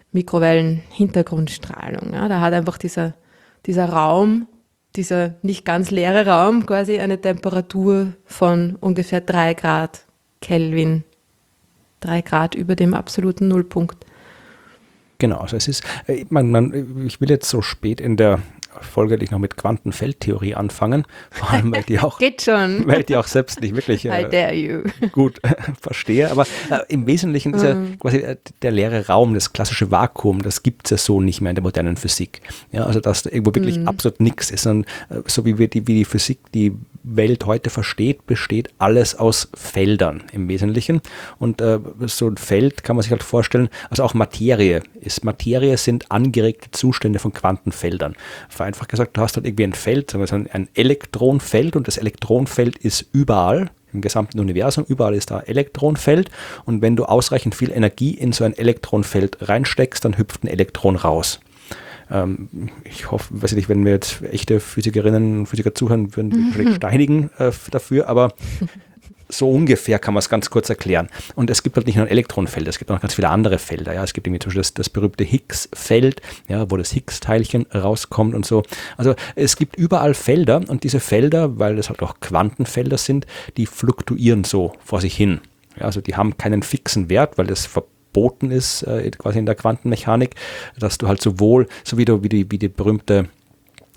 Mikrowellen-Hintergrundstrahlung. Ja, da hat einfach dieser, dieser Raum, dieser nicht ganz leere Raum quasi eine Temperatur von ungefähr drei Grad Kelvin, drei Grad über dem absoluten Nullpunkt. Genau, also es ist, man, man, ich will jetzt so spät in der Folge nicht noch mit Quantenfeldtheorie anfangen, vor allem weil die auch, Geht schon. weil die auch selbst nicht wirklich I äh, dare you. gut äh, verstehe, aber äh, im Wesentlichen ist ja Mhm. quasi äh, der leere Raum, das klassische Vakuum, das gibt es ja so nicht mehr in der modernen Physik. Ja, also dass da irgendwo wirklich Mhm. absolut nichts ist, sondern äh, so wie wir die, wie die Physik die Welt heute versteht, besteht alles aus Feldern im Wesentlichen. Und äh, so ein Feld kann man sich halt vorstellen, also auch Materie ist. Materie sind angeregte Zustände von Quantenfeldern. Vereinfacht gesagt, du hast halt irgendwie ein Feld, sagen wir so ein Elektronenfeld und das Elektronenfeld ist überall im gesamten Universum, überall ist da Elektronenfeld und wenn du ausreichend viel Energie in so ein Elektronenfeld reinsteckst, dann hüpft ein Elektron raus. Ähm, ich hoffe, weiß ich nicht, wenn mir jetzt echte Physikerinnen und Physiker zuhören, würden die wahrscheinlich steinigen äh, dafür, aber so ungefähr kann man es ganz kurz erklären. Und es gibt halt nicht nur ein Elektronenfeld, es gibt noch ganz viele andere Felder. Ja. Es gibt irgendwie zum Beispiel das, das berühmte Higgs-Feld, ja, wo das Higgs-Teilchen rauskommt und so. Also es gibt überall Felder und diese Felder, weil das halt auch Quantenfelder sind, die fluktuieren so vor sich hin. Ja, also die haben keinen fixen Wert, weil das verboten ist, äh, quasi in der Quantenmechanik, dass du halt sowohl, so wie du wie die, wie die berühmte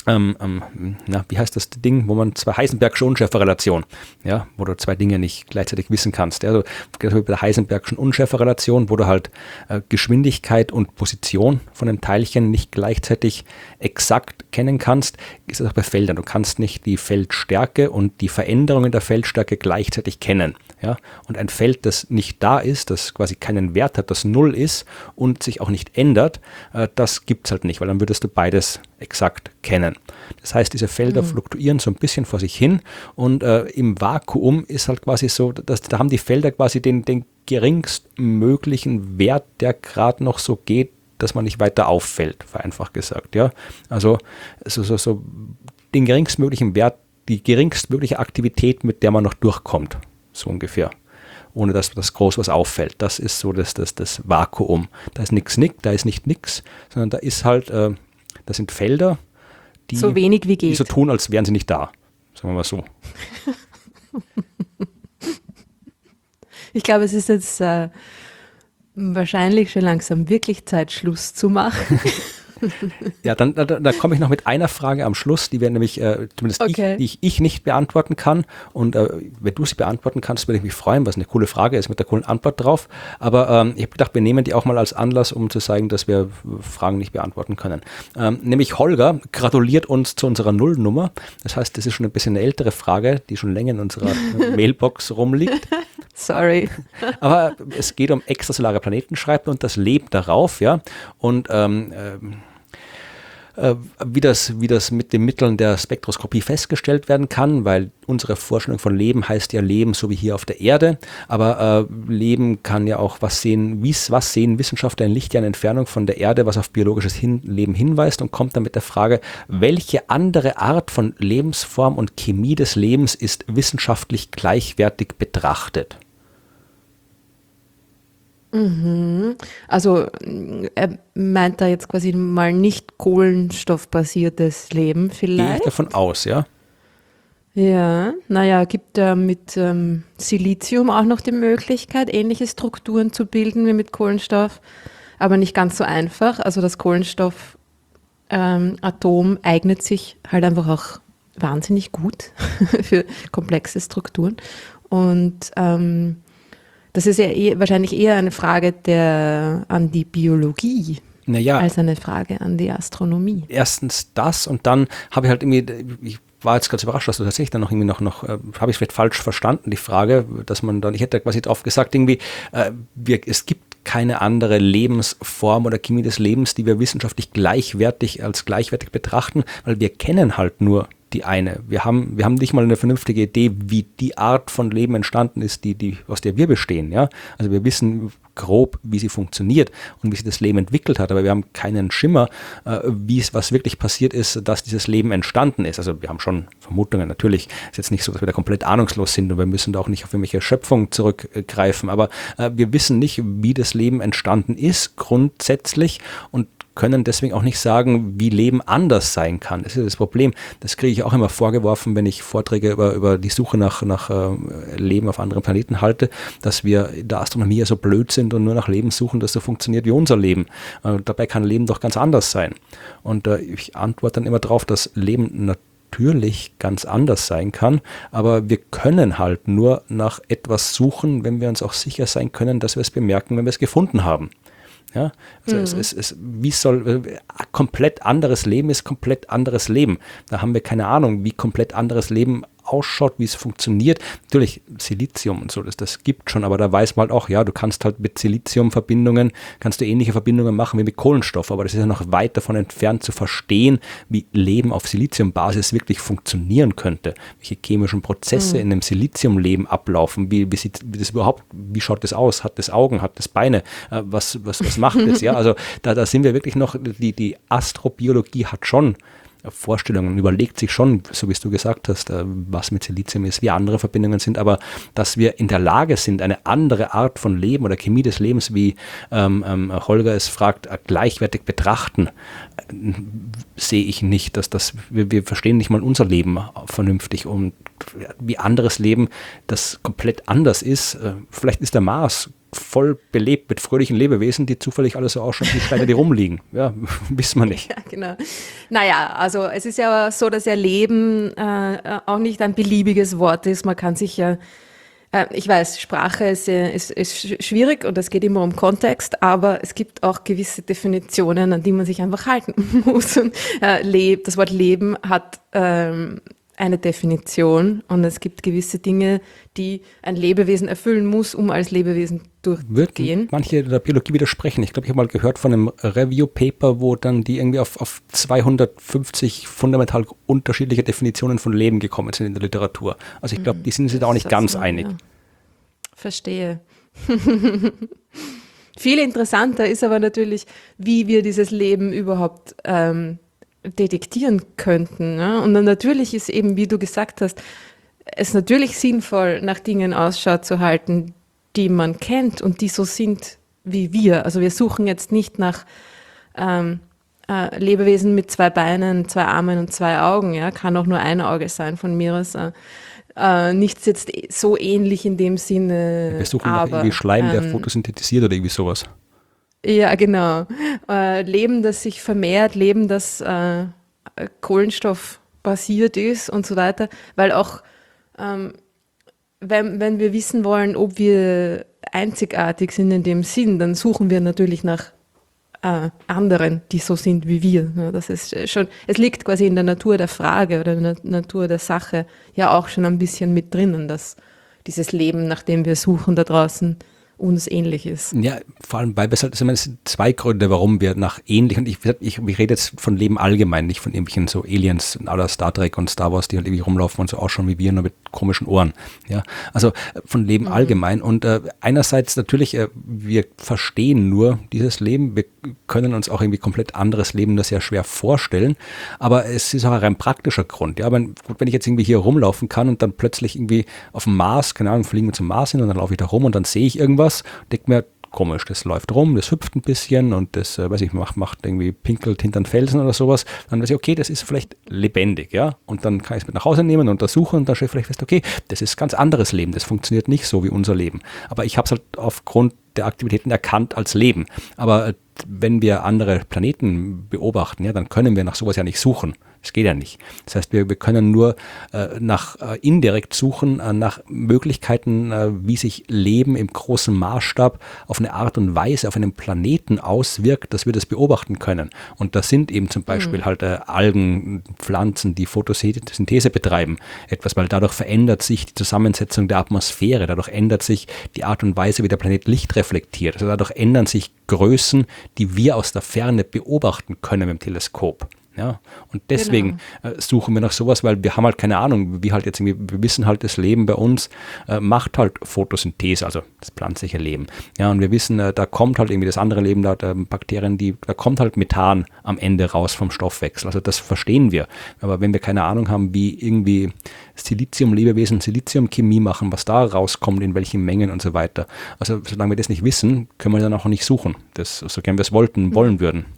Ähm, ähm, na, wie heißt das Ding, wo man zwei Heisenbergsche Unschärferelation, ja, wo du zwei Dinge nicht gleichzeitig wissen kannst. Ja, also bei der Heisenbergschen Unschärferelation, wo du halt äh, Geschwindigkeit und Position von einem Teilchen nicht gleichzeitig exakt kennen kannst, ist das auch bei Feldern. Du kannst nicht die Feldstärke und die Veränderungen der Feldstärke gleichzeitig kennen. Ja, und ein Feld, das nicht da ist, das quasi keinen Wert hat, das null ist und sich auch nicht ändert, äh, das gibt es halt nicht, weil dann würdest du beides exakt kennen. Das heißt, diese Felder mhm. fluktuieren so ein bisschen vor sich hin und äh, im Vakuum ist halt quasi so, dass da haben die Felder quasi den, den geringstmöglichen Wert, der gerade noch so geht, dass man nicht weiter auffällt, vereinfacht gesagt. Ja? Also so, so, so den geringstmöglichen Wert, die geringstmögliche Aktivität, mit der man noch durchkommt. So ungefähr, ohne dass das groß was auffällt. Das ist so das, das, das Vakuum. Da ist nichts nick, da ist nicht nix, sondern da ist halt, äh, das sind Felder, die so wenig wie geht. Die so tun, als wären sie nicht da. Sagen wir mal so. Ich glaube, es ist jetzt äh, wahrscheinlich schon langsam wirklich Zeit, Schluss zu machen. Ja, dann da, da komme ich noch mit einer Frage am Schluss, die wir nämlich, äh, zumindest okay. ich, die ich, ich nicht beantworten kann. Und äh, wenn du sie beantworten kannst, würde ich mich freuen, was eine coole Frage ist mit der coolen Antwort drauf. Aber ähm, ich habe gedacht, wir nehmen die auch mal als Anlass, um zu zeigen, dass wir Fragen nicht beantworten können. Ähm, nämlich Holger gratuliert uns zu unserer Nullnummer. Das heißt, das ist schon ein bisschen eine ältere Frage, die schon länger in unserer Mailbox rumliegt. Sorry. Aber es geht um extrasolare Planeten, schreibt und das Leben darauf, ja. Und ähm, ähm, äh, wie das, wie das mit den Mitteln der Spektroskopie festgestellt werden kann, weil unsere Vorstellung von Leben heißt ja Leben so wie hier auf der Erde, aber äh, Leben kann ja auch was sehen, wie's, was sehen Wissenschaftler in Lichtjahren Entfernung von der Erde, was auf biologisches hin Leben hinweist und kommt dann mit der Frage, welche andere Art von Lebensform und Chemie des Lebens ist wissenschaftlich gleichwertig betrachtet? Mhm. Also er meint da jetzt quasi mal nicht kohlenstoffbasiertes Leben vielleicht? Gehe ich davon aus, ja. Ja, naja, gibt er mit ähm, Silizium auch noch die Möglichkeit, ähnliche Strukturen zu bilden wie mit Kohlenstoff, aber nicht ganz so einfach. Also das Kohlenstoffatom ähm, eignet sich halt einfach auch wahnsinnig gut für komplexe Strukturen und ähm, das ist ja eh, wahrscheinlich eher eine Frage der, an die Biologie naja, als eine Frage an die Astronomie. Erstens das und dann habe ich halt irgendwie, ich war jetzt ganz überrascht, dass du tatsächlich dann noch irgendwie noch, noch äh, habe ich vielleicht falsch verstanden, die Frage, dass man dann, ich hätte quasi drauf gesagt, irgendwie, äh, wir, es gibt keine andere Lebensform oder Chemie des Lebens, die wir wissenschaftlich gleichwertig als gleichwertig betrachten, weil wir kennen halt nur die eine. Wir haben, wir haben nicht mal eine vernünftige Idee, wie die Art von Leben entstanden ist, die, die, aus der wir bestehen. Ja? Also wir wissen grob, wie sie funktioniert und wie sich das Leben entwickelt hat, aber wir haben keinen Schimmer, äh, wie es, was wirklich passiert ist, dass dieses Leben entstanden ist. Also wir haben schon Vermutungen, natürlich ist jetzt nicht so, dass wir da komplett ahnungslos sind und wir müssen da auch nicht auf irgendwelche Schöpfung zurückgreifen, aber äh, wir wissen nicht, wie das Leben entstanden ist, grundsätzlich, und können deswegen auch nicht sagen, wie Leben anders sein kann. Das ist das Problem. Das kriege ich auch immer vorgeworfen, wenn ich Vorträge über, über die Suche nach, nach äh, Leben auf anderen Planeten halte, dass wir in der Astronomie ja so blöd sind und nur nach Leben suchen, das so funktioniert wie unser Leben. Äh, dabei kann Leben doch ganz anders sein. Und äh, ich antworte dann immer darauf, dass Leben natürlich ganz anders sein kann, aber wir können halt nur nach etwas suchen, wenn wir uns auch sicher sein können, dass wir es bemerken, wenn wir es gefunden haben. Ja, also mhm. es, es, es, wie soll äh, komplett anderes Leben ist komplett anderes Leben. Da haben wir keine Ahnung, wie komplett anderes Leben ausschaut, wie es funktioniert. Natürlich Silizium und so, das, das gibt schon, aber da weiß man halt auch, ja, du kannst halt mit Siliziumverbindungen, kannst du ähnliche Verbindungen machen wie mit Kohlenstoff, aber das ist ja noch weit davon entfernt zu verstehen, wie Leben auf Siliziumbasis wirklich funktionieren könnte, welche chemischen Prozesse mhm. in einem Siliziumleben ablaufen, wie, wie, sieht, wie das überhaupt, wie schaut das aus, hat das Augen, hat das Beine, äh, was, was, was macht das, ja, also da, da sind wir wirklich noch, die, die Astrobiologie hat schon Vorstellungen, überlegt sich schon, so wie du gesagt hast, was mit Silizium ist, wie andere Verbindungen sind, aber dass wir in der Lage sind, eine andere Art von Leben oder Chemie des Lebens, wie ähm, ähm, Holger es fragt, gleichwertig betrachten, äh, sehe ich nicht, dass das, wir, wir verstehen nicht mal unser Leben vernünftig und wie anderes Leben, das komplett anders ist, äh, vielleicht ist der Mars voll belebt mit fröhlichen Lebewesen, die zufällig alle so ausschauen wie Steine, die rumliegen. Ja, wissen wir nicht. Ja, genau. Naja, also es ist ja so, dass ja Leben äh, auch nicht ein beliebiges Wort ist. Man kann sich ja, äh, ich weiß, Sprache ist, äh, ist, ist schwierig und es geht immer um Kontext, aber es gibt auch gewisse Definitionen, an die man sich einfach halten muss. Und, äh, leb, das Wort Leben hat ähm, eine Definition und es gibt gewisse Dinge, die ein Lebewesen erfüllen muss, um als Lebewesen durchzugehen. Würden manche der Biologie widersprechen. Ich glaube, ich habe mal gehört von einem Review-Paper, wo dann die irgendwie auf, auf zweihundertfünfzig fundamental unterschiedliche Definitionen von Leben gekommen sind in der Literatur. Also ich glaube, die sind sich da auch nicht Das ganz war, einig. ja. Verstehe. Viel interessanter ist aber natürlich, wie wir dieses Leben überhaupt ähm, detektieren könnten. Ne? Und dann natürlich ist eben, wie du gesagt hast, es natürlich sinnvoll, nach Dingen Ausschau zu halten, die man kennt und die so sind wie wir. Also wir suchen jetzt nicht nach ähm, äh, Lebewesen mit zwei Beinen, zwei Armen und zwei Augen. Ja? Kann auch nur ein Auge sein von mir aus. Äh, äh, nichts jetzt so ähnlich in dem Sinne. Wir suchen aber, nach irgendwie Schleim, der ähm, fotosynthetisiert oder irgendwie sowas. Ja, genau. Äh, Leben, das sich vermehrt, Leben, das äh, kohlenstoffbasiert ist und so weiter. Weil auch, ähm, wenn, wenn wir wissen wollen, ob wir einzigartig sind in dem Sinn, dann suchen wir natürlich nach äh, anderen, die so sind wie wir. Ja, das ist schon, es liegt quasi in der Natur der Frage oder in der Natur der Sache ja auch schon ein bisschen mit drinnen, dass dieses Leben, nach dem wir suchen da draußen, uns ähnlich ist. Ja, vor allem, weil es halt, also es sind zwei Gründe, warum wir nach ähnlich, und ich, ich, ich rede jetzt von Leben allgemein, nicht von irgendwelchen so Aliens à la Star Trek und Star Wars, die halt irgendwie rumlaufen und so ausschauen wie wir, nur mit komischen Ohren. Ja, also von Leben mhm. allgemein. Und äh, einerseits natürlich, äh, wir verstehen nur dieses Leben, wir können uns auch irgendwie komplett anderes Leben das sehr schwer vorstellen, aber es ist auch ein rein praktischer Grund. Ja, aber gut, wenn ich jetzt irgendwie hier rumlaufen kann und dann plötzlich irgendwie auf dem Mars, keine Ahnung, fliegen wir zum Mars hin und dann laufe ich da rum und dann sehe ich irgendwas, denke mir, komisch, das läuft rum, das hüpft ein bisschen und das, äh, weiß ich, macht, macht irgendwie, pinkelt hinter den Felsen oder sowas, dann weiß ich, okay, das ist vielleicht lebendig, ja, und dann kann ich es mit nach Hause nehmen und untersuchen und dann stelle ich vielleicht fest, okay, das ist ganz anderes Leben, das funktioniert nicht so wie unser Leben, aber ich habe es halt aufgrund der Aktivitäten erkannt als Leben, aber äh, wenn wir andere Planeten beobachten, ja, dann können wir nach sowas ja nicht suchen. Das geht ja nicht. Das heißt, wir, wir können nur äh, nach äh, indirekt suchen, äh, nach Möglichkeiten, äh, wie sich Leben im großen Maßstab auf eine Art und Weise auf einem Planeten auswirkt, dass wir das beobachten können. Und das sind eben zum Beispiel mhm. halt äh, Algen, Pflanzen, die Photosynthese betreiben. Etwas, weil dadurch verändert sich die Zusammensetzung der Atmosphäre, dadurch ändert sich die Art und Weise, wie der Planet Licht reflektiert. Also dadurch ändern sich Größen, die wir aus der Ferne beobachten können mit dem Teleskop. Ja, und deswegen genau. äh, suchen wir nach sowas, weil wir haben halt keine Ahnung, wie halt jetzt irgendwie, wir wissen halt, das Leben bei uns äh, macht halt Photosynthese, also das pflanzliche Leben. Ja, und wir wissen, äh, da kommt halt irgendwie das andere Leben, da, da Bakterien, die, da kommt halt Methan am Ende raus vom Stoffwechsel. Also das verstehen wir. Aber wenn wir keine Ahnung haben, wie irgendwie Silizium-Lebewesen Siliziumchemie machen, was da rauskommt, in welchen Mengen und so weiter. Also solange wir das nicht wissen, können wir dann auch nicht suchen. Das, so gern wir es wollten, wollen mhm. würden.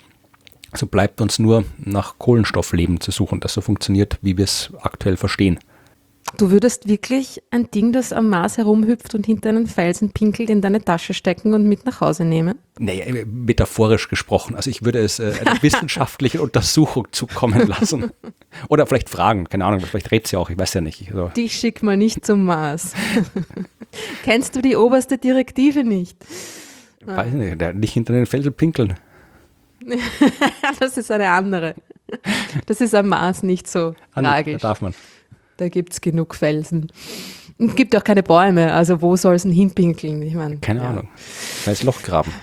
So bleibt uns nur nach Kohlenstoffleben zu suchen, das so funktioniert, wie wir es aktuell verstehen. Du würdest wirklich ein Ding, das am Mars herumhüpft und hinter einen Felsen pinkelt, in deine Tasche stecken und mit nach Hause nehmen? Naja, metaphorisch gesprochen. Also ich würde es äh, einer wissenschaftlichen Untersuchung zukommen lassen. Oder vielleicht fragen, keine Ahnung, vielleicht redet sie auch, ich weiß ja nicht. Also. Dich schick mal nicht zum Mars. Kennst du die oberste Direktive nicht? Ich weiß nicht, der nicht hinter den Felsen pinkeln. Das ist eine andere. Das ist am Mars nicht so tragisch. Da darf man. Da gibt es genug Felsen. Und es gibt auch keine Bäume, also wo soll es denn hinpinkeln? Ich mein, keine ja. Ahnung. Weiß Loch graben.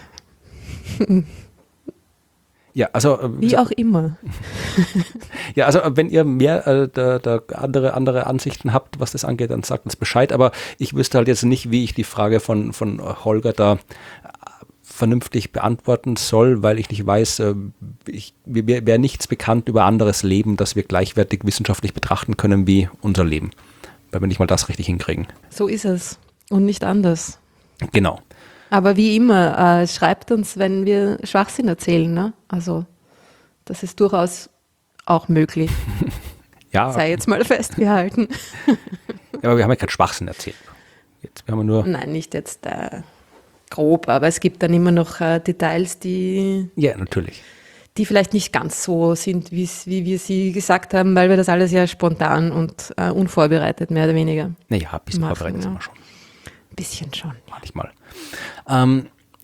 Ja, also wie auch immer. Ja, also wenn ihr mehr äh, da, da andere, andere Ansichten habt, was das angeht, dann sagt uns Bescheid. Aber ich wüsste halt jetzt nicht, wie ich die Frage von, von Holger da vernünftig beantworten soll, weil ich nicht weiß, äh, ich, mir wäre nichts bekannt über anderes Leben, das wir gleichwertig wissenschaftlich betrachten können wie unser Leben. Weil wir nicht mal das richtig hinkriegen. So ist es. Und nicht anders. Genau. Aber wie immer, äh, schreibt uns, wenn wir Schwachsinn erzählen. Ne? Also das ist durchaus auch möglich. Ja. Sei jetzt mal festgehalten. Ja, aber wir haben ja keinen Schwachsinn erzählt. Jetzt, wir haben nur Nein, nicht jetzt. Äh, grob, aber es gibt dann immer noch äh, Details, die, Ja, natürlich. die vielleicht nicht ganz so sind, wie's- wie wir sie gesagt haben, weil wir das alles ja spontan und äh, unvorbereitet, mehr oder weniger. Naja, ein bisschen Machen, vorbereitet ja. sind wir schon. Ein bisschen schon. Manchmal. Ähm,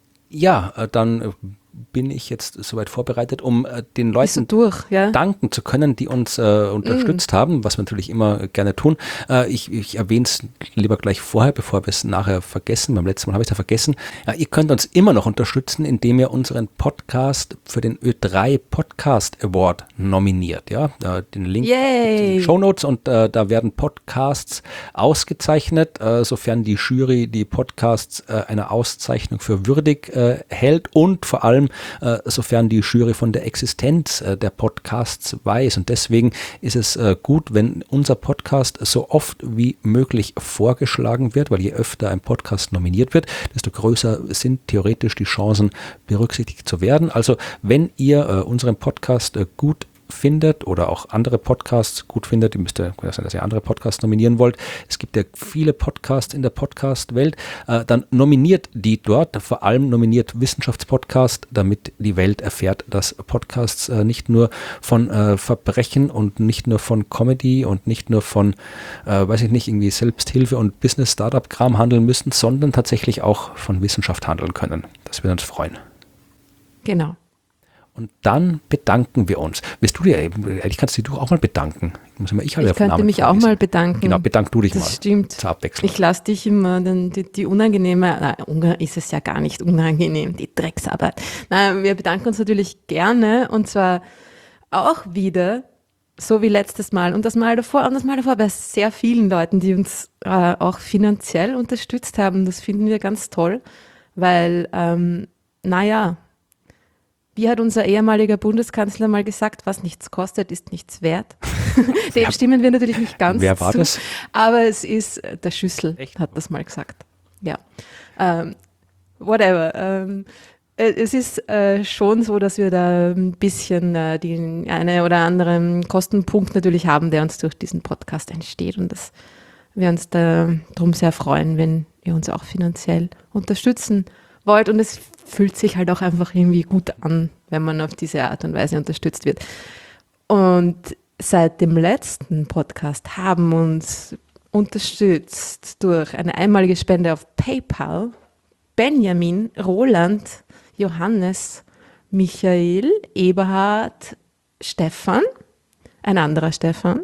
ja, äh, dann äh, bin ich jetzt soweit vorbereitet, um äh, den Bist du Leuten durch, ja? danken zu können, die uns äh, unterstützt Mm. haben, was wir natürlich immer gerne tun. Äh, ich ich erwähne es lieber gleich vorher, bevor wir es nachher vergessen. Beim letzten Mal habe ich es ja vergessen. Ja, ihr könnt uns immer noch unterstützen, indem ihr unseren Podcast für den Ö drei Podcast Award nominiert. Ja, äh, den Link Yay. in den Shownotes und äh, da werden Podcasts ausgezeichnet, äh, sofern die Jury die Podcasts äh, einer Auszeichnung für würdig äh, hält und vor allem äh, sofern die Jury von der Existenz äh, der Podcasts weiß. Und deswegen ist es äh, gut, wenn unser Podcast so oft wie möglich vorgeschlagen wird, weil je öfter ein Podcast nominiert wird, desto größer sind theoretisch die Chancen, berücksichtigt zu werden. Also wenn ihr äh, unseren Podcast äh, gut findet oder auch andere Podcasts gut findet, ihr müsst ja, kann sein, dass ihr andere Podcasts nominieren wollt. Es gibt ja viele Podcasts in der Podcast-Welt. Äh, dann nominiert die dort, vor allem nominiert Wissenschaftspodcast, damit die Welt erfährt, dass Podcasts äh, nicht nur von äh, Verbrechen und nicht nur von Comedy und nicht nur von, äh, weiß ich nicht, irgendwie Selbsthilfe und Business-Startup-Kram handeln müssen, sondern tatsächlich auch von Wissenschaft handeln können. Das würde uns freuen. Genau. Und dann bedanken wir uns. Willst du dir, ehrlich kannst du dich auch mal bedanken? Muss immer ich alle Ich auf könnte Namen mich auch vorlesen. mal bedanken. Genau, bedank du dich Das mal. stimmt. Zur Abwechslung. Ich lasse dich immer den, die, die unangenehme, nein, unge- ist es ja gar nicht unangenehm, die Drecksarbeit. Nein, wir bedanken uns natürlich gerne und zwar auch wieder, so wie letztes Mal und das Mal davor und das Mal davor bei sehr vielen Leuten, die uns äh, auch finanziell unterstützt haben. Das finden wir ganz toll, weil, ähm, naja, wie hat unser ehemaliger Bundeskanzler mal gesagt, was nichts kostet, ist nichts wert. Dem stimmen wir natürlich nicht ganz Wer war zu, das? aber es ist, der Schüssel Echt? hat das mal gesagt. Ja, ähm, whatever. Ähm, äh, es ist äh, schon so, dass wir da ein bisschen äh, den eine oder anderen Kostenpunkt natürlich haben, der uns durch diesen Podcast entsteht und dass wir uns darum sehr freuen, wenn ihr uns auch finanziell unterstützen wollt und es fühlt sich halt auch einfach irgendwie gut an, wenn man auf diese Art und Weise unterstützt wird. Und seit dem letzten Podcast haben uns unterstützt durch eine einmalige Spende auf PayPal Benjamin, Roland, Johannes, Michael, Eberhard, Stefan, ein anderer Stefan,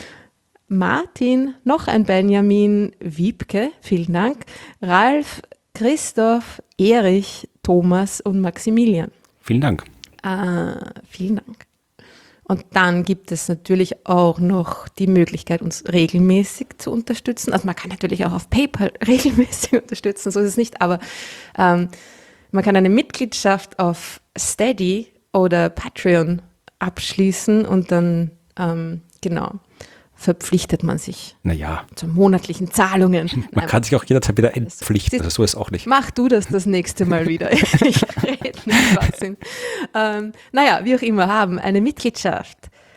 Martin, noch ein Benjamin, Wiebke, vielen Dank, Ralf, Christoph, Erich, Thomas und Maximilian. Vielen Dank. Äh, vielen Dank. Und dann gibt es natürlich auch noch die Möglichkeit, uns regelmäßig zu unterstützen. Also man kann natürlich auch auf PayPal regelmäßig unterstützen, so ist es nicht, aber ähm, man kann eine Mitgliedschaft auf Steady oder Patreon abschließen und dann, ähm, genau, verpflichtet man sich Naja, zu monatlichen Zahlungen. man Nein, kann sich auch jederzeit wieder entpflichten. Also so ist auch nicht. Mach du das das nächste Mal wieder. Ich rede nicht Schwachsinn. Ähm, naja, wie auch immer, haben eine Mitgliedschaft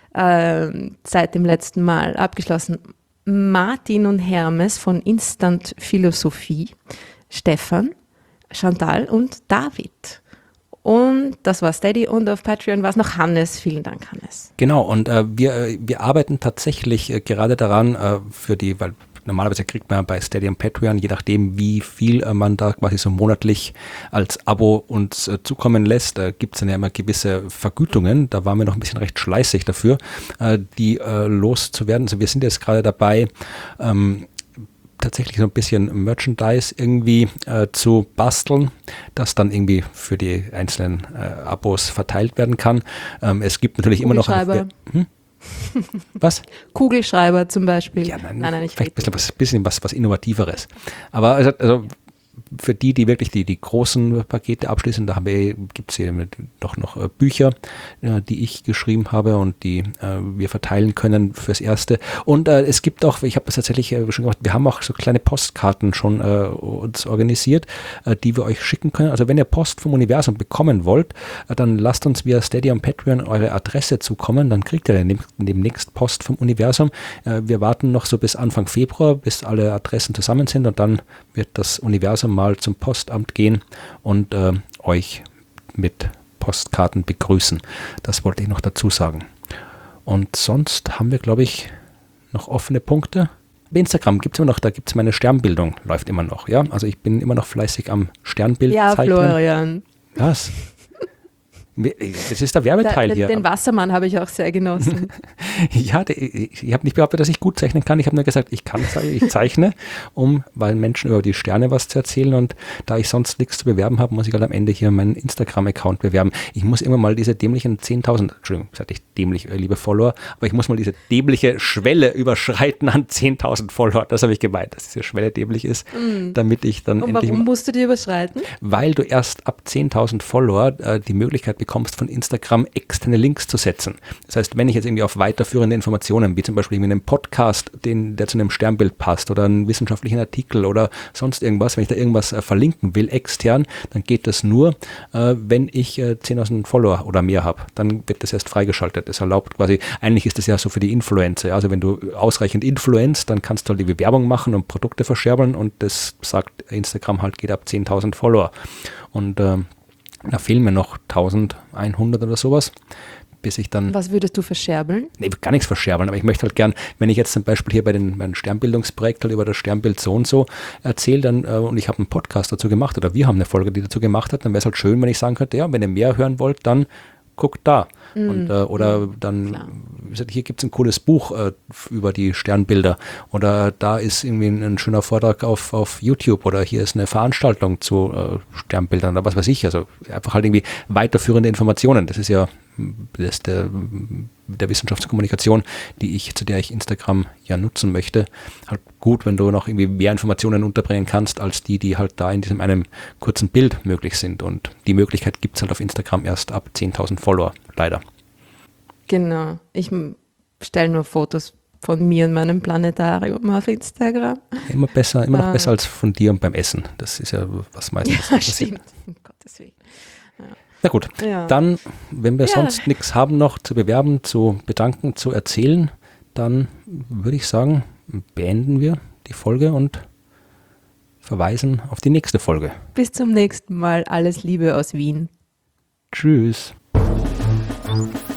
ähm, seit dem letzten Mal abgeschlossen. Martin und Hermes von Instant Philosophie, Stefan, Chantal und David. Und das war Steady und auf Patreon war es noch Hannes. Vielen Dank, Hannes. Genau, und äh, wir, äh, wir arbeiten tatsächlich äh, gerade daran, äh, für die, weil normalerweise kriegt man bei Steady und Patreon, je nachdem wie viel äh, man da quasi so monatlich als Abo uns äh, zukommen lässt, äh, gibt es dann ja immer gewisse Vergütungen. Da waren wir noch ein bisschen recht schleißig dafür, äh, die äh, loszuwerden. Also wir sind jetzt gerade dabei, ähm, tatsächlich so ein bisschen Merchandise irgendwie äh, zu basteln, das dann irgendwie für die einzelnen äh, Abos verteilt werden kann. Ähm, es gibt natürlich immer noch... Kugelschreiber. Hm? Was? Kugelschreiber zum Beispiel. Ja, nein, nein, nein, ich vielleicht ein bisschen was, bisschen was, was Innovativeres. Aber also, also für die, die wirklich die, die großen Pakete abschließen, da gibt es hier doch noch äh, Bücher, äh, die ich geschrieben habe und die äh, wir verteilen können fürs Erste. Und äh, es gibt auch, ich habe das tatsächlich äh, schon gemacht, wir haben auch so kleine Postkarten schon äh, uns organisiert, äh, die wir euch schicken können. Also wenn ihr Post vom Universum bekommen wollt, äh, dann lasst uns via Steady und Patreon eure Adresse zukommen, dann kriegt ihr dem, demnächst Post vom Universum. Äh, wir warten noch so bis Anfang Februar, bis alle Adressen zusammen sind und dann wird das Universum außer mal zum Postamt gehen und äh, euch mit Postkarten begrüßen. Das wollte ich noch dazu sagen. Und sonst haben wir, glaube ich, noch offene Punkte. Bei Instagram gibt es immer noch, da gibt es meine Sternbildung, läuft immer noch. Ja, also ich bin immer noch fleißig am Sternbild Ja, zeichnen. Florian. Was? Das ist der Werbeteil Da, hier. Den Wassermann habe ich auch sehr genossen. Ja, de, ich habe nicht behauptet, dass ich gut zeichnen kann. Ich habe nur gesagt, ich kann zeichnen, ich zeichne, um weil Menschen über die Sterne was zu erzählen. Und da ich sonst nichts zu bewerben habe, muss ich halt am Ende hier meinen Instagram-Account bewerben. Ich muss immer mal diese dämlichen zehntausend, Entschuldigung, sage ich dämlich, äh, liebe Follower, aber ich muss mal diese dämliche Schwelle überschreiten an zehntausend Follower. Das habe ich gemeint, dass diese Schwelle dämlich ist, mm. damit ich dann Und endlich... warum musst du die überschreiten? Weil du erst ab zehntausend Follower äh, die Möglichkeit bekommst, von Instagram externe Links zu setzen. Das heißt, wenn ich jetzt irgendwie auf weiterführende Informationen, wie zum Beispiel irgendwie einen Podcast, den, der zu einem Sternbild passt oder einen wissenschaftlichen Artikel oder sonst irgendwas, wenn ich da irgendwas äh, verlinken will, extern, dann geht das nur, äh, wenn ich äh, zehntausend Follower oder mehr habe. Dann wird das erst freigeschaltet. Das erlaubt quasi, eigentlich ist das ja so für die Influencer. Ja? Also wenn du ausreichend influenzt, dann kannst du halt die Werbung machen und Produkte verscherbeln und das sagt Instagram halt, geht ab zehntausend Follower. Und äh, da fehlen mir noch eintausendeinhundert oder sowas, bis ich dann... Was würdest du verscherbeln? Nee, gar nichts verscherbeln, aber ich möchte halt gern, wenn ich jetzt zum Beispiel hier bei den, meinem Sternbildungsprojekt halt über das Sternbild so und so erzähle, dann, äh, und ich habe einen Podcast dazu gemacht oder wir haben eine Folge, die dazu gemacht hat, dann wäre es halt schön, wenn ich sagen könnte, ja, wenn ihr mehr hören wollt, dann guckt da. Mm, und, äh, oder mm, dann, klar. Wie gesagt, hier gibt es ein cooles Buch äh, über die Sternbilder oder da ist irgendwie ein, ein schöner Vortrag auf, auf YouTube oder hier ist eine Veranstaltung zu äh, Sternbildern oder was weiß ich. Also einfach halt irgendwie weiterführende Informationen. Das ist ja das ist der, der Wissenschaftskommunikation, die ich, zu der ich Instagram ja nutzen möchte. Halt gut, wenn du noch irgendwie mehr Informationen unterbringen kannst, als die, die halt da in diesem einem kurzen Bild möglich sind. Und die Möglichkeit gibt es halt auf Instagram erst ab zehntausend Follower, leider. Genau. Ich stelle nur Fotos von mir und meinem Planetarium auf Instagram. Immer besser, immer noch ah. besser als von dir und beim Essen. Das ist ja was meistens ja, passiert. Stimmt. Um Gottes Willen. Ja. Na gut, ja. Dann, wenn wir ja. sonst nichts haben noch zu bewerben, zu bedanken, zu erzählen, dann würde ich sagen, beenden wir die Folge und verweisen auf die nächste Folge. Bis zum nächsten Mal. Alles Liebe aus Wien. Tschüss.